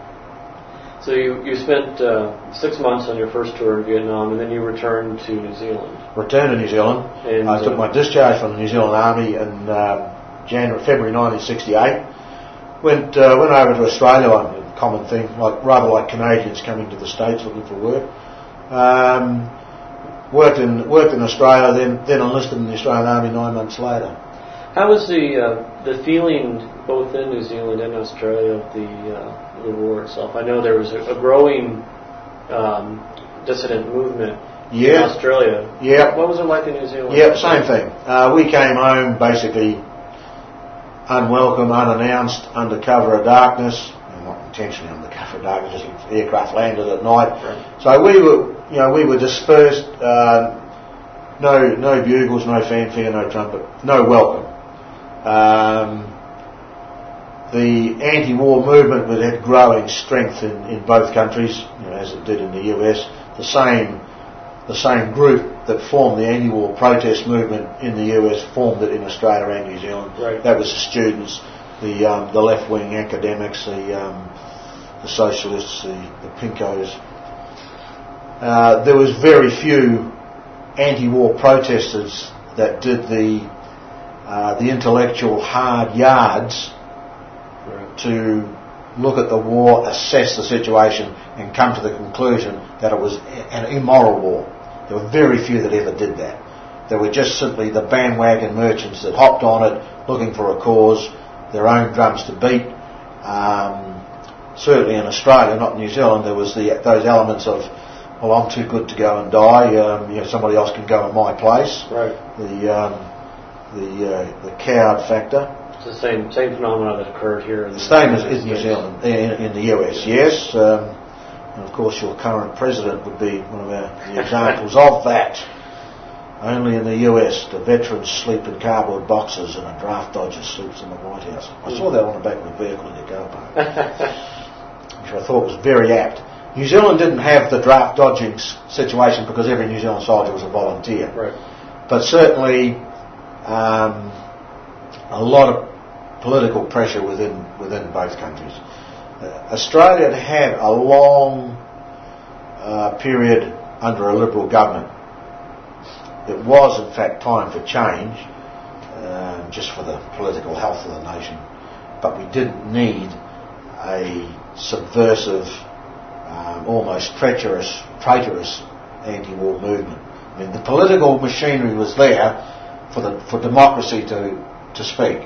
So you, you spent uh, six months on your first tour in Vietnam, and then you returned to New Zealand. Returned to New Zealand. And, I took uh, my discharge from the New Zealand Army in um, January, February nineteen sixty-eight. Went uh, went over to Australia, a common thing, like rather like Canadians coming to the States looking for work. Um, worked in worked in Australia, then then enlisted in the Australian Army nine months later. How was the uh, the feeling both in New Zealand and Australia of the uh, the war itself? I know there was a, a growing um, dissident movement Yeah. in Australia. Yeah. What was it like in New Zealand? Yeah, same thing. Uh, we came home basically unwelcome, unannounced, under cover of darkness. Well, not intentionally under cover of darkness, just aircraft landed at night. Right. So we were, you know, we were dispersed. Uh, no, no bugles, no fanfare, no trumpet, no welcome. Um, the anti-war movement would have growing strength in, in both countries, you know, as it did in the U S. The same, the same group that formed the anti-war protest movement in the U S formed it in Australia and New Zealand. Right. That was the students, the um, the left-wing academics, the um, the socialists, the, the pinkos. Uh, there was very few anti-war protesters that did the uh, the intellectual hard yards Right. to look at the war, assess the situation, and come to the conclusion that it was an immoral war. There were very few that ever did that. They were just simply the bandwagon merchants that hopped on it, looking for a cause, their own drums to beat. Um, certainly in Australia, not New Zealand, there was the, those elements of, well, I'm too good to go and die. Um, you know, somebody else can go in my place. Right. The um, the uh, the coward factor. It's the same same phenomenon that occurred here. In The the same as United in New States. Zealand, in, in the U S, yes. Um, and of course, your current president would be one of our, the examples of that. Only in the U S, the veterans sleep in cardboard boxes and a draft dodger sleeps in the White House. I saw that on the back of the vehicle in your car park, which I thought was very apt. New Zealand didn't have the draft dodging situation because every New Zealand soldier was a volunteer. Right. But certainly, um, a lot of political pressure within within both countries. Uh, Australia had had a long uh, period under a Liberal government. It was, in fact, time for change, uh, just for the political health of the nation. But we didn't need a subversive, um, almost treacherous, traitorous anti-war movement. I mean, the political machinery was there for the for democracy to to speak,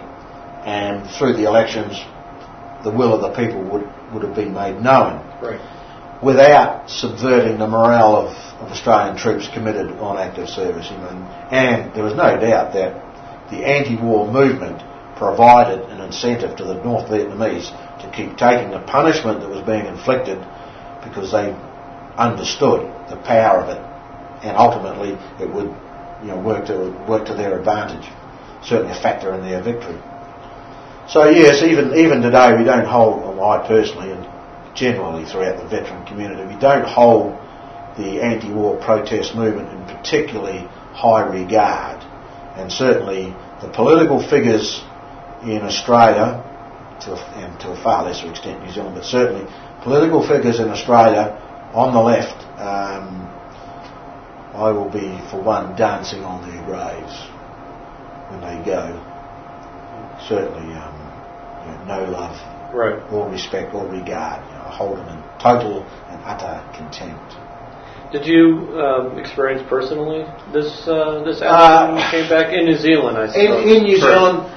and through the elections, the will of the people would, would have been made known. Right. without subverting the morale of, of Australian troops committed on active service. You know, and there was no doubt that the anti-war movement provided an incentive to the North Vietnamese to keep taking the punishment that was being inflicted, because they understood the power of it, and ultimately it would, you know, work to work to their advantage. Certainly a factor in their victory. So yes, even even today we don't hold, well, I personally and generally throughout the veteran community, we don't hold the anti-war protest movement in particularly high regard, and certainly the political figures in Australia, to a, and to a far lesser extent New Zealand, but certainly political figures in Australia on the left, um, I will be, for one, dancing on their graves when they go. Certainly um, you know, no love, right, or respect or regard. You know, I hold them in total and utter contempt. Did you um, experience personally this uh, this action Uh, when you came back in New Zealand, I suppose? In, in New First. Zealand,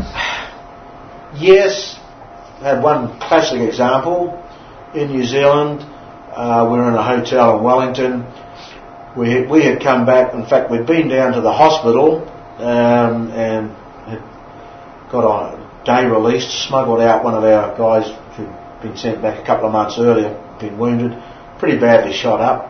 yes. I had one classic example. In New Zealand, uh, we were in a hotel in Wellington. We had, we had come back. In fact, we'd been down to the hospital um, and had got on a day release, smuggled out one of our guys who'd been sent back a couple of months earlier, been wounded, pretty badly shot up.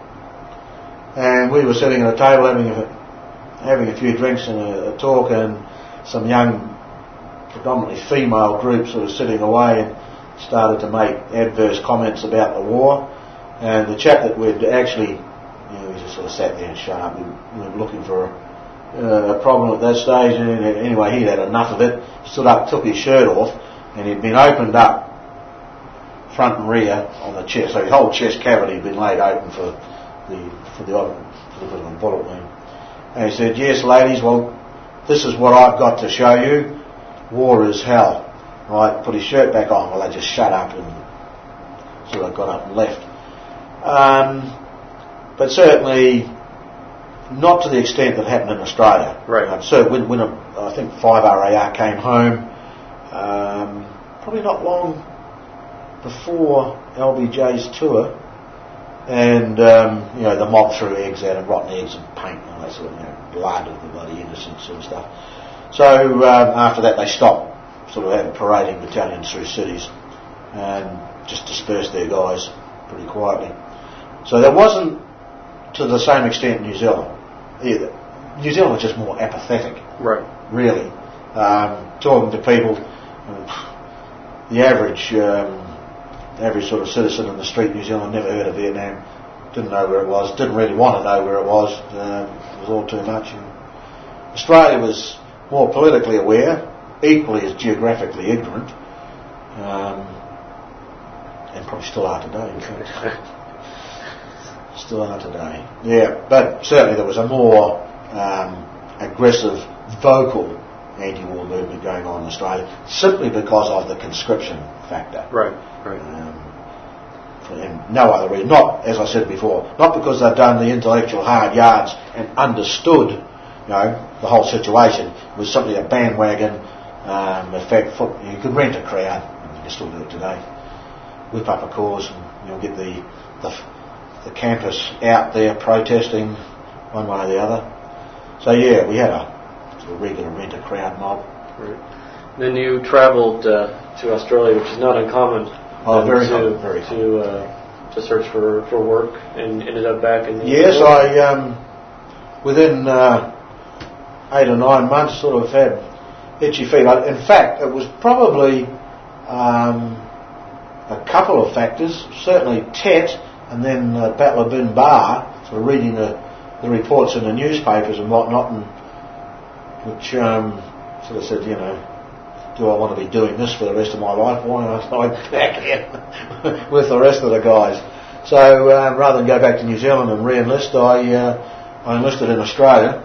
And we were sitting at a table having a, having a few drinks and a, a talk, and some young, predominantly female group sort of sitting away and started to make adverse comments about the war. And the chap that we'd actually, you know, we just sort of sat there and shut up. We, we were looking for a, uh, a problem at that stage, and anyway, he'd had enough of it. Stood up, took his shirt off, and he'd been opened up front and rear on the chest. So his whole chest cavity had been laid open for the for the for the, for the bullet wound. And he said, "Yes, ladies, well, this is what I've got to show you. War is hell." Right, put his shirt back on. Well, they just shut up and sort of got up and left. Um, but certainly not to the extent that happened in Australia. Right. Um, so when, when a, I think five R A R came home, um, probably not long before L B J's tour, and um, you know, the mob threw eggs out, and rotten eggs and paint and all that sort of, you know, blood of the bloody innocent sort of stuff. So um, after that they stopped sort of having parading battalions through cities and just dispersed their guys pretty quietly. So there wasn't to the same extent in New Zealand either. New Zealand was just more apathetic, right? Really, um, talking to people, um, the average um, average sort of citizen in the street in New Zealand never heard of Vietnam, didn't know where it was, didn't really want to know where it was. Um, it was all too much. And Australia was more politically aware, equally as geographically ignorant, um, and probably still are today, in fact. Still are today. Yeah, but certainly there was a more um, aggressive, vocal anti-war movement going on in Australia, simply because of the conscription factor. Right, right. Um, for, and no other reason. Not, as I said before, not because they've done the intellectual hard yards and understood, you know, the whole situation. It was simply a bandwagon. Um, in fact, you could rent a crowd, and you can still do it today. Whip up a cause, and you'll get the, the the campus out there protesting one way or the other. So yeah, we had a sort of regular rent a crowd mob. Right. Then you travelled uh, to Australia, which is not uncommon. Oh, very to, common, very common. To uh, to search for, for work, and ended up back in. Yes, I um, within uh, eight or nine months sort of had itchy feet. In fact, it was probably um, a couple of factors. Certainly Tet, and then uh, Battle of Bin Bar, sort of reading the, the reports in the newspapers and whatnot, and which um, sort of said, you know, do I want to be doing this for the rest of my life? Why don't I back in with the rest of the guys? So uh, rather than go back to New Zealand and re-enlist, I uh, I enlisted in Australia,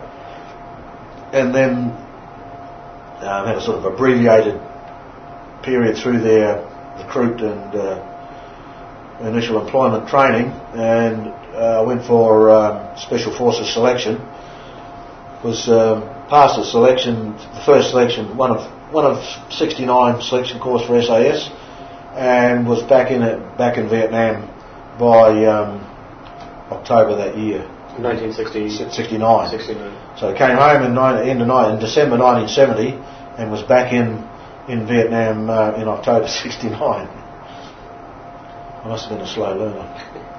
and then um, had a sort of abbreviated period through their recruit and uh, initial employment training, and I uh, went for um, Special Forces selection. Was um, passed the selection, the first selection, one of one of sixty-nine selection course for S A S, and was back in it, back in Vietnam by um, October that year. nineteen sixty, sixty-nine. sixty-nine. So I came home in, in, the, in December nineteen seventy and was back in, in Vietnam uh, in October sixty-nine. I must have been a slow learner.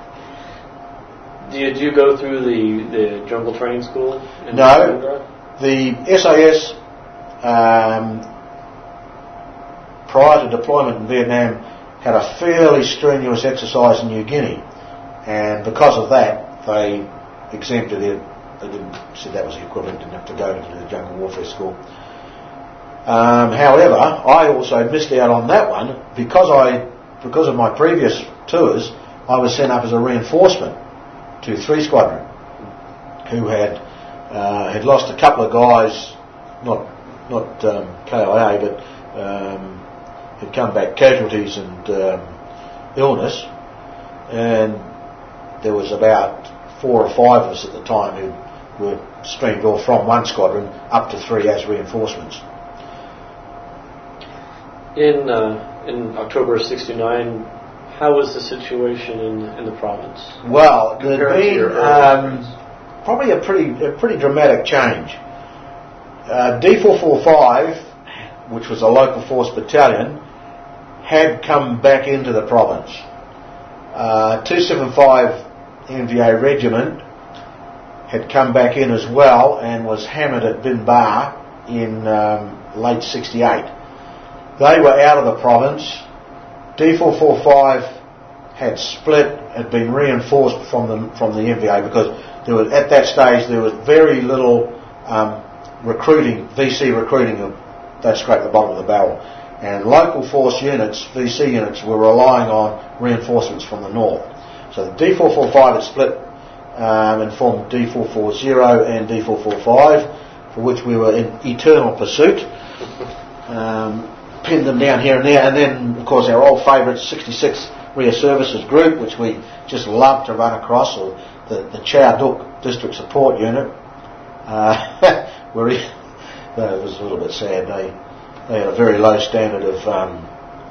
Did you go through the, the jungle training school? In No. The S A S, um, prior to deployment in Vietnam, had a fairly strenuous exercise in New Guinea. And because of that, they exempted it. They didn't, said that was the equivalent, didn't have to go to the jungle warfare school. Um, however, I also missed out on that one because I, because of my previous tours, I was sent up as a reinforcement to three Squadron, who had uh, had lost a couple of guys, not not um, K I A, but um, had come back casualties and um, illness, and there was about four or five of us at the time who were streamed off from one squadron up to three as reinforcements. In uh, in October sixty-nine, how was the situation in in the province? Well, there'd been um, efforts? probably a pretty a pretty dramatic change. Uh, D four forty-five, which was a local force battalion, had come back into the province. Uh, two seventy-five N V A regiment had come back in as well and was hammered at Bin Ba in um, late sixty-eight. They were out of the province. D four forty-five had split, had been reinforced from the from the N V A because there was, at that stage there was very little um, recruiting, V C recruiting of that scraped the bottom of the barrel. And local force units, V C units, were relying on reinforcements from the north. So the D four forty-five had split um, and formed D four forty and D four forty-five, for which we were in eternal pursuit. Um, pinned them down here and there, and then of course our old favourite sixty-six Rear Services Group, which we just loved to run across, or the, the Chow Duc District Support Unit, uh, were, it was a little bit sad. They they had a very low standard of um,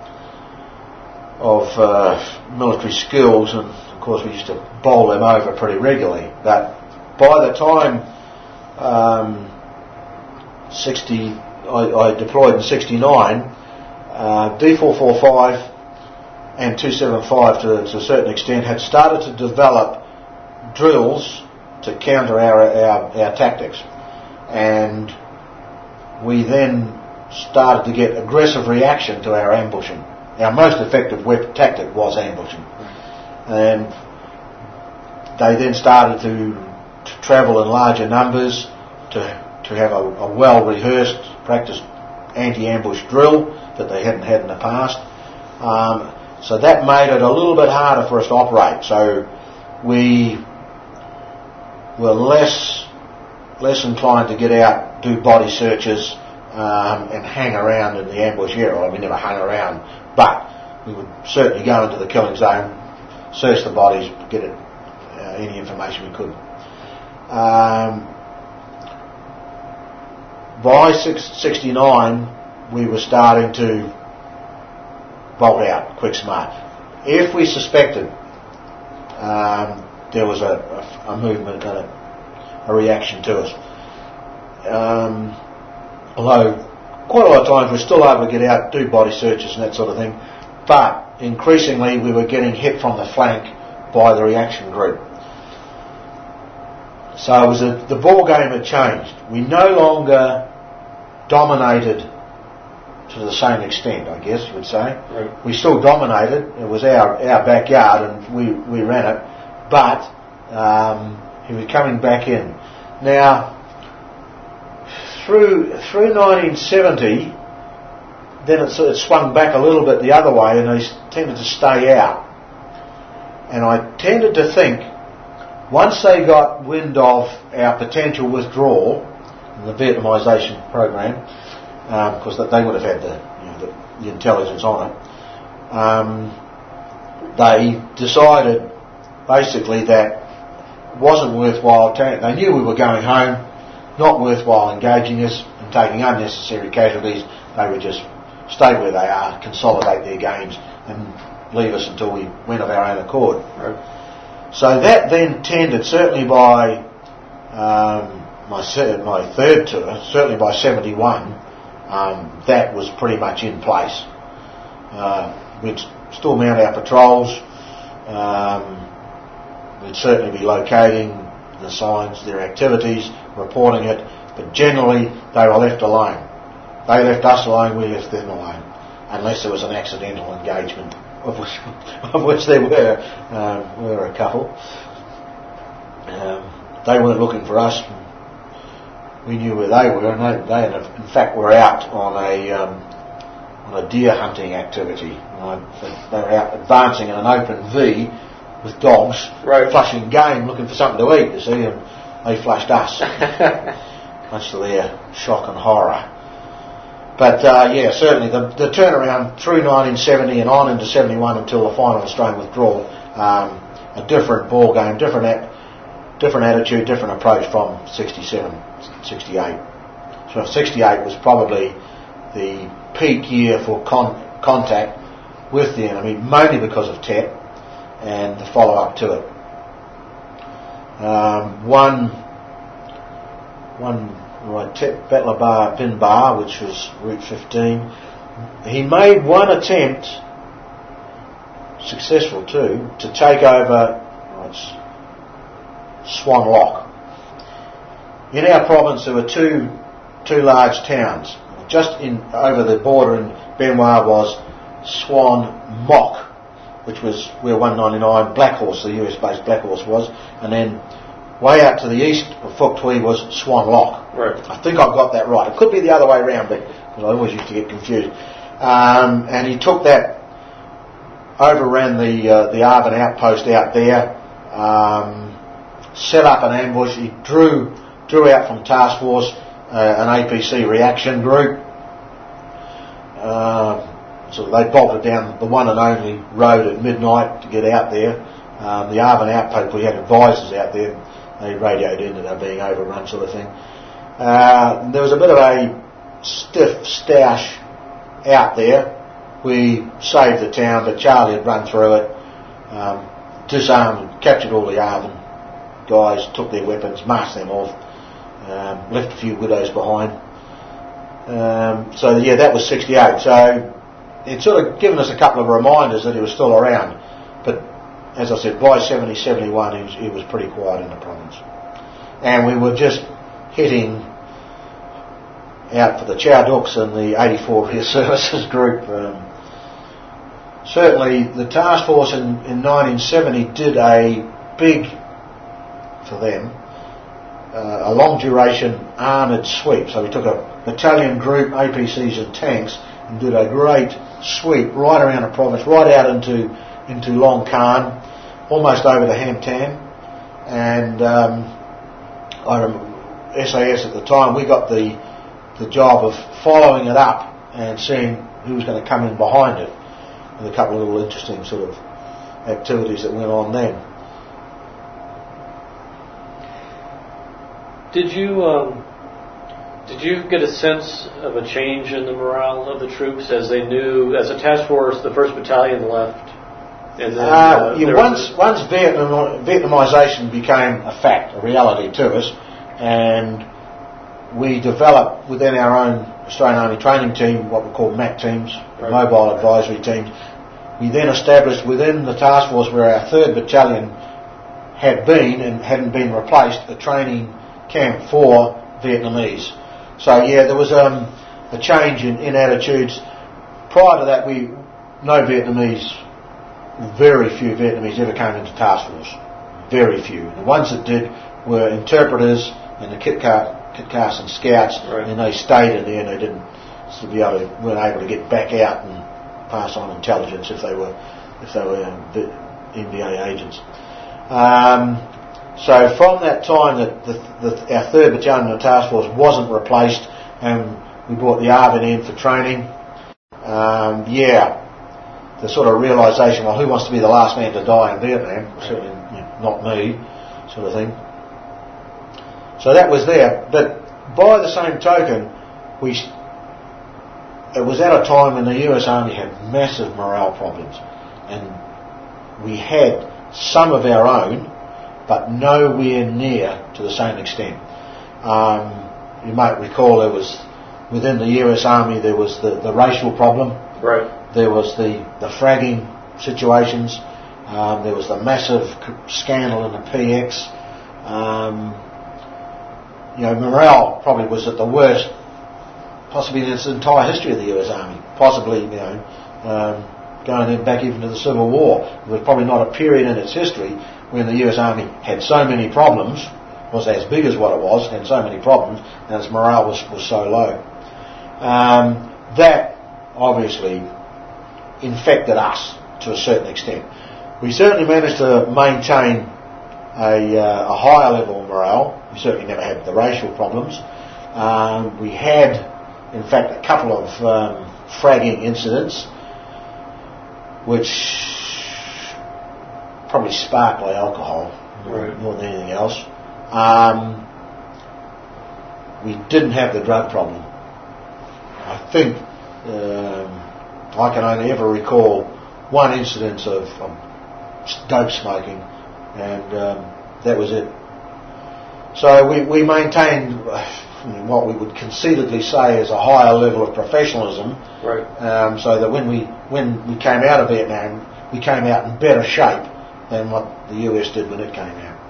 of uh, military skills, and of course we used to bowl them over pretty regularly. But by the time um, sixty, I, I deployed in sixty-nine. Uh, D four forty-five and two seventy-five to, to a certain extent had started to develop drills to counter our, our, our tactics, and we then started to get aggressive reaction to our ambushing. Our most effective weapon tactic was ambushing, and they then started to, to travel in larger numbers to to have a, a well rehearsed, practiced anti-ambush drill that they hadn't had in the past. Um, so that made it a little bit harder for us to operate. So we were less less inclined to get out, do body searches, um, and hang around in the ambush area. Well, we never hung around, but we would certainly go into the killing zone, search the bodies, get it, uh, any information we could. Um, by sixty-nine, we were starting to bolt out, quick smart. If we suspected um, there was a, a, a movement and a, a reaction to us, um, although quite a lot of times we're still able to get out, do body searches and that sort of thing, but increasingly we were getting hit from the flank by the reaction group. So it was a, the ball game had changed. We no longer dominated to the same extent, I guess you would say. Right. We still dominated. It was our, our backyard and we, we ran it, but um, he was coming back in. Now, through through nineteen seventy, then it, it swung back a little bit the other way, and they tended to stay out. And I tended to think, once they got wind of our potential withdrawal in the Vietnamisation program, because um, they would have had the, you know, the, the intelligence on it, um, they decided basically that it wasn't worthwhile. Ta- they knew we were going home, not worthwhile engaging us and taking unnecessary casualties. They would just stay where they are, consolidate their gains, and leave us until we went of our own accord. Right. So that then tended, certainly by um, my my third tour, certainly by seventy-one, um, that was pretty much in place. Uh, we'd still mount our patrols. Um, we'd certainly be locating the signs, their activities, reporting it, but generally they were left alone. They left us alone, we left them alone, unless there was an accidental engagement, of which, of which there were, um, were a couple. Um, they weren't looking for us. We knew where they were, and they, they in fact were out on a um, on a deer hunting activity. They were out advancing in an open V with dogs, right, flushing game, looking for something to eat. You see, and they flushed us, much to their shock and horror. But uh, yeah, certainly the, the turnaround through nineteen seventy and on into seventy-one until the final Australian withdrawal, um, a different ball game, different at, different attitude, different approach from sixty-seven, sixty-eight. So sixty-eight was probably the peak year for con- contact with the enemy, mainly because of Tet and the follow-up to it. Um, one, one. Right, Tet Battler Bin Bar, which was Route fifteen. He made one attempt, successful too, to take over right, Swan Lock. In our province, there were two two large towns. Just in over the border in Benoit was Swan Mock, which was where one ninety-nine Black Horse, the U S-based Black Horse, was, and then way out to the east of Phuoc Tuy was Swan Lock. Right. I think I've got that right. It could be the other way around, but because I always used to get confused. Um, and he took that, overran the uh, the Arvin outpost out there, um, set up an ambush. He drew drew out from Task Force uh, an A P C reaction group. Uh, so they bolted down the one and only road at midnight to get out there. Um, the Arvin outpost, we had advisors out there. They radioed in that they were being overrun, sort of thing. Uh, there was a bit of a stiff stoush out there. We saved the town, but Charlie had run through it, um, disarmed and captured all the Arvin guys, took their weapons, marched them off, um, left a few widows behind. Um, so yeah, that was sixty-eight. So it's sort of given us a couple of reminders that he was still around. But as I said, by seventy, seventy-one, he was, he was pretty quiet in the province. And we were just hitting out for the Chow Duks and the eighty-four Air Services group. Um, certainly the task force in, in nineteen seventy did a big, for them, uh, a long duration armoured sweep. So we took a battalion group, A P Cs and tanks, and did a great sweep right around the province, right out into into Long Khan, almost over to Ham Tan. And um, I remember S A S at the time, we got the the job of following it up and seeing who was going to come in behind it, and a couple of little interesting sort of activities that went on then. Did you um, did you get a sense of a change in the morale of the troops as they knew, as a task force, the first battalion left? And then, uh, uh, yeah, once once Vietnam, Vietnamisation became a fact, a reality to us, and we developed within our own Australian Army training team what we call M A C teams, right, mobile advisory teams. We then established within the task force where our third battalion had been and hadn't been replaced, a training camp for Vietnamese. So yeah, there was um, a change in, in attitudes. Prior to that, we no Vietnamese, very few Vietnamese ever came into task force. Very few. The ones that did were interpreters and the kit car. Kit-cars and scouts, right, and they stayed in there and they didn't to be able to, weren't able to get back out and pass on intelligence if they were if they were um, N B A agents. Um, so from that time that the, the, our third battalion of the task force wasn't replaced, and we brought the Arvin in for training. Um, yeah, the sort of realisation, well, who wants to be the last man to die in Vietnam? Certainly, you know, not me, sort of thing. So that was there, but by the same token, we it was at a time when the U S Army had massive morale problems, and we had some of our own, but nowhere near to the same extent. Um, you might recall there was, within the U S Army, there was the, the racial problem. Right. There was the, the fragging situations. Um, there was the massive scandal in the P X. Um, you know, morale probably was at the worst, possibly in its entire history of the U S Army. Possibly, you know, um, going in back even to the Civil War. There was probably not a period in its history when the U S Army had so many problems, was as big as what it was, had so many problems, and its morale was, was so low. Um, that obviously infected us to a certain extent. We certainly managed to maintain a, uh, a higher level of morale. We certainly never had the racial problems. Um, we had, in fact, a couple of um, fragging incidents, which probably sparked by alcohol more, right. more than anything else. Um, we didn't have the drug problem. I think um, I can only ever recall one incidence of um, dope smoking, and um, that was it. So we, we maintained what we would conceitedly say is a higher level of professionalism, right. um, so that when we when we came out of Vietnam, we came out in better shape than what the U S did when it came out.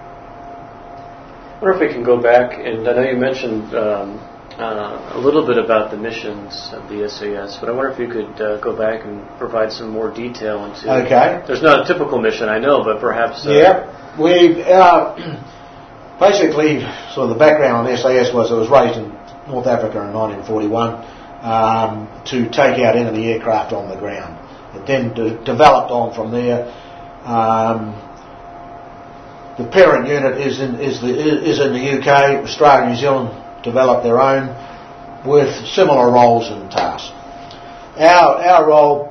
I wonder if we can go back, and I know you mentioned um, uh, a little bit about the missions of the S A S, but I wonder if you could uh, go back and provide some more detail into. Okay. There's not a typical mission, I know, but perhaps. Uh, yeah, we uh, basically sort of the background on S A S was it was raised in North Africa in nineteen forty-one um, to take out enemy aircraft on the ground. It then de- developed on from there. Um, The parent unit is in is the is in the U K. Australia and New Zealand developed their own with similar roles and tasks. Our our role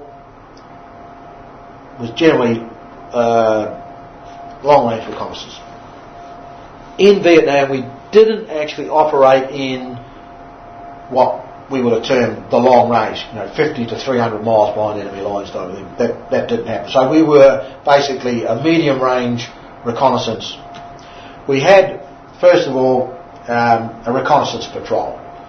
was generally uh, long range reconnaissance. In Vietnam, we didn't actually operate in what we would have termed the long range, you know, fifty to three hundred miles behind enemy lines type of thing. That that didn't happen. So we were basically a medium range reconnaissance. We had, first of all, um, a reconnaissance patrol,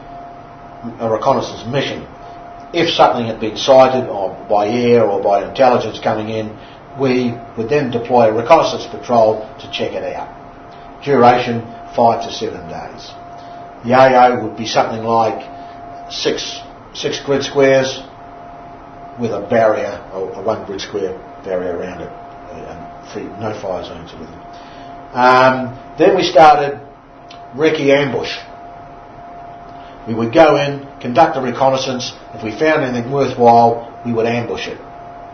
a reconnaissance mission. If something had been sighted or by air or by intelligence coming in, we would then deploy a reconnaissance patrol to check it out. Duration, five to seven days. The A O would be something like six six grid squares with a barrier, or a one grid square barrier around it. Free, no fire zones with them. Um, then we started recce ambush. We would go in, conduct a reconnaissance. If we found anything worthwhile, we would ambush it.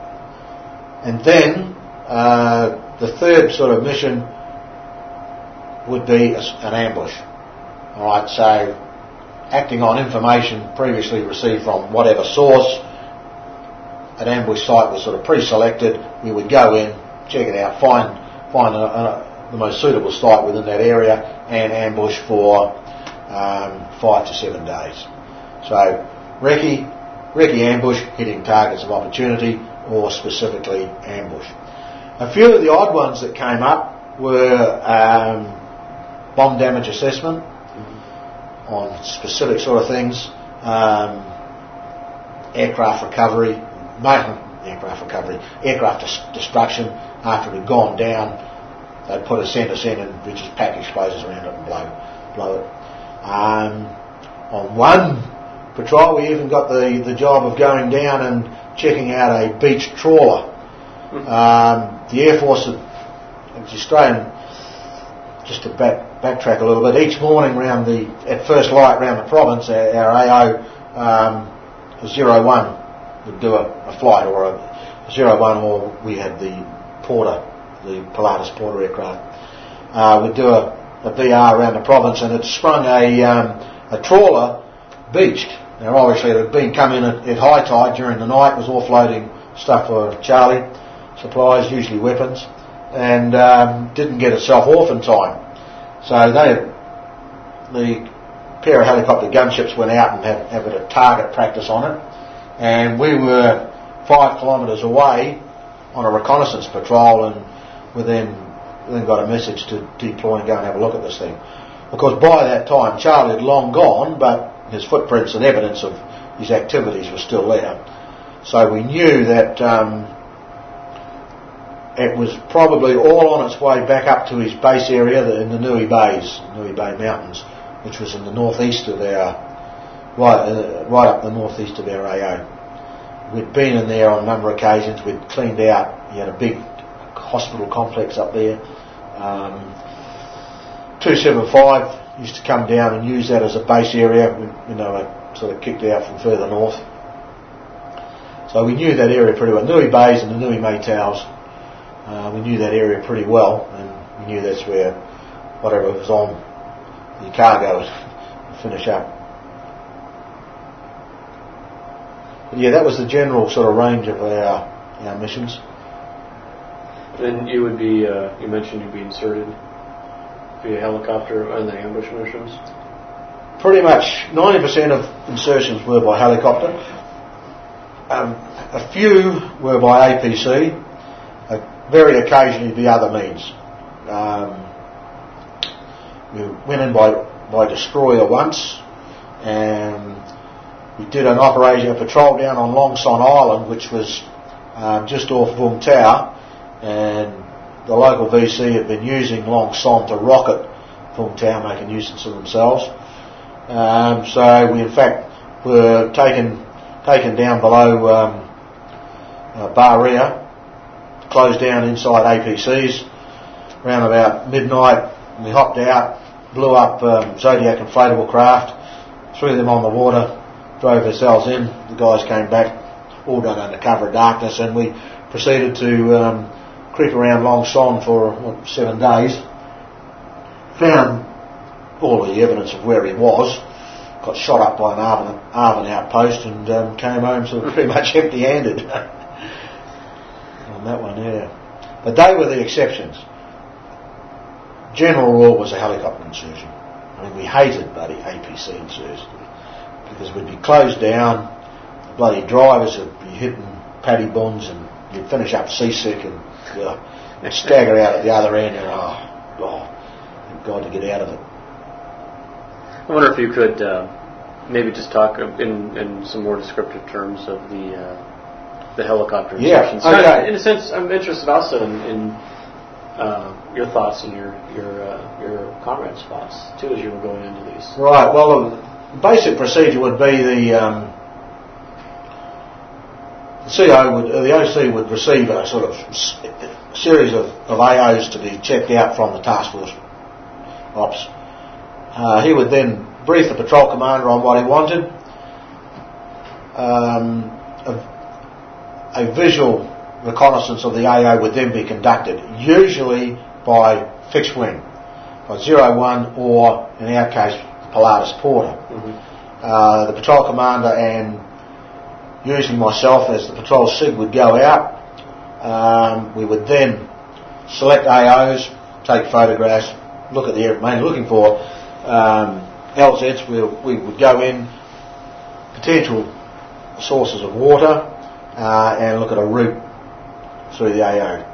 And then uh, the third sort of mission would be a, an ambush. All right, so acting on information previously received from whatever source, an ambush site was sort of pre-selected. We would go in, check it out, find find a, a, the most suitable site within that area and ambush for um, five to seven days. So recce, recce ambush, hitting targets of opportunity, or specifically ambush. A few of the odd ones that came up were um, bomb damage assessment mm-hmm. on specific sort of things, um, aircraft recovery, aircraft recovery, aircraft dis- destruction. After it had gone down, they'd put a centre cent in, which is pack explosives around it and blow, blow it. Um, on one patrol, we even got the, the job of going down and checking out a beach trawler. Um, the Air Force, had, the Australian, just to back, backtrack a little bit, each morning round the, at first light round the province, our, our A O um, zero one would do a, a flight, or a zero one, or we had the Porter, the Pilatus Porter aircraft, uh, would do a, a B R around the province, and it sprung a um, a trawler beached. Now obviously it had been come in at, at high tide during the night, was offloading stuff for Charlie, supplies, usually weapons, and um, didn't get itself off in time. So they, the pair of helicopter gunships went out and had, had a bit of target practice on it, and we were five kilometres away on a reconnaissance patrol, and we then, we then got a message to deploy and go and have a look at this thing. Of course, by that time, Charlie had long gone, but his footprints and evidence of his activities were still there. So we knew that um, it was probably all on its way back up to his base area in the Nui Bays, Nui Bay Mountains, which was in the northeast of our, right, uh, right up the northeast of our A O. We'd been in there on a number of occasions. We'd cleaned out. He had a big hospital complex up there. Um, two seventy-five used to come down and use that as a base area. We, you know, it sort of kicked out from further north. So we knew that area pretty well. Nui Bays and the Nui Maytaus, uh, we knew that area pretty well, and we knew that's where whatever was on the cargo would finish up. But yeah, that was the general sort of range of our, our missions. And you would be, uh, you mentioned you'd be inserted via helicopter on the ambush missions? Pretty much ninety percent of insertions were by helicopter. Um, a few were by A P C, uh, very occasionally the other means. Um, we went in by, by destroyer once, and we did an operation, a patrol down on Long Son Island, which was um, just off Vung Tau, and the local V C had been using Long Son to rocket Vung Tau, making nuisance of themselves. Um, so we in fact were taken taken down below um, uh, Baria, closed down inside A P Cs. Around about midnight, we hopped out, blew up um, Zodiac inflatable craft, threw them on the water, drove ourselves in. The guys came back, all done under cover of darkness, and we proceeded to um, creep around Long Son for what, seven days. Found all the evidence of where he was. Got shot up by an Arvin, Arvin outpost, and um, came home sort of pretty much empty-handed on that one, yeah. But they were the exceptions. General rule was a helicopter insertion. I mean, we hated bloody A P C insertion because we'd be closed down, the bloody drivers would be hitting paddy buns, and you'd finish up seasick and uh, stagger out at the other end, and oh, oh, thank God to get out of it. I wonder if you could uh, maybe just talk in, in some more descriptive terms of the uh, the helicopter insertions. Yeah, okay. In a sense, I'm interested also in, in uh, your thoughts and your your uh, your comrades' thoughts too as you were going into these. Right. Well, the basic procedure would be the um, the C O would, uh, the O C would receive a sort of s- series of, of A Os to be checked out from the task force ops. Uh, he would then brief the patrol commander on what he wanted. Um, a, a visual reconnaissance of the A O would then be conducted, usually by fixed wing, by zero one or, in our case, Pilatus Porter. Mm-hmm. Uh, the patrol commander and usually myself as the patrol SIG would go out. Um, we would then select A Os, take photographs, look at the area, mainly looking for Um, L Zs. we, we would go in, potential sources of water, uh, and look at a route through the A O.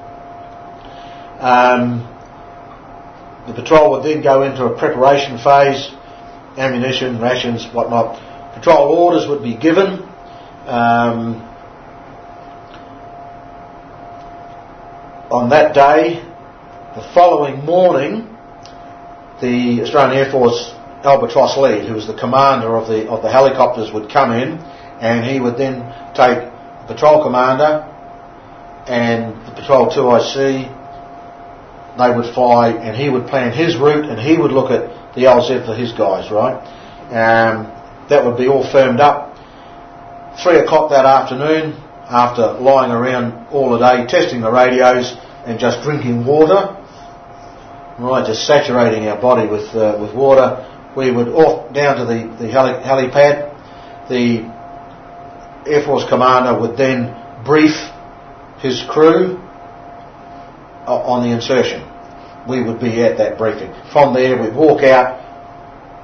Um, the patrol would then go into a preparation phase, ammunition, rations, whatnot. Patrol orders would be given. Um, on that day, the following morning, the Australian Air Force Albatross lead, who was the commander of the of the helicopters, would come in, and he would then take the patrol commander and the patrol two I C. They would fly, and he would plan his route, and he would look at the L Z for his guys, right? Um, that would be all firmed up. Three o'clock that afternoon, after lying around all the day, testing the radios and just drinking water, right, just saturating our body with uh, with water, we would off down to the, the heli- helipad. The Air Force commander would then brief his crew uh, on the insertion. We would be at that briefing. From there we'd walk out,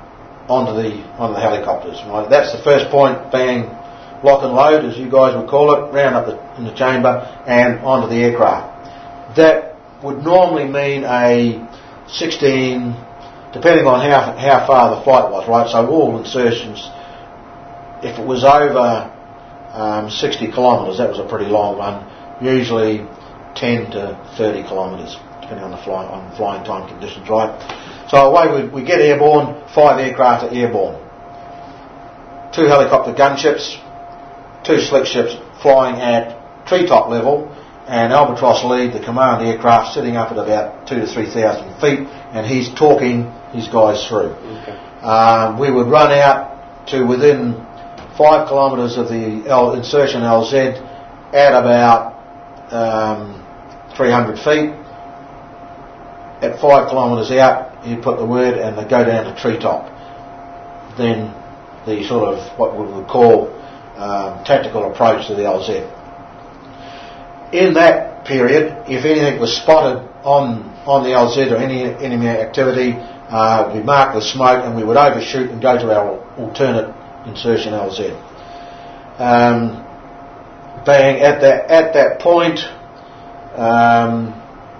onto the onto the helicopters. Right? That's the first point. Bang, lock and load, as you guys would call it, round up the, in the chamber and onto the aircraft. That would normally mean a sixteen, depending on how how far the flight was. Right, so all insertions, if it was over um, sixty kilometres, that was a pretty long one. Usually ten to thirty kilometres, depending on the fly, on flying time conditions. Right. So away we, we get airborne. Five aircraft are airborne. Two helicopter gunships, two slick ships flying at treetop level, and Albatross Lead, the command aircraft, sitting up at about two to three thousand feet, and he's talking his guys through. Okay. Um, we would run out to within five kilometres of the L, insertion L Z at about um, three hundred feet. At five kilometres out, you put the word and they go down to treetop. Then the sort of what we would call um, tactical approach to the L Z. In that period, if anything was spotted on on the L Z or any enemy activity, uh, we mark the smoke and we would overshoot and go to our alternate insertion L Z. Um, bang, at that at that point, um,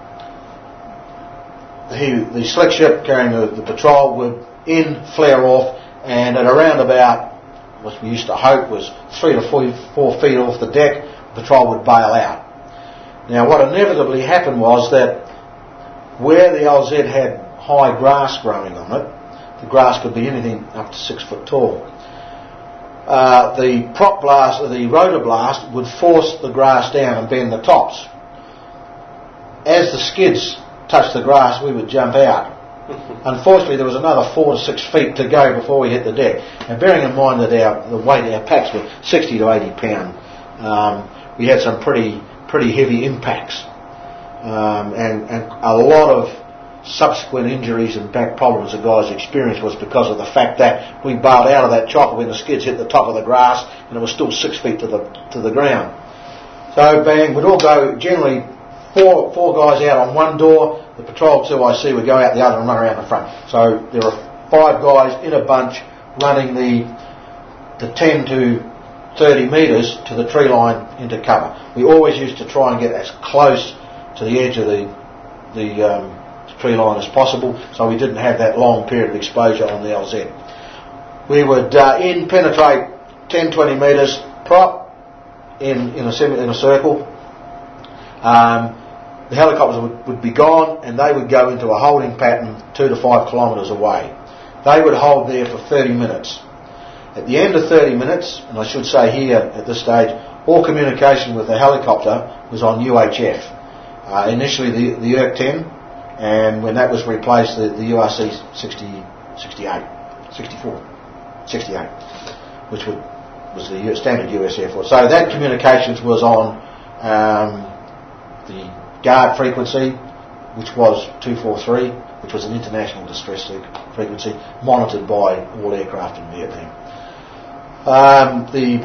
the, the slick ship carrying the, the patrol would in, flare off, and at around about what we used to hope was three to four, four feet off the deck, the patrol would bail out. Now, what inevitably happened was that where the L Z had high grass growing on it, the grass could be anything up to six foot tall. Uh, the prop blast, or the rotor blast, would force the grass down and bend the tops. As the skids touched the grass, we would jump out. Unfortunately, there was another four to six feet to go before we hit the deck. And bearing in mind that our the weight of our packs were sixty to eighty pound, um, we had some pretty pretty heavy impacts, um, and, and a lot of subsequent injuries and back problems the guys experienced was because of the fact that we bailed out of that chopper when the skids hit the top of the grass and it was still six feet to the to the ground. So bang, we'd all go, generally four four guys out on one door, the patrol two I C would go out the other and run around the front. So there were five guys in a bunch running the the ten to thirty metres to the tree line into cover. We always used to try and get as close to the edge of the the um, tree line as possible, so we didn't have that long period of exposure on the L Z. We would uh, in penetrate ten to twenty metres, prop in in a semi, in a circle. Um, the helicopters would, would be gone, and they would go into a holding pattern two to five kilometres away. They would hold there for thirty minutes. At the end of thirty minutes, and I should say here at this stage, all communication with the helicopter was on U H F. Uh, initially the, the U R C ten, and when that was replaced, the, the U R C sixty, sixty-eight, sixty-four, sixty-eight, which would, was the standard U S Air Force. So that communications was on um, the guard frequency, which was two forty-three, which was an international distress frequency, monitored by all aircraft in Vietnam. Um, the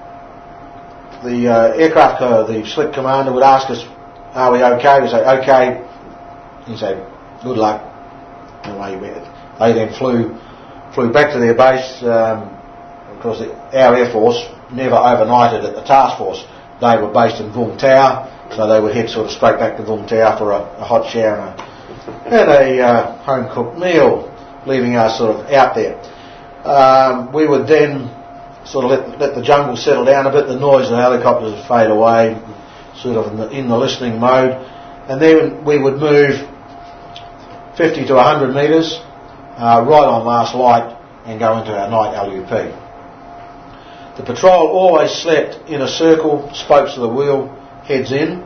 the uh, aircraft, uh, the slick commander would ask us, "Are we okay?" We say, "Okay." He'd say, "Good luck." And away he went. They then flew flew back to their base. Um, because the, our Air Force never overnighted at the task force. They were based in Vung Tau, so they would head sort of straight back to Vung Tau for a, a hot shower and a, and a uh, home cooked meal, leaving us sort of out there. Um, we would then sort of let, let the jungle settle down a bit, the noise of the helicopters would fade away, sort of in the, in the listening mode, and then we would move fifty to one hundred metres uh, right on last light and go into our night L U P. The patrol always slept in a circle, spokes of the wheel, heads in.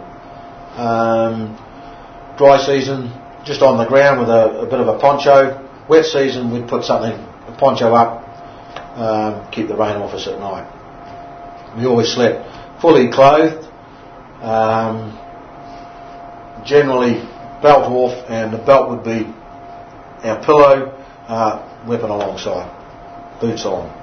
Um, dry season, just on the ground with a, a bit of a poncho. Wet season, we'd put something, a poncho up, um, keep the rain off us at night. We always slept fully clothed, um, generally belt off, and the belt would be our pillow, uh, weapon alongside, boots on.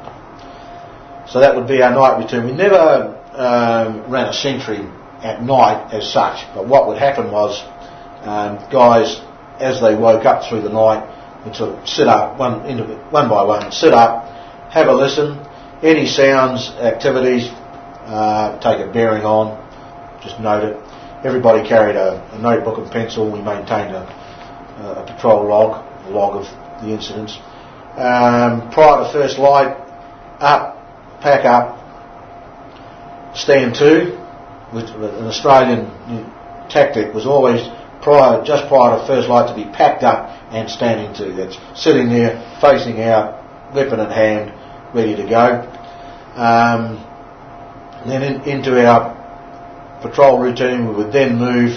So that would be our night routine. We never um, ran a sentry at night as such, but what would happen was um, guys, as they woke up through the night, we'd sort of sit up, one, one by one, sit up, have a listen, any sounds, activities, uh, take a bearing on, just note it. Everybody carried a, a notebook and pencil. We maintained a, a patrol log, a log of the incidents. Um, prior to first light, up, pack up, stand to, which an Australian tactic was always prior, just prior to first light to be packed up and standing to. That's sitting there, facing out, weapon in hand, ready to go. Um, then in, into our patrol routine, we would then move.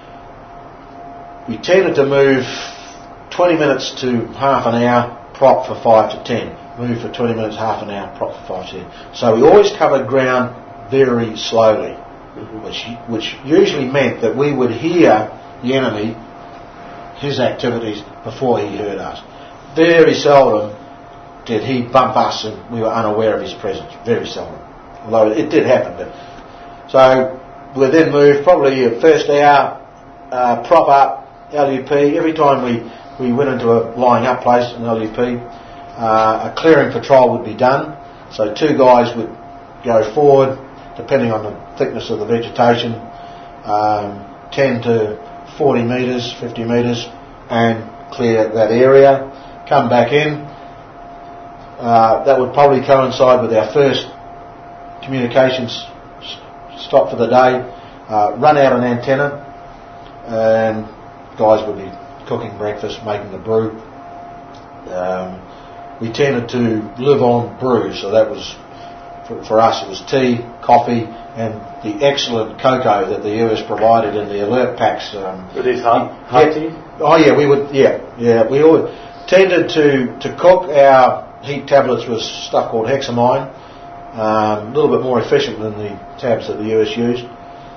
We tended to move twenty minutes to half an hour, prop for five to ten. Move for twenty minutes, half an hour, prop for five to ten. So we always covered ground very slowly, mm-hmm. which which usually meant that we would hear the enemy, his activities, before he heard us. Very seldom did he bump us and we were unaware of his presence. Very seldom. Although it did happen. But so we then moved probably a first hour, uh, prop up, L U P. Every time we, we went into a lying up place, an L U P, uh, a clearing patrol would be done. So two guys would go forward, depending on the thickness of the vegetation, um, ten to forty metres, fifty metres, and clear that area. Come back in. Uh, that would probably coincide with our first communications stop for the day. Uh, run out an antenna, and guys would be cooking breakfast, making the brew. Um, we tended to live on brew, so that was for, for us. It was tea, coffee, and the excellent cocoa that the U S provided in the alert packs. Um, Were these hot, hot tea? Oh yeah, we would. Yeah, yeah. We all tended to to cook our heat tablets with stuff called hexamine. Um, a little bit more efficient than the tabs that the U S used.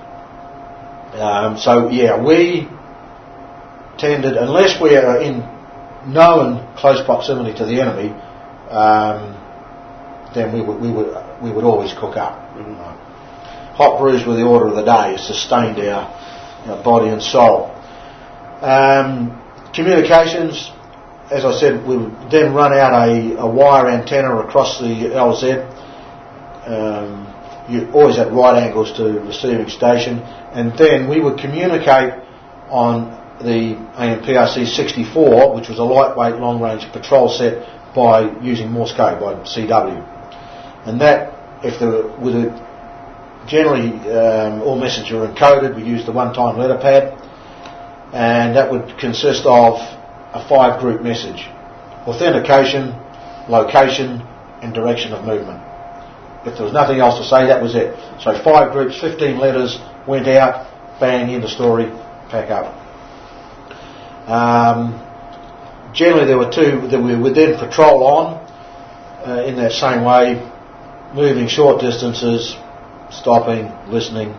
Um, so yeah, we tended, unless we are in known close proximity to the enemy, um, then we would we would we would always cook up. Mm-hmm. Hot brews were the order of the day. It sustained our, our body and soul. Um, communications, as I said, we would then run out a, a wire antenna across the L Z. Um, you always had right angles to the receiving station, and then we would communicate on the A M P R C sixty-four, which was a lightweight long-range patrol set, by using Morse code, by C W. And that, if there were, with a, generally um, all messages were encoded, we used the one-time letter pad, and that would consist of a five-group message: authentication, location, and direction of movement. If there was nothing else to say, that was it. So five groups, fifteen letters, went out, bang, end of story, pack up. Um, generally there were two that we would then patrol on uh, in that same way, moving short distances, stopping, listening.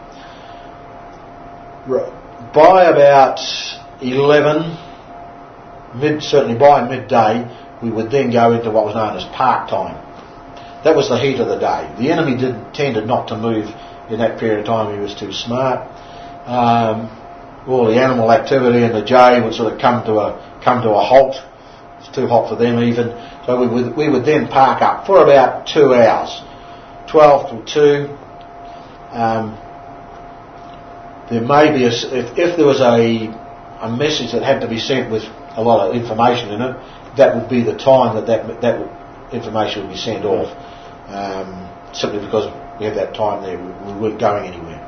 By about eleven, mid, certainly by midday, we would then go into what was known as park time. That was the heat of the day. The enemy did, tended not to move in that period of time. He was too smart. Um, all the animal activity and the jay would sort of come to a come to a halt. It's too hot for them even. So we would we would then park up for about two hours, twelve till two. Um, there may be a, if, if there was a a message that had to be sent with a lot of information in it, that would be the time that that that would, information would be sent off, um, simply because we had that time there. We, we weren't going anywhere.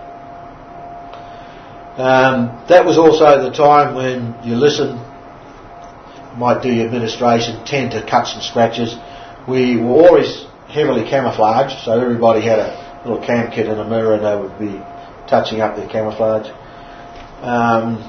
Um, that was also the time when you listen, might do your administration, tend to cuts and scratches. We were always heavily camouflaged, so everybody had a little cam kit and a mirror, and they would be touching up their camouflage. Um,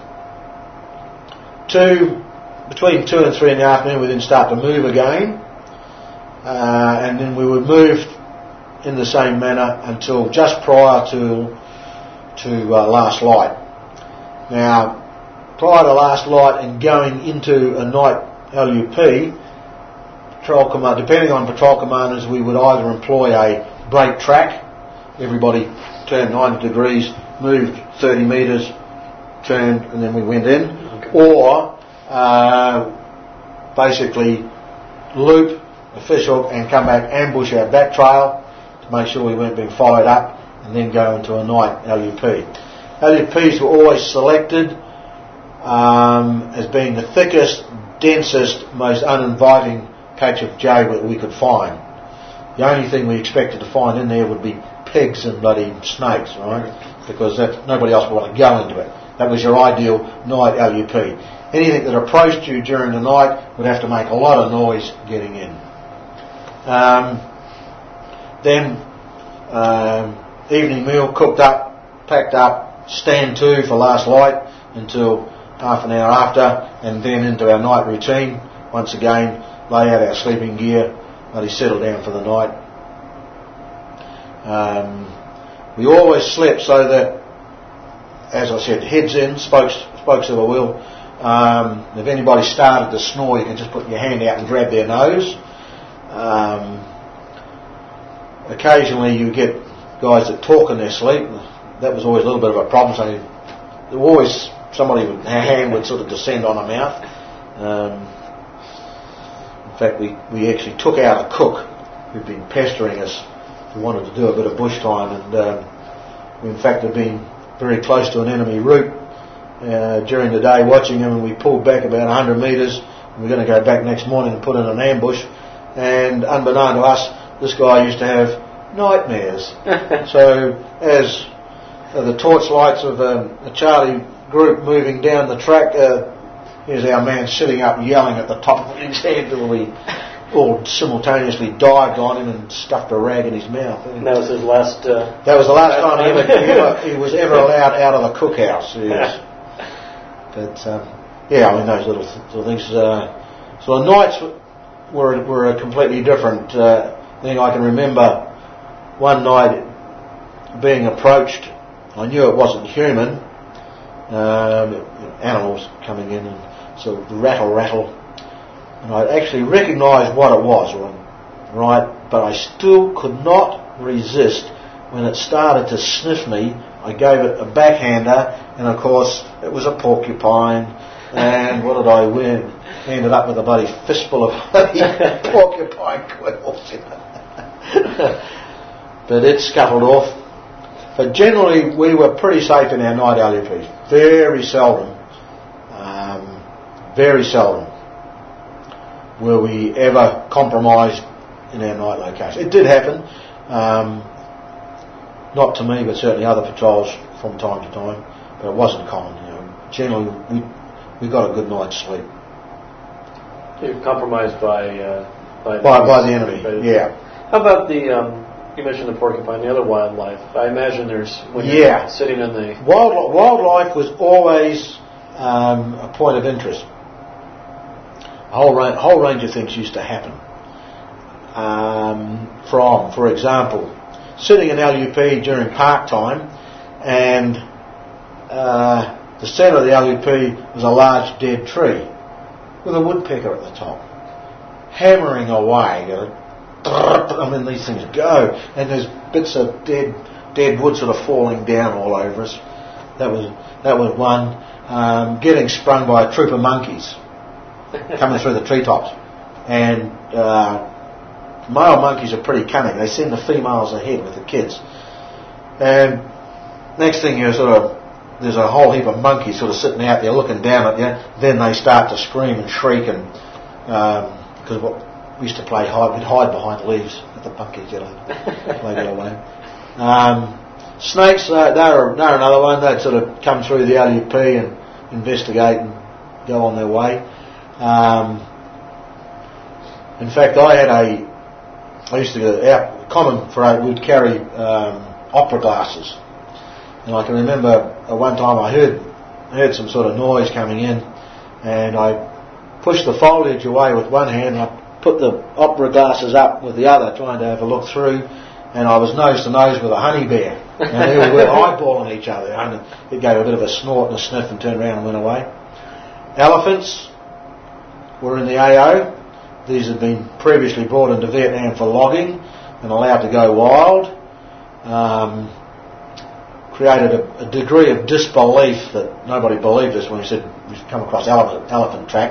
two, between two and three in the afternoon, we then start to move again. Uh, and then we would move in the same manner until just prior to to uh, last light. Now, prior to last light and going into a night L U P, patrol command, depending on patrol commanders, we would either employ a break track. Everybody turned ninety degrees, moved thirty metres, turned, and then we went in, okay. or uh, basically loop a fishhook and come back, ambush our back trail to make sure we weren't being followed up, and then go into a night L U P. L U Ps were always selected um, as being the thickest, densest, most uninviting catch of jay that we could find. The only thing we expected to find in there would be pigs and bloody snakes, right? Because that, nobody else would want to go into it. That was your ideal night L U P. Anything that approached you during the night would have to make a lot of noise getting in. Um, then um, evening meal cooked up, packed up, stand to for last light until half an hour after, and then into our night routine. Once again, lay out our sleeping gear, let us settle down for the night. Um, we always slept so that, as I said, heads in, spokes, spokes of a wheel. Um, if anybody started to snore, you can just put your hand out and grab their nose. Um, occasionally you get guys that talk in their sleep. That was always a little bit of a problem. So there always somebody with a hand would sort of descend on a mouth. Um, in fact, we, we actually took out a cook who'd been pestering us. We wanted to do a bit of bush time, and um, we in fact had been very close to an enemy route uh, during the day watching him, and we pulled back about one hundred metres. We were going to go back next morning and put in an ambush, and unbeknown to us, this guy used to have nightmares. So as uh, the torchlights of um, the Charlie group moving down the track, uh, here's our man sitting up yelling at the top of his head till we all simultaneously dived on him and stuffed a rag in his mouth. And that was his last... Uh, that was the last time he, ever, he, ever, he was ever allowed out of the cookhouse. Yes. But, um, yeah, I mean, those little, little things. Uh, so the nights were, were a completely different uh, thing. I can remember one night being approached. I knew it wasn't human. Um, animals coming in and sort of rattle, rattle. And I actually recognised what it was, right? But I still could not resist when it started to sniff me. I gave it a backhander, and of course it was a porcupine. And what did I win? Ended up with a bloody fistful of bloody porcupine quills. But it scuttled off. But generally we were pretty safe in our night L U Ps. Very seldom, um, very seldom were we ever compromised in our night location. It did happen, um, not to me, but certainly other patrols from time to time, but it wasn't common. You know. Generally, we we got a good night's sleep. You're compromised by uh, by, by, by the enemy. By the yeah. How about the? Um, you mentioned the porcupine, the other wildlife. I imagine there's when you're yeah. sitting in the Wild, wildlife was always um, a point of interest. A whole range, whole range of things used to happen. Um, from, for example, sitting in L U P during park time, and uh, the centre of the L U P was a large dead tree with a woodpecker at the top, hammering away. You know, I mean, these things go, and there's bits of dead, dead wood sort of falling down all over us. That was that was one. Um, getting sprung by a troop of monkeys coming through the treetops, and uh, male monkeys are pretty cunning. They send the females ahead with the kids, and next thing you sort of there's a whole heap of monkeys sort of sitting out there looking down at you. Then they start to scream and shriek, and because um, we used to play hide, we'd hide behind leaves at the monkeys, you know, play that away. Um, snakes, uh, they're they're another one. They'd sort of come through the L U P and investigate and go on their way. Um, in fact, I had a, I used to go out, common for a, we'd carry um, opera glasses, and I can remember at one time I heard heard some sort of noise coming in, and I pushed the foliage away with one hand, and I put the opera glasses up with the other, trying to have a look through, and I was nose to nose with a honey bear, and they were eyeballing each other, and it gave a bit of a snort and a sniff and turned around and went away. Elephants were in the A O. These had been previously brought into Vietnam for logging and allowed to go wild. Um, created a, a degree of disbelief that nobody believed us when we said we'd come across elephant, elephant tracks.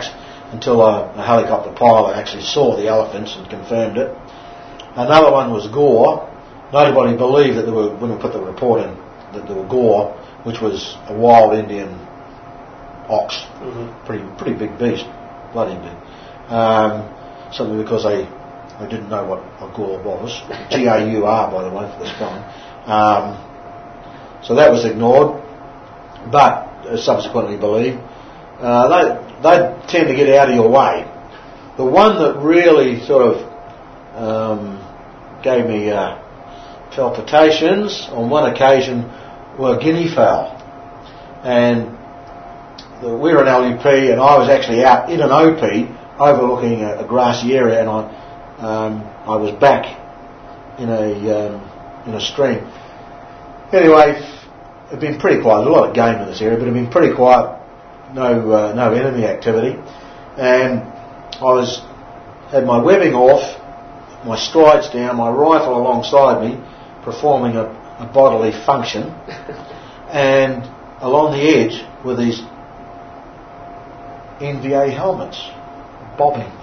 until a, a helicopter pilot actually saw the elephants and confirmed it. Another one was Gore. Nobody believed that there were, when we put the report in, that there were Gore, which was a wild Indian ox, mm-hmm. pretty pretty big beast, bloody big. Um, simply because they they didn't know what a Gore was. G A U R, by the way, for the spelling. Um, so that was ignored, but uh, subsequently believed. Uh, they they tend to get out of your way. The one that really sort of um, gave me uh, palpitations on one occasion were guinea fowl, and the, we were in L U P, and I was actually out in an O P overlooking a, a grassy area, and I um, I was back in a um, in a stream. Anyway, it'd been pretty quiet. There's a lot of game in this area, but it'd been pretty quiet. No uh, no enemy activity, and I was had my webbing off, my strides down, my rifle alongside me, performing a, a bodily function, and along the edge were these N V A helmets bobbing,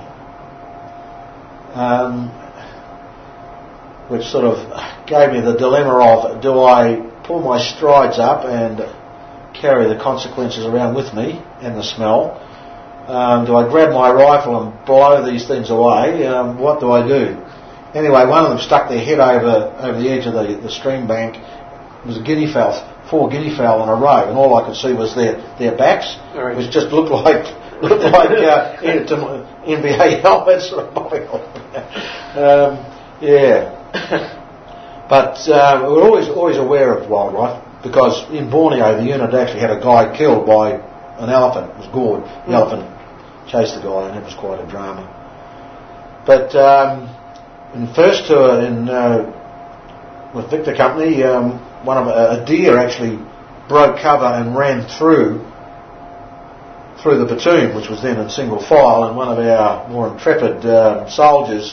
um, which sort of gave me the dilemma of, do I pull my strides up and carry the consequences around with me and the smell? Um, do I grab my rifle and blow these things away? Um, what do I do? Anyway, one of them stuck their head over over the edge of the, the stream bank. It was a guinea fowl, four guinea fowl in a row, and all I could see was their, their backs, right. Which just looked like looked like uh, N B A helmets sort of bobbing off. um, yeah, but uh, we were always always aware of wildlife, because in Borneo the unit actually had a guy killed by an elephant. It was gored. The mm. elephant chased the guy, and it was quite a drama. But um, in the first tour in uh, with Victor Company, um, one of a, a deer actually broke cover and ran through through the platoon, which was then in single file, and one of our more intrepid uh, soldiers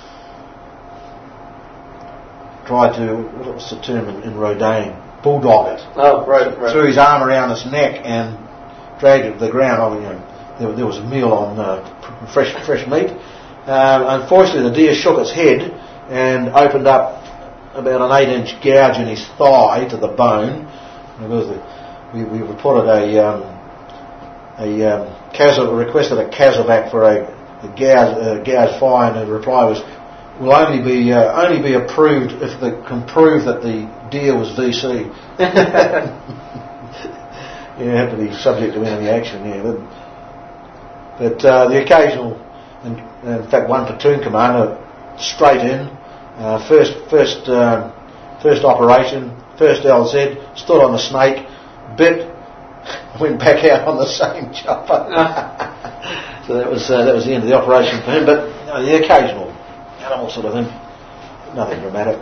tried to, what was the term in, in Rodain? Bulldog it. Oh, right, right. Threw his arm around its neck and dragged it to the ground. Oh, you know, there, there was a meal on uh, fresh fresh meat. Uh, unfortunately, the deer shook its head and opened up about an eight-inch gouge in his thigh to the bone. The, we, we reported a um, a um, CASA, requested a CASEVAC for a, a gouge, uh, gouge fine, and the reply was, will only be uh, only be approved if they can prove that the deer was V C. You have to be subject to enemy action, yeah. But, but uh, the occasional, in, in fact, one platoon commander straight in, uh, first first um, first operation, first L Z, stood on the snake, bit, went back out on the same chopper. So that was uh, that was the end of the operation for him. But you know, the occasional animal sort of thing, nothing dramatic.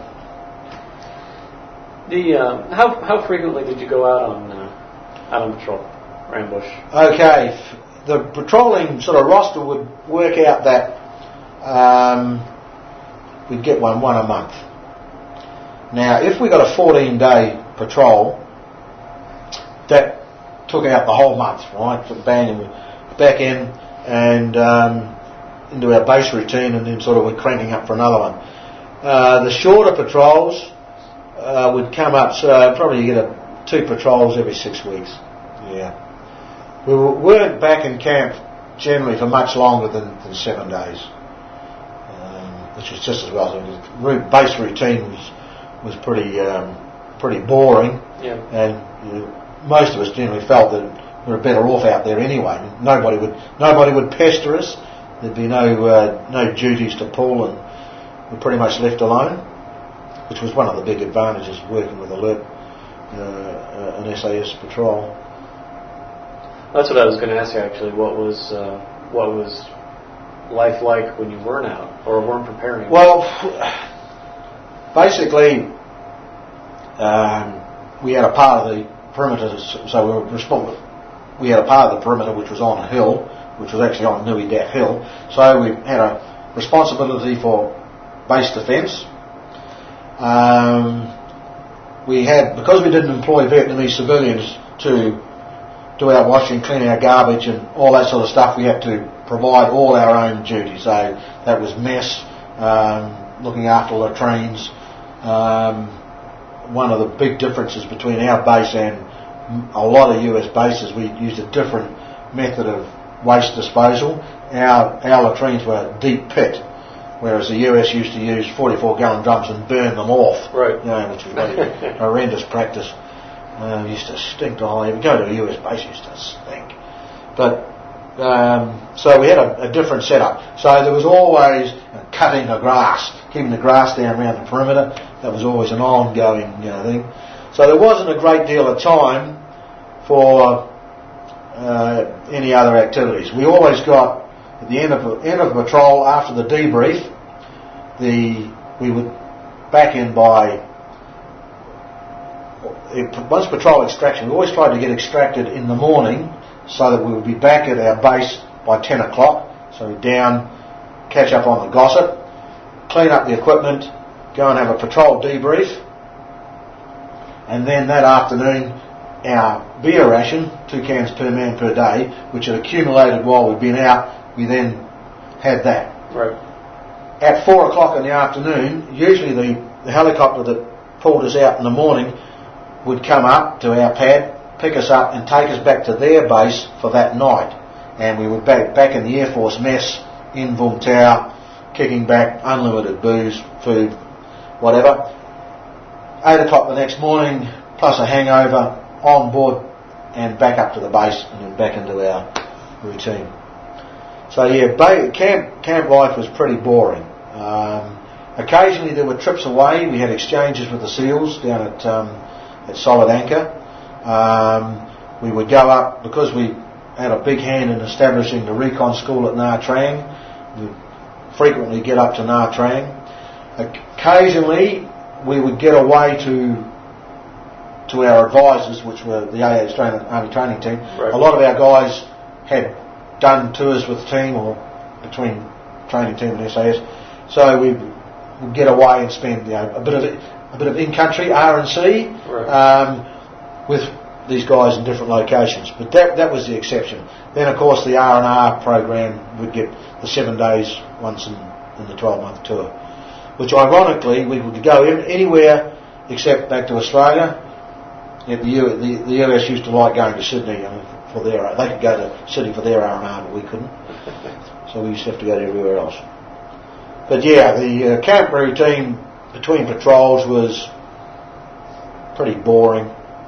The uh, how how frequently did you go out on uh, out on patrol or ambush? Okay, the patrolling sort of roster would work out that um, we'd get one one a month. Now, if we got a fourteen day patrol, that took out the whole month, right? So bang, and we're back in and um, into our base routine, and then sort of we're cranking up for another one. Uh, the shorter patrols uh, would come up, so probably you get a, two patrols every six weeks. Yeah, we weren't back in camp generally for much longer than, than seven days, um, which was just as well. So the base routine was was pretty um, pretty boring, yeah. and you know, most of us generally felt that we were better off out there anyway. Nobody would nobody would pester us. There'd be no uh, no duties to pull, and we're pretty much left alone, which was one of the big advantages of working with Alert, uh, an S A S patrol. That's what I was going to ask you, actually. What was uh, what was life like when you weren't out or weren't preparing? Well, basically, um, we had a part of the perimeter, so we were responsible. We had a part of the perimeter which was on a hill, which was actually on Nui Dap Hill. So we had a responsibility for base defence. Um, we had, because we didn't employ Vietnamese civilians to do our washing, clean our garbage and all that sort of stuff. We had to provide all our own duties. So that was mess, um, looking after latrines. Um, one of the big differences between our base and a lot of U S bases, we used a different method of waste disposal. Our, our latrines were a deep pit, whereas the U S used to use forty-four gallon drums and burn them off, right? You know, which was a horrendous practice. Uh, used to stink the whole. If you go to a U S base, it used to stink. But um, so we had a, a different setup. So there was always uh, cutting the grass, keeping the grass down around the perimeter. That was always an ongoing you know, thing. So there wasn't a great deal of time for uh, any other activities. We always got at the end of end of the patrol after the debrief. The we would back in by. Once patrol extraction, we always tried to get extracted in the morning so that we would be back at our base by ten o'clock. So we'd down, catch up on the gossip, clean up the equipment, go and have a patrol debrief, and then that afternoon our beer ration, two cans per man per day, which had accumulated while we'd been out, we then had that. Right. At four o'clock in the afternoon, usually the, the helicopter that pulled us out in the morning would come up to our pad, pick us up and take us back to their base for that night. And we were back, back in the Air Force mess in Vung Tau, kicking back unlimited booze, food, whatever. Eight o'clock the next morning, plus a hangover, on board and back up to the base and then back into our routine. So yeah, ba- camp, camp life was pretty boring. Um, occasionally there were trips away. We had exchanges with the SEALs down at... Um, at Solid Anchor. Um, we would go up, because we had a big hand in establishing the recon school at Nha Trang, we'd frequently get up to Nha Trang. Occasionally we would get away to to our advisors, which were the A A Australian Army Training Team. Right. A lot of our guys had done tours with the team or between training team and S A S, so we would get away and spend you know, a bit of it a bit of in-country R and C right. um, with these guys in different locations. But that that was the exception. Then, of course, the R and R program would get the seven days once in, in the twelve-month tour, which ironically we would go in anywhere except back to Australia. Yeah, the, U, the, the U S used to like going to Sydney I mean, for their. They could go to Sydney for their R and R, but we couldn't. So we used to have to go to everywhere else. But yeah, the uh, camp routine between patrols was pretty boring.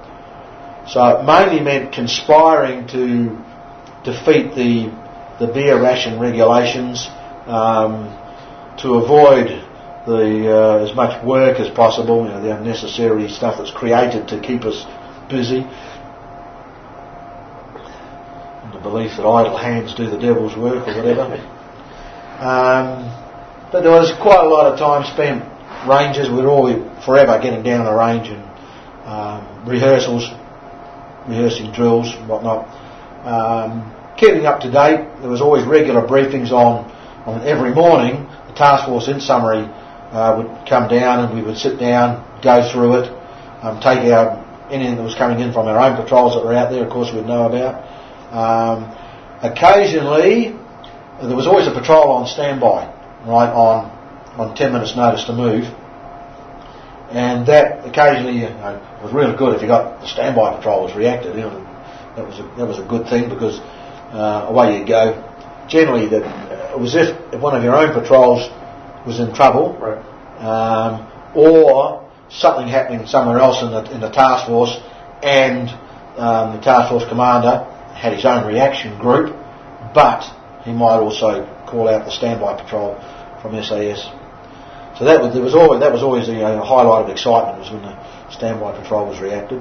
So it mainly meant conspiring to defeat the the beer ration regulations, um, to avoid the uh, as much work as possible, you know, the unnecessary stuff that's created to keep us busy. And the belief that idle hands do the devil's work or whatever. um, but there was quite a lot of time spent ranges. We're all forever getting down the range and um, rehearsals, rehearsing drills and whatnot. Um, keeping up to date, there was always regular briefings on, on every morning. The task force in summary uh, would come down and we would sit down, go through it, um, take our anything that was coming in from our own patrols that were out there, of course we'd know about. Um, occasionally, there was always a patrol on standby, right, on on ten minutes notice to move, and that occasionally you know, was really good if you got the standby patrollers reacted. You know, that was a, that was a good thing because uh, away you go. Generally, that it was if, if one of your own patrols was in trouble, right. um, or something happening somewhere else in the in the task force, and um, the task force commander had his own reaction group, but he might also call out the standby patrol from S A S. So that was, there was always, that was always the uh, highlight of excitement, was when the standby patrol was reacted.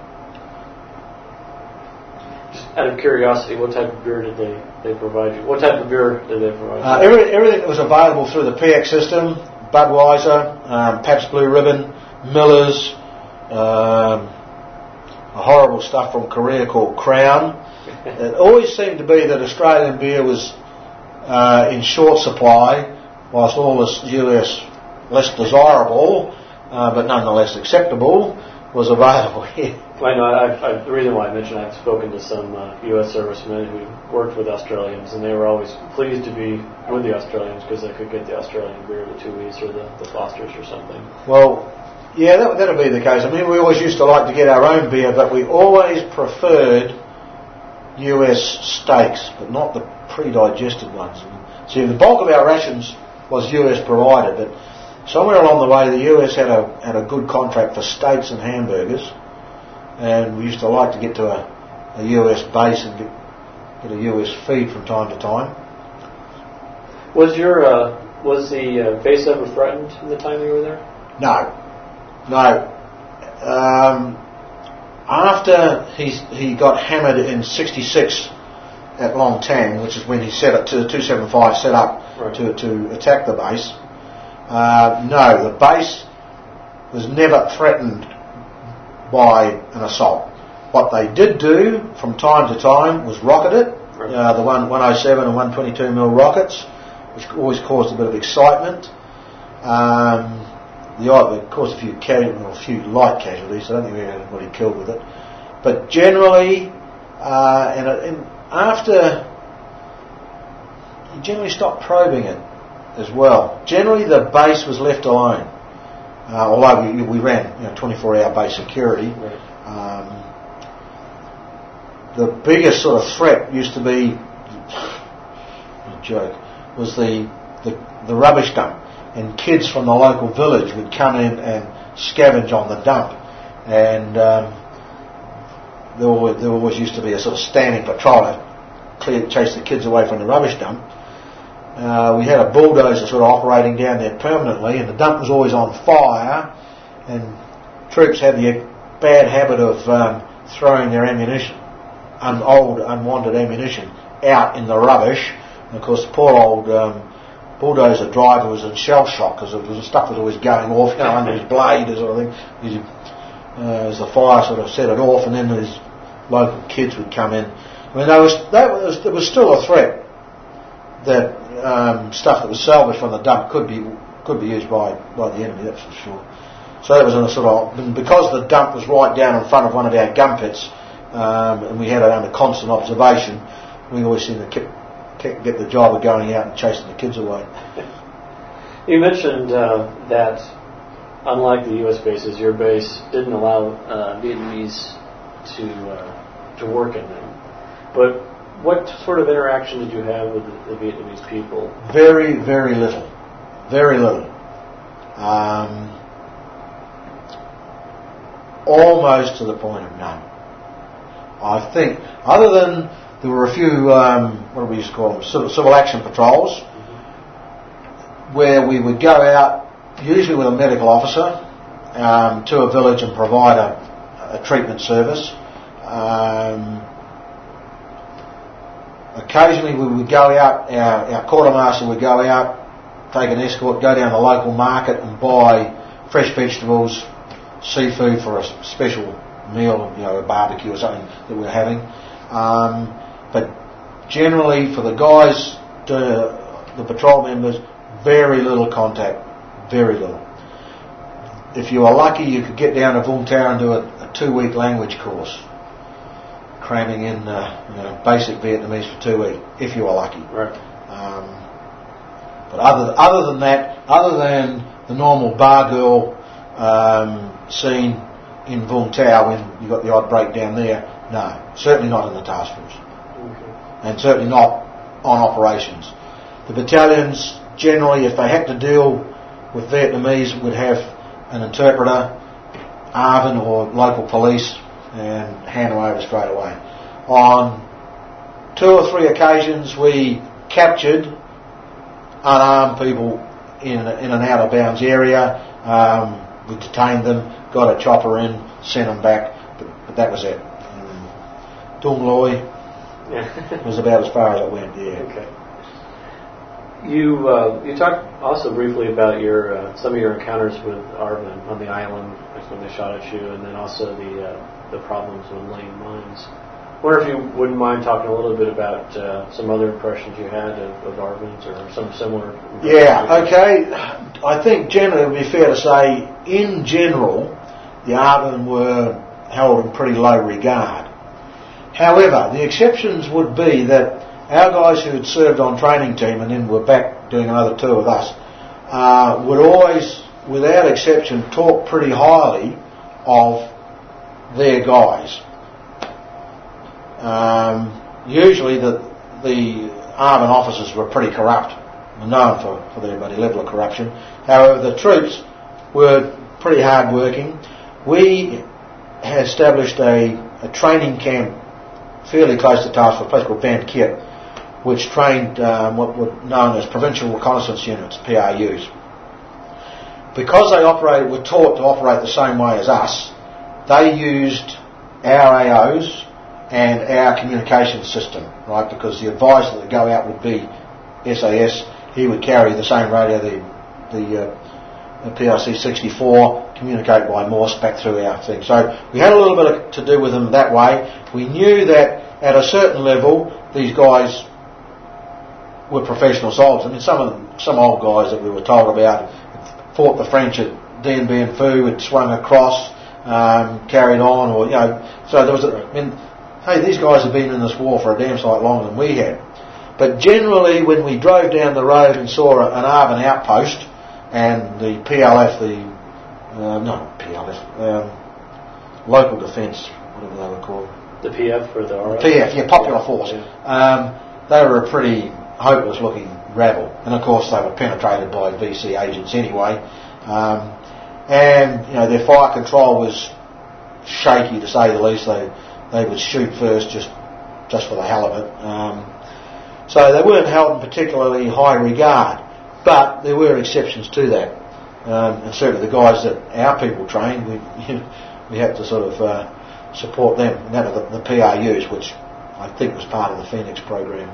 Just out of curiosity, what type of beer did they, they provide you? What type of beer did they provide you? Uh, every, everything that was available through the P X system, Budweiser, um, Pabst Blue Ribbon, Miller's, um, a horrible stuff from Korea called Crown. It always seemed to be that Australian beer was uh, in short supply, whilst all this U S less desirable, uh, but nonetheless acceptable, was available. Yeah. Well, I know. I've, I've, the reason why I mentioned I've spoken to some uh, U S servicemen who worked with Australians, and they were always pleased to be with the Australians because they could get the Australian beer, the Tui's or the, the Fosters or something. Well, yeah, that that'll be the case. I mean, we always used to like to get our own beer, but we always preferred U S steaks, but not the pre-digested ones. See, the bulk of our rations was U S provided, but somewhere along the way the U S had a had a good contract for steaks and hamburgers, and we used to like to get to a, a U S base and get, get a U S feed from time to time. Was your uh, was the uh, base ever threatened in the time you were there? No, no. Um, after he he got hammered in sixty-six at Long Tang, which is when he set up to the two seventy-five set up right. to to attack the base. Uh, no, the base was never threatened by an assault. What they did do from time to time was rocket it, right. uh, the one one oh seven and one twenty-two mil rockets, which always caused a bit of excitement. Um, the it caused a few ca- a few light casualties. I don't think we had anybody killed with it, but generally, uh, and, and after you generally stopped probing it as well. Generally, the base was left alone. Uh, although we, we ran, you know, twenty-four hour base security. Right. Um, the biggest sort of threat used to be, a joke, was the, the the rubbish dump, and kids from the local village would come in and scavenge on the dump, and um, there, always, there always used to be a sort of standing patrol to clear, chase the kids away from the rubbish dump. Uh, we had a bulldozer sort of operating down there permanently, and the dump was always on fire, and troops had the bad habit of um, throwing their ammunition, un- old unwanted ammunition, out in the rubbish. And of course the poor old um, bulldozer driver was in shell shock because the stuff was always going off, you know, under his blade or sort of thing, uh, as the fire sort of set it off, and then these local kids would come in. I mean, there was, that was, there was still a threat that um, stuff that was salvaged from the dump could be could be used by, by the enemy, that's for sure. So that was in a sort of, and because the dump was right down in front of one of our gun pits, um, and we had it under constant observation, we always seemed to keep, keep, get the job of going out and chasing the kids away. You mentioned uh, that, unlike the U S bases, your base didn't allow uh, Vietnamese to uh, to work in them. But what sort of interaction did you have with the, the Vietnamese people? Very, very little. Very little. Um, almost to the point of none. I think, other than there were a few, um, what do we used to call them, civil, civil action patrols, mm-hmm. where we would go out, usually with a medical officer, um, to a village and provide a, a treatment service. Um, Occasionally we would go out, our, our quartermaster would go out, take an escort, go down to the local market and buy fresh vegetables, seafood for a special meal, you know, a barbecue or something that we were having. Um, but generally for the guys, to, the patrol members, very little contact, very little. If you were lucky, you could get down to Vung Tau and do a, a two-week language course, cramming in uh, you know, basic Vietnamese for two weeks, if you were lucky. Right. Um, but other other than that, other than the normal bar girl um, scene in Vung Tau when you got the odd break down there, no, certainly not in the task force, okay. And certainly not on operations. The battalions generally, if they had to deal with Vietnamese, would have an interpreter, A R V N or local police, and hand them over straight away. On two or three occasions we captured unarmed people in, a, in an out of bounds area. Um, we detained them, got a chopper in, sent them back, but, but that was it. Um, Dung Loi was about as far as it went, yeah. Okay. You uh, you talked also briefly about your uh, some of your encounters with A R V N on the island, like when they shot at you, and then also the uh, the problems with laying mines. I wonder if you wouldn't mind talking a little bit about uh, some other impressions you had of, of A R V Ns or some similar. Yeah, okay. I think generally it would be fair to say, in general, the Arvin were held in pretty low regard. However, the exceptions would be that our guys who had served on training team and then were back doing another tour with us uh, would always, without exception, talk pretty highly of their guys. Um, usually the, the Arvin officers were pretty corrupt, known for, for their bloody level of corruption. However, the troops were pretty hard working. We had established a, a training camp fairly close to Task Force, a place called Van Kip, which trained um, what were known as Provincial Reconnaissance Units, P R Us. Because they operated, were taught to operate the same way as us, they used our A Os and our communication system, right? Because the advisor that would go out would be S A S. He would carry the same radio, the the, uh, the P R C sixty-four, communicate by Morse back through our thing. So we had a little bit of, to do with them that way. We knew that at a certain level, these guys were professional soldiers. I mean, some of them, some old guys that we were told about fought the French at Dien Bien Phu, had swung across, um, carried on, or, you know, so there was a, I mean, hey, these guys have been in this war for a damn sight longer than we had. But generally, when we drove down the road and saw an Arvin outpost, and the P L F, the, uh, no, P L F, um, local defence, whatever they were called. The P F or the R F? P F, yeah, Popular yeah. Force. Yeah. Um, they were a pretty hopeless looking rabble. And of course they were penetrated by V C agents anyway. Um, and, you know, their fire control was shaky to say the least. They they would shoot first just just for the hell of it. Um, so they weren't held in particularly high regard. But there were exceptions to that. Um, and certainly the guys that our people trained, we you know, we had to sort of uh, support them. And that were the, the P R Us, which I think was part of the Phoenix program.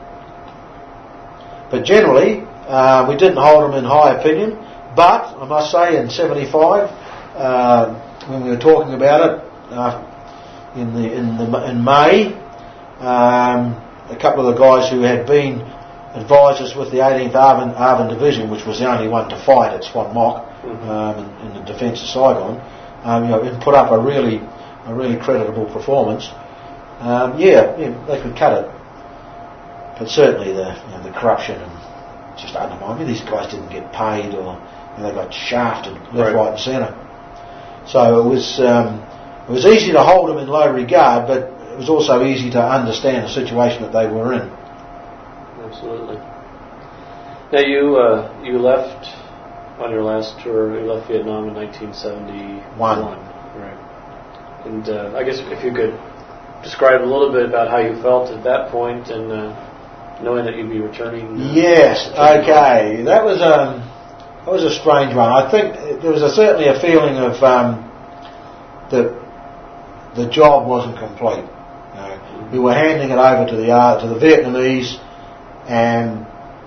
But generally, uh, we didn't hold them in high opinion. But I must say, in seventy-five, uh, when we were talking about it uh, in the in the in May, um, a couple of the guys who had been advisors with the eighteenth Arvin, Arvin Division, which was the only one to fight at Swan Mock um, in, in the defence of Saigon, um, you know, and put up a really a really creditable performance. Um, yeah, yeah, they could cut it. But certainly the you know, the corruption and just undermined. I mean, these guys didn't get paid, or you know, they got shafted left, right, right, and centre. So it was um, it was easy to hold them in low regard, but it was also easy to understand the situation that they were in. Absolutely. Now you uh, you left on your last tour. You left Vietnam in nineteen seventy-one. One. Right. And uh, I guess if you could describe a little bit about how you felt at that point and. Uh, Knowing that you'd be returning. Uh, yes. returning okay. home. That was um, that was a strange one. I think there was a, certainly a feeling of um, that the job wasn't complete. You know, mm-hmm. We were handing it over to the uh, to the Vietnamese, and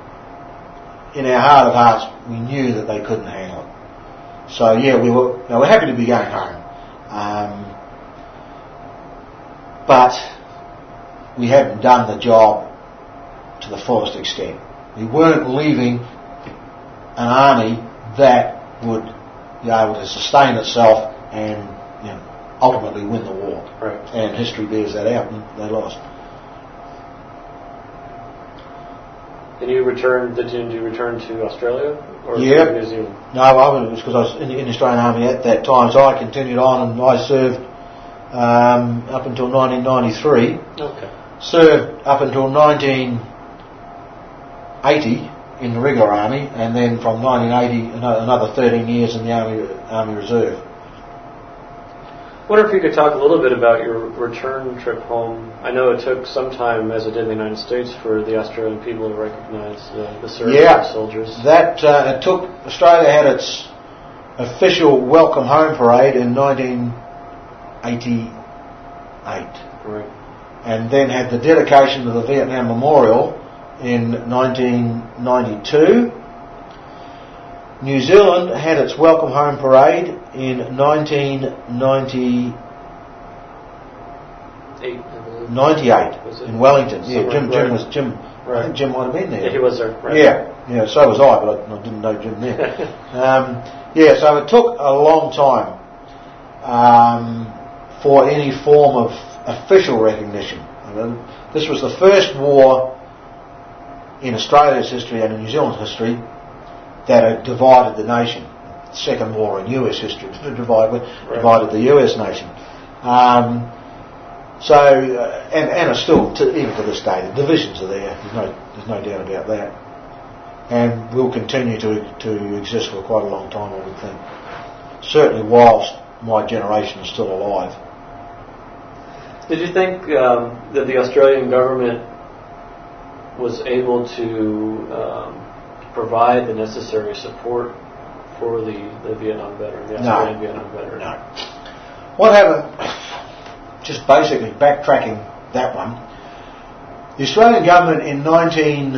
in our heart of hearts, we knew that they couldn't handle it. So yeah, we were you know, we're happy to be going home, um, but we hadn't done the job to the fullest extent. We weren't leaving an army that would be able to sustain itself and you know, ultimately win the war. Right. And history bears that out, and they lost. And you returned, did you, did you return to Australia or yeah. to New Zealand? No, I was because I was in the, in the Australian Army at that time, so I continued on and I served um, up until nineteen ninety-three. Okay. Served up until nineteen eighty in the regular army, and then from nineteen eighty another thirteen years in the Army Army Reserve. I wonder if you could talk a little bit about your return trip home. I know it took some time, as it did in the United States, for the Australian people to recognize uh, the service yeah, of soldiers. That uh, it took. Australia had its official welcome home parade in nineteen eighty-eight, right, and then had the dedication of the Vietnam Memorial in nineteen ninety-two. New Zealand had its welcome home parade in nineteen ninety-eight, was it? in Wellington. Yeah, Jim, Jim right. was Jim. Right. I think Jim might have been there. Yeah, he was there. Right. Yeah, yeah. So was I, but I, I didn't know Jim there. um, yeah, so it took a long time. um, for any form of official recognition. And this was the first war in Australia's history and in New Zealand's history that had divided the nation. The second war in U S history divided, right. divided the U S nation. Um, so, uh, and, and are still, to, even to this day, the divisions are there. There's no, there's no doubt about that. And will continue to to exist for quite a long time, I would think. Certainly whilst my generation is still alive. Did you think um, that the Australian government was able to um, provide the necessary support for the, the Vietnam veteran, the Australian no. Vietnam veteran? No. What happened, just basically backtracking that one, the Australian government in nineteen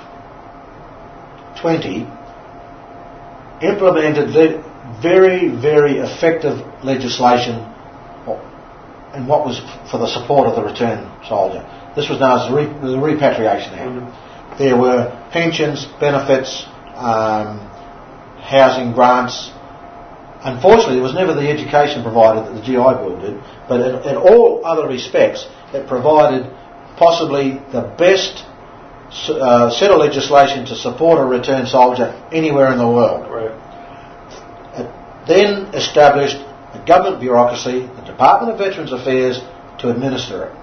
twenty implemented very, very effective legislation in what was for the support of the returned soldier. This was known as the, Re- the Repatriation Act. Mm-hmm. There were pensions, benefits, um, housing grants. Unfortunately, there was never the education provided that the G I Bill did, but in, in all other respects, it provided possibly the best uh, set of legislation to support a returned soldier anywhere in the world. Right. It then established a government bureaucracy, the Department of Veterans Affairs, to administer it.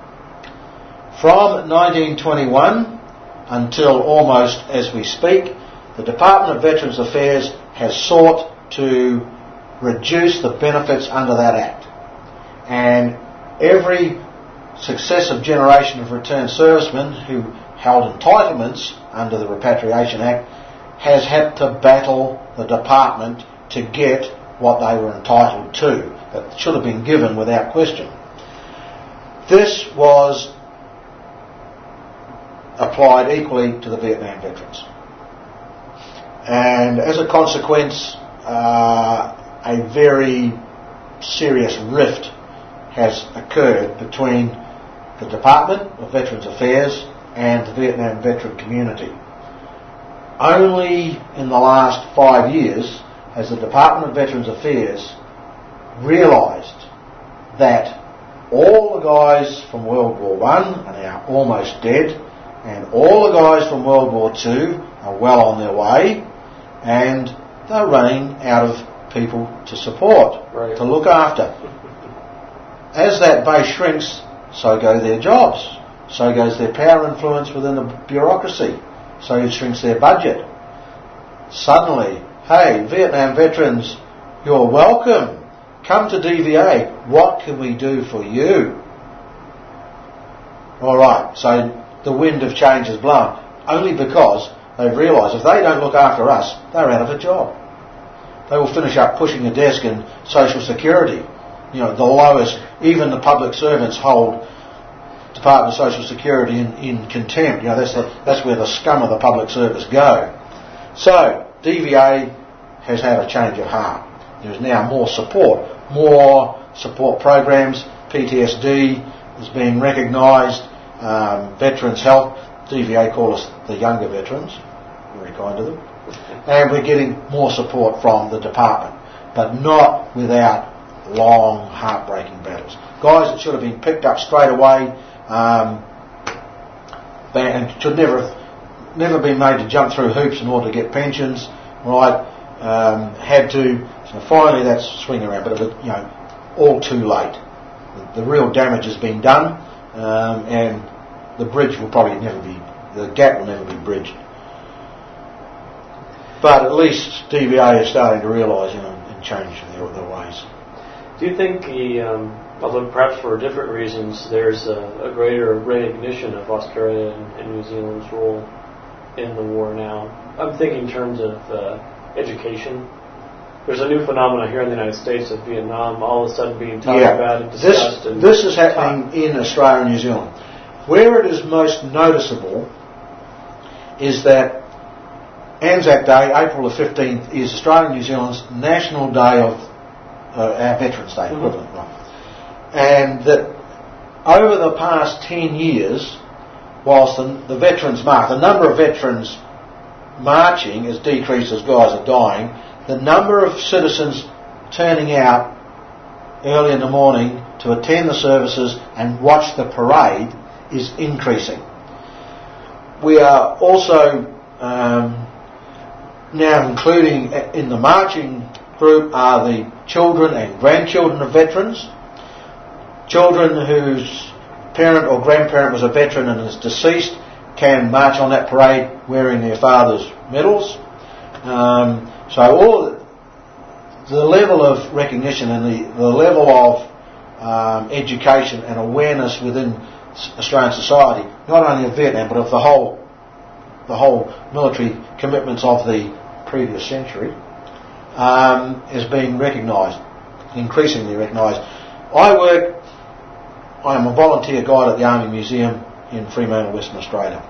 From nineteen twenty-one until almost as we speak, the Department of Veterans Affairs has sought to reduce the benefits under that Act. And every successive generation of returned servicemen who held entitlements under the Repatriation Act has had to battle the department to get what they were entitled to, that should have been given without question. This was applied equally to the Vietnam veterans. And as a consequence, uh, a very serious rift has occurred between the Department of Veterans Affairs and the Vietnam veteran community. Only in the last five years has the Department of Veterans Affairs realised that all the guys from World War One are now almost dead, and all the guys from World War Two are well on their way, and they're running out of people to support, right. to look after. As that base shrinks, so go their jobs, so goes their power influence within the bureaucracy, so it shrinks their budget. Suddenly, hey, Vietnam veterans, you're welcome. Come to D V A. What can we do for you? All right, so the wind of change has blown, only because they've realised if they don't look after us, they're out of a job. They will finish up pushing a desk in Social Security. You know, the lowest, even the public servants hold Department of Social Security in, in contempt. You know, that's the, that's where the scum of the public service go. So, D V A has had a change of heart. There's now more support, more support programs. P T S D is being recognised. Um, veterans Health, D V A call us the younger veterans. Very kind to them. And we're getting more support from the department, but not without long, heartbreaking battles. Guys that should have been picked up straight away um, and should never have never been made to jump through hoops in order to get pensions, right? Um, had to. So finally, that's swing around, but it was, you know, all too late. The, the real damage has been done, um, and the bridge will probably never be. The gap will never be bridged. But at least D V A is starting to realise, you know, and change their, their ways. Do you think the, um, although perhaps for different reasons, there's a, a greater recognition of Australia and, and New Zealand's role in the war now? I'm thinking in terms of uh, education. There's a new phenomenon here in the United States of Vietnam all of a sudden being talked yeah. about and discussed. This, and this is happening in Australia and New Zealand. Where it is most noticeable is that Anzac Day, April the fifteenth, is Australia and New Zealand's National Day of uh, our Veterans Day, mm-hmm. equivalent, right? And that over the past ten years, whilst the, the veterans march, the number of veterans marching has decreased as guys are dying, the number of citizens turning out early in the morning to attend the services and watch the parade is increasing. We are also um, now including in the marching group are the children and grandchildren of veterans, children whose parent or grandparent was a veteran and is deceased can march on that parade wearing their father's medals. Um, so all of the, the level of recognition and the, the level of um, education and awareness within Australian society, not only of Vietnam but of the whole the whole military commitments of the previous century, um, is being recognised, increasingly recognised. I work, I am a volunteer guide at the Army Museum in Fremantle, Western Australia.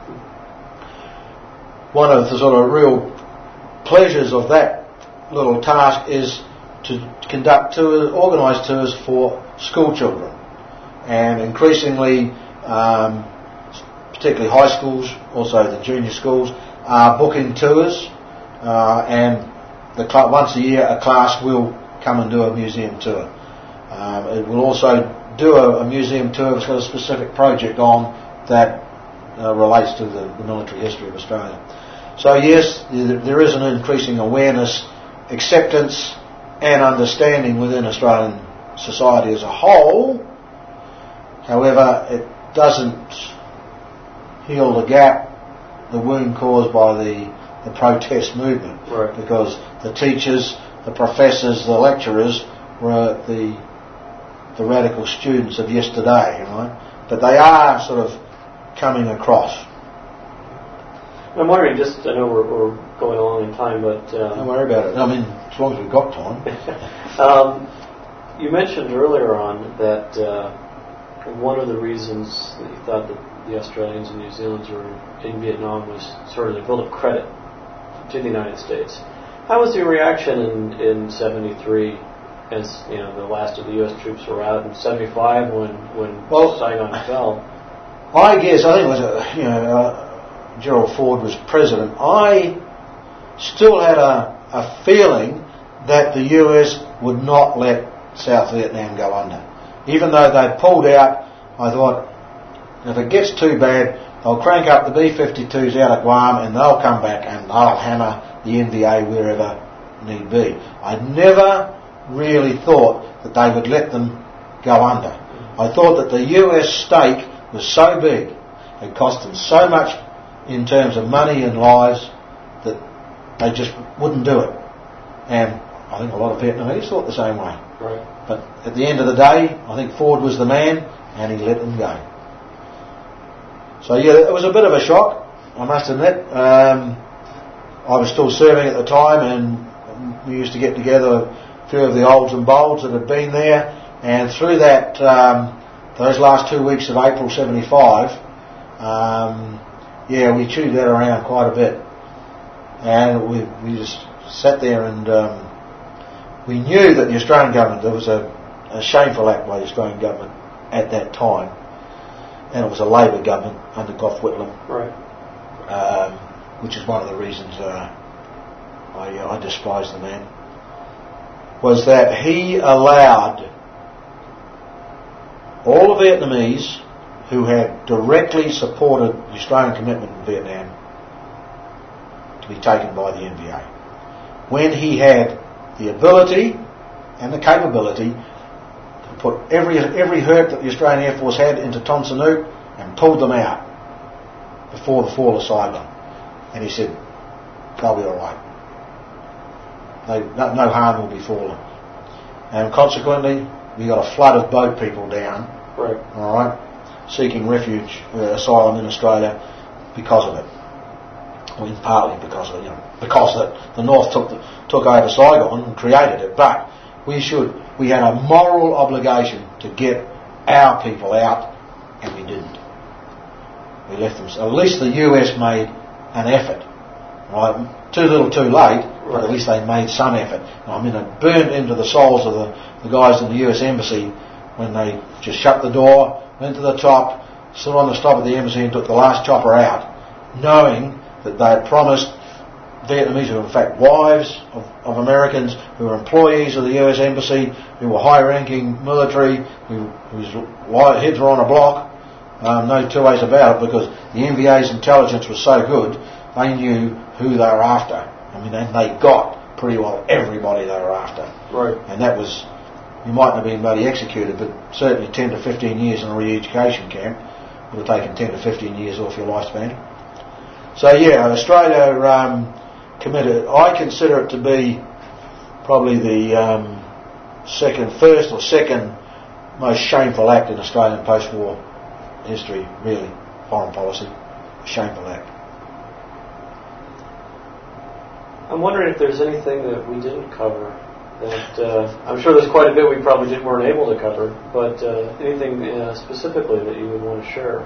One of the sort of real pleasures of that little task is to conduct tours, organise tours for school children, and increasingly, um, particularly high schools, also the junior schools, are booking tours, uh, and the cl- once a year a class will come and do a museum tour. Um, it will also do a, a museum tour that's got a specific project on that uh, relates to the, the military history of Australia. So yes, there is an increasing awareness, acceptance and understanding within Australian society as a whole. However, it doesn't heal the gap, the wound caused by the, the protest movement. Right. Because the teachers, the professors, the lecturers were the the radical students of yesterday, right? But they are sort of coming across. I'm wondering, just, I know we're, we're going along in time, but... Um, Don't worry about it. I mean, as long as we've got time. um, you mentioned earlier on that uh, one of the reasons that you thought that the Australians and New Zealanders were in Vietnam was sort of to build up credit to the United States. How was the reaction in, in seventy-three as, you know, the last of the U S troops were out, in seventy-five when, when well, Saigon fell? I guess, I think it was, a, you know... Uh, Gerald Ford was president, I still had a, a feeling that the U S would not let South Vietnam go under. Even though they'd pulled out, I thought, if it gets too bad, they'll crank up the B fifty-twos out of Guam and they'll come back and they'll hammer the N V A wherever need be. I never really thought that they would let them go under. I thought that the U S stake was so big, it cost them so much in terms of money and lives, that they just wouldn't do it. And I think a lot of Vietnamese thought the same way. Right. But at the end of the day, I think Ford was the man, and he let them go. So yeah, it was a bit of a shock, I must admit. Um, I was still serving at the time, and we used to get together a few of the olds and bolds that had been there, and through that, um, those last two weeks of April seventy-five, um, yeah, we chewed that around quite a bit, and we we just sat there and um, we knew that the Australian government, there was a, a shameful act by the Australian government at that time, and it was a Labor government under Gough Whitlam, right? Um, which is one of the reasons uh, I, uh, I despise the man, was that he allowed all the Vietnamese who had directly supported the Australian commitment in Vietnam to be taken by the N V A, when he had the ability and the capability to put every every hurt that the Australian Air Force had into Ton Son Nhut and pulled them out before the fall of Saigon. And he said, they'll be alright. They, no, no harm will befall them. And consequently, we got a flood of boat people down, right. alright, seeking refuge, uh, asylum in Australia because of it. I mean, partly because of it, you know, because the, the North took the, took over Saigon and created it. But we should, we had a moral obligation to get our people out, and we didn't. We left them. So at least the U S made an effort, right? Too little, too late, but right. At least they made some effort. I mean, it burned into the souls of the, the guys in the U S Embassy when they just shut the door, went to the top, stood on the stop of the embassy and took the last chopper out, knowing that they had promised Vietnamese who were in fact wives of, of Americans, who were employees of the U S Embassy, who were high-ranking military, who, whose heads were on a block. Um, no two ways about it, because the N V A's intelligence was so good, they knew who they were after. I mean, and they got pretty well everybody they were after. Right. And that was, you mightn't have been bloody executed, but certainly ten to fifteen years in a re-education camp would have taken ten to fifteen years off your lifespan. So yeah, Australia um, committed, I consider it to be probably the um, second, first or second most shameful act in Australian post-war history, really, foreign policy, a shameful act. I'm wondering if there's anything that we didn't cover. That uh, I'm sure there's quite a bit we probably didn't, weren't able to cover, but uh, anything uh, specifically that you would want to share?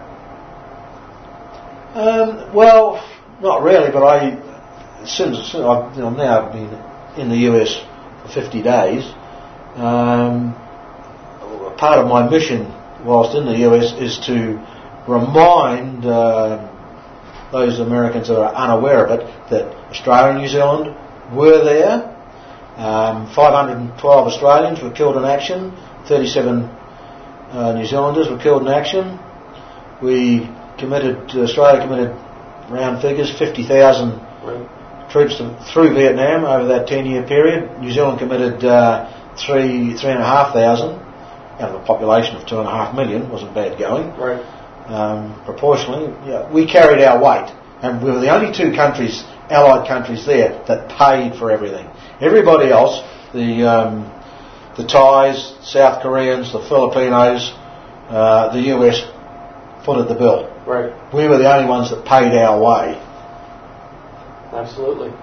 Um, well, not really, but I, since, since I've you know, now been in the U S for fifty days, um, part of my mission whilst in the U S is to remind uh, those Americans that are unaware of it that Australia and New Zealand were there. Um, five hundred twelve Australians were killed in action, thirty-seven uh, New Zealanders were killed in action. We committed, Australia committed round figures, fifty thousand right. troops to, through Vietnam over that ten-year period. New Zealand committed uh, three, three and a half thousand out of a population of two and a half million. Wasn't bad going. Right. Um, proportionally, yeah, we carried our weight, and we were the only two countries, allied countries there, that paid for everything. Everybody else, the um, the Thais, South Koreans, the Filipinos, uh, the U S footed the bill. Right. We were the only ones that paid our way. Absolutely.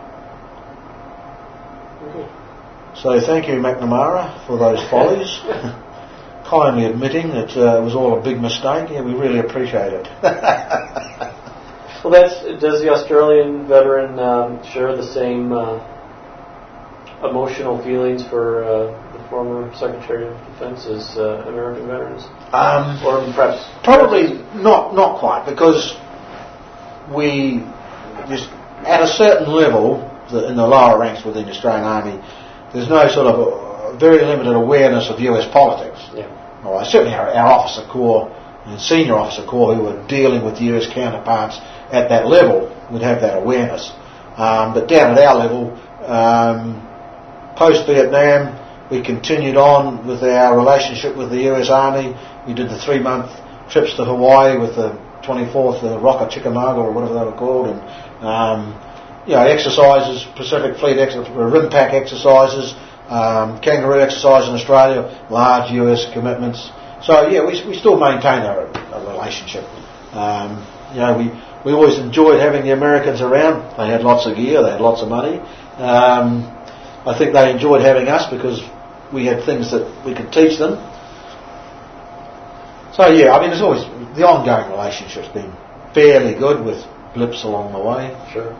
Okay. So thank you, McNamara, for those follies. Kindly admitting that uh, it was all a big mistake. Yeah, we really appreciate it. Well, that's, does the Australian veteran um, share the same uh, emotional feelings for uh, the former Secretary of Defense as uh, American veterans? Um, or perhaps... Probably not, not quite, because we, just at a certain level, the, in the lower ranks within the Australian Army, there's no sort of a, a very limited awareness of U S politics. Yeah. All right, certainly our, our officer corps and senior officer corps who were dealing with U S counterparts at that level would have that awareness. Um, but down at our level, um, post-Vietnam, we continued on with our relationship with the U S Army. We did the three-month trips to Hawaii with the twenty-fourth uh, Rocket Chickamauga or whatever they were called, and um, you know, exercises, Pacific Fleet ex- RIMPAC exercises, um, kangaroo exercise in Australia, large U S commitments. So yeah, we we still maintain a, a relationship. Um, you know, we we always enjoyed having the Americans around. They had lots of gear, they had lots of money. Um, I think they enjoyed having us because we had things that we could teach them. So yeah, I mean, there's always the ongoing relationship's been fairly good with blips along the way. Sure.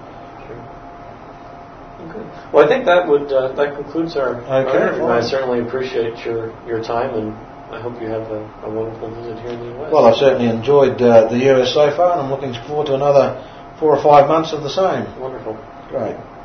Okay. Well, I think that would uh, that concludes our, okay, our interview. fine. I certainly appreciate your, your time, and I hope you have a, a wonderful visit here in the U S. Well, I've certainly enjoyed uh, the U S so far, and I'm looking forward to another four or five months of the same. Wonderful. Great.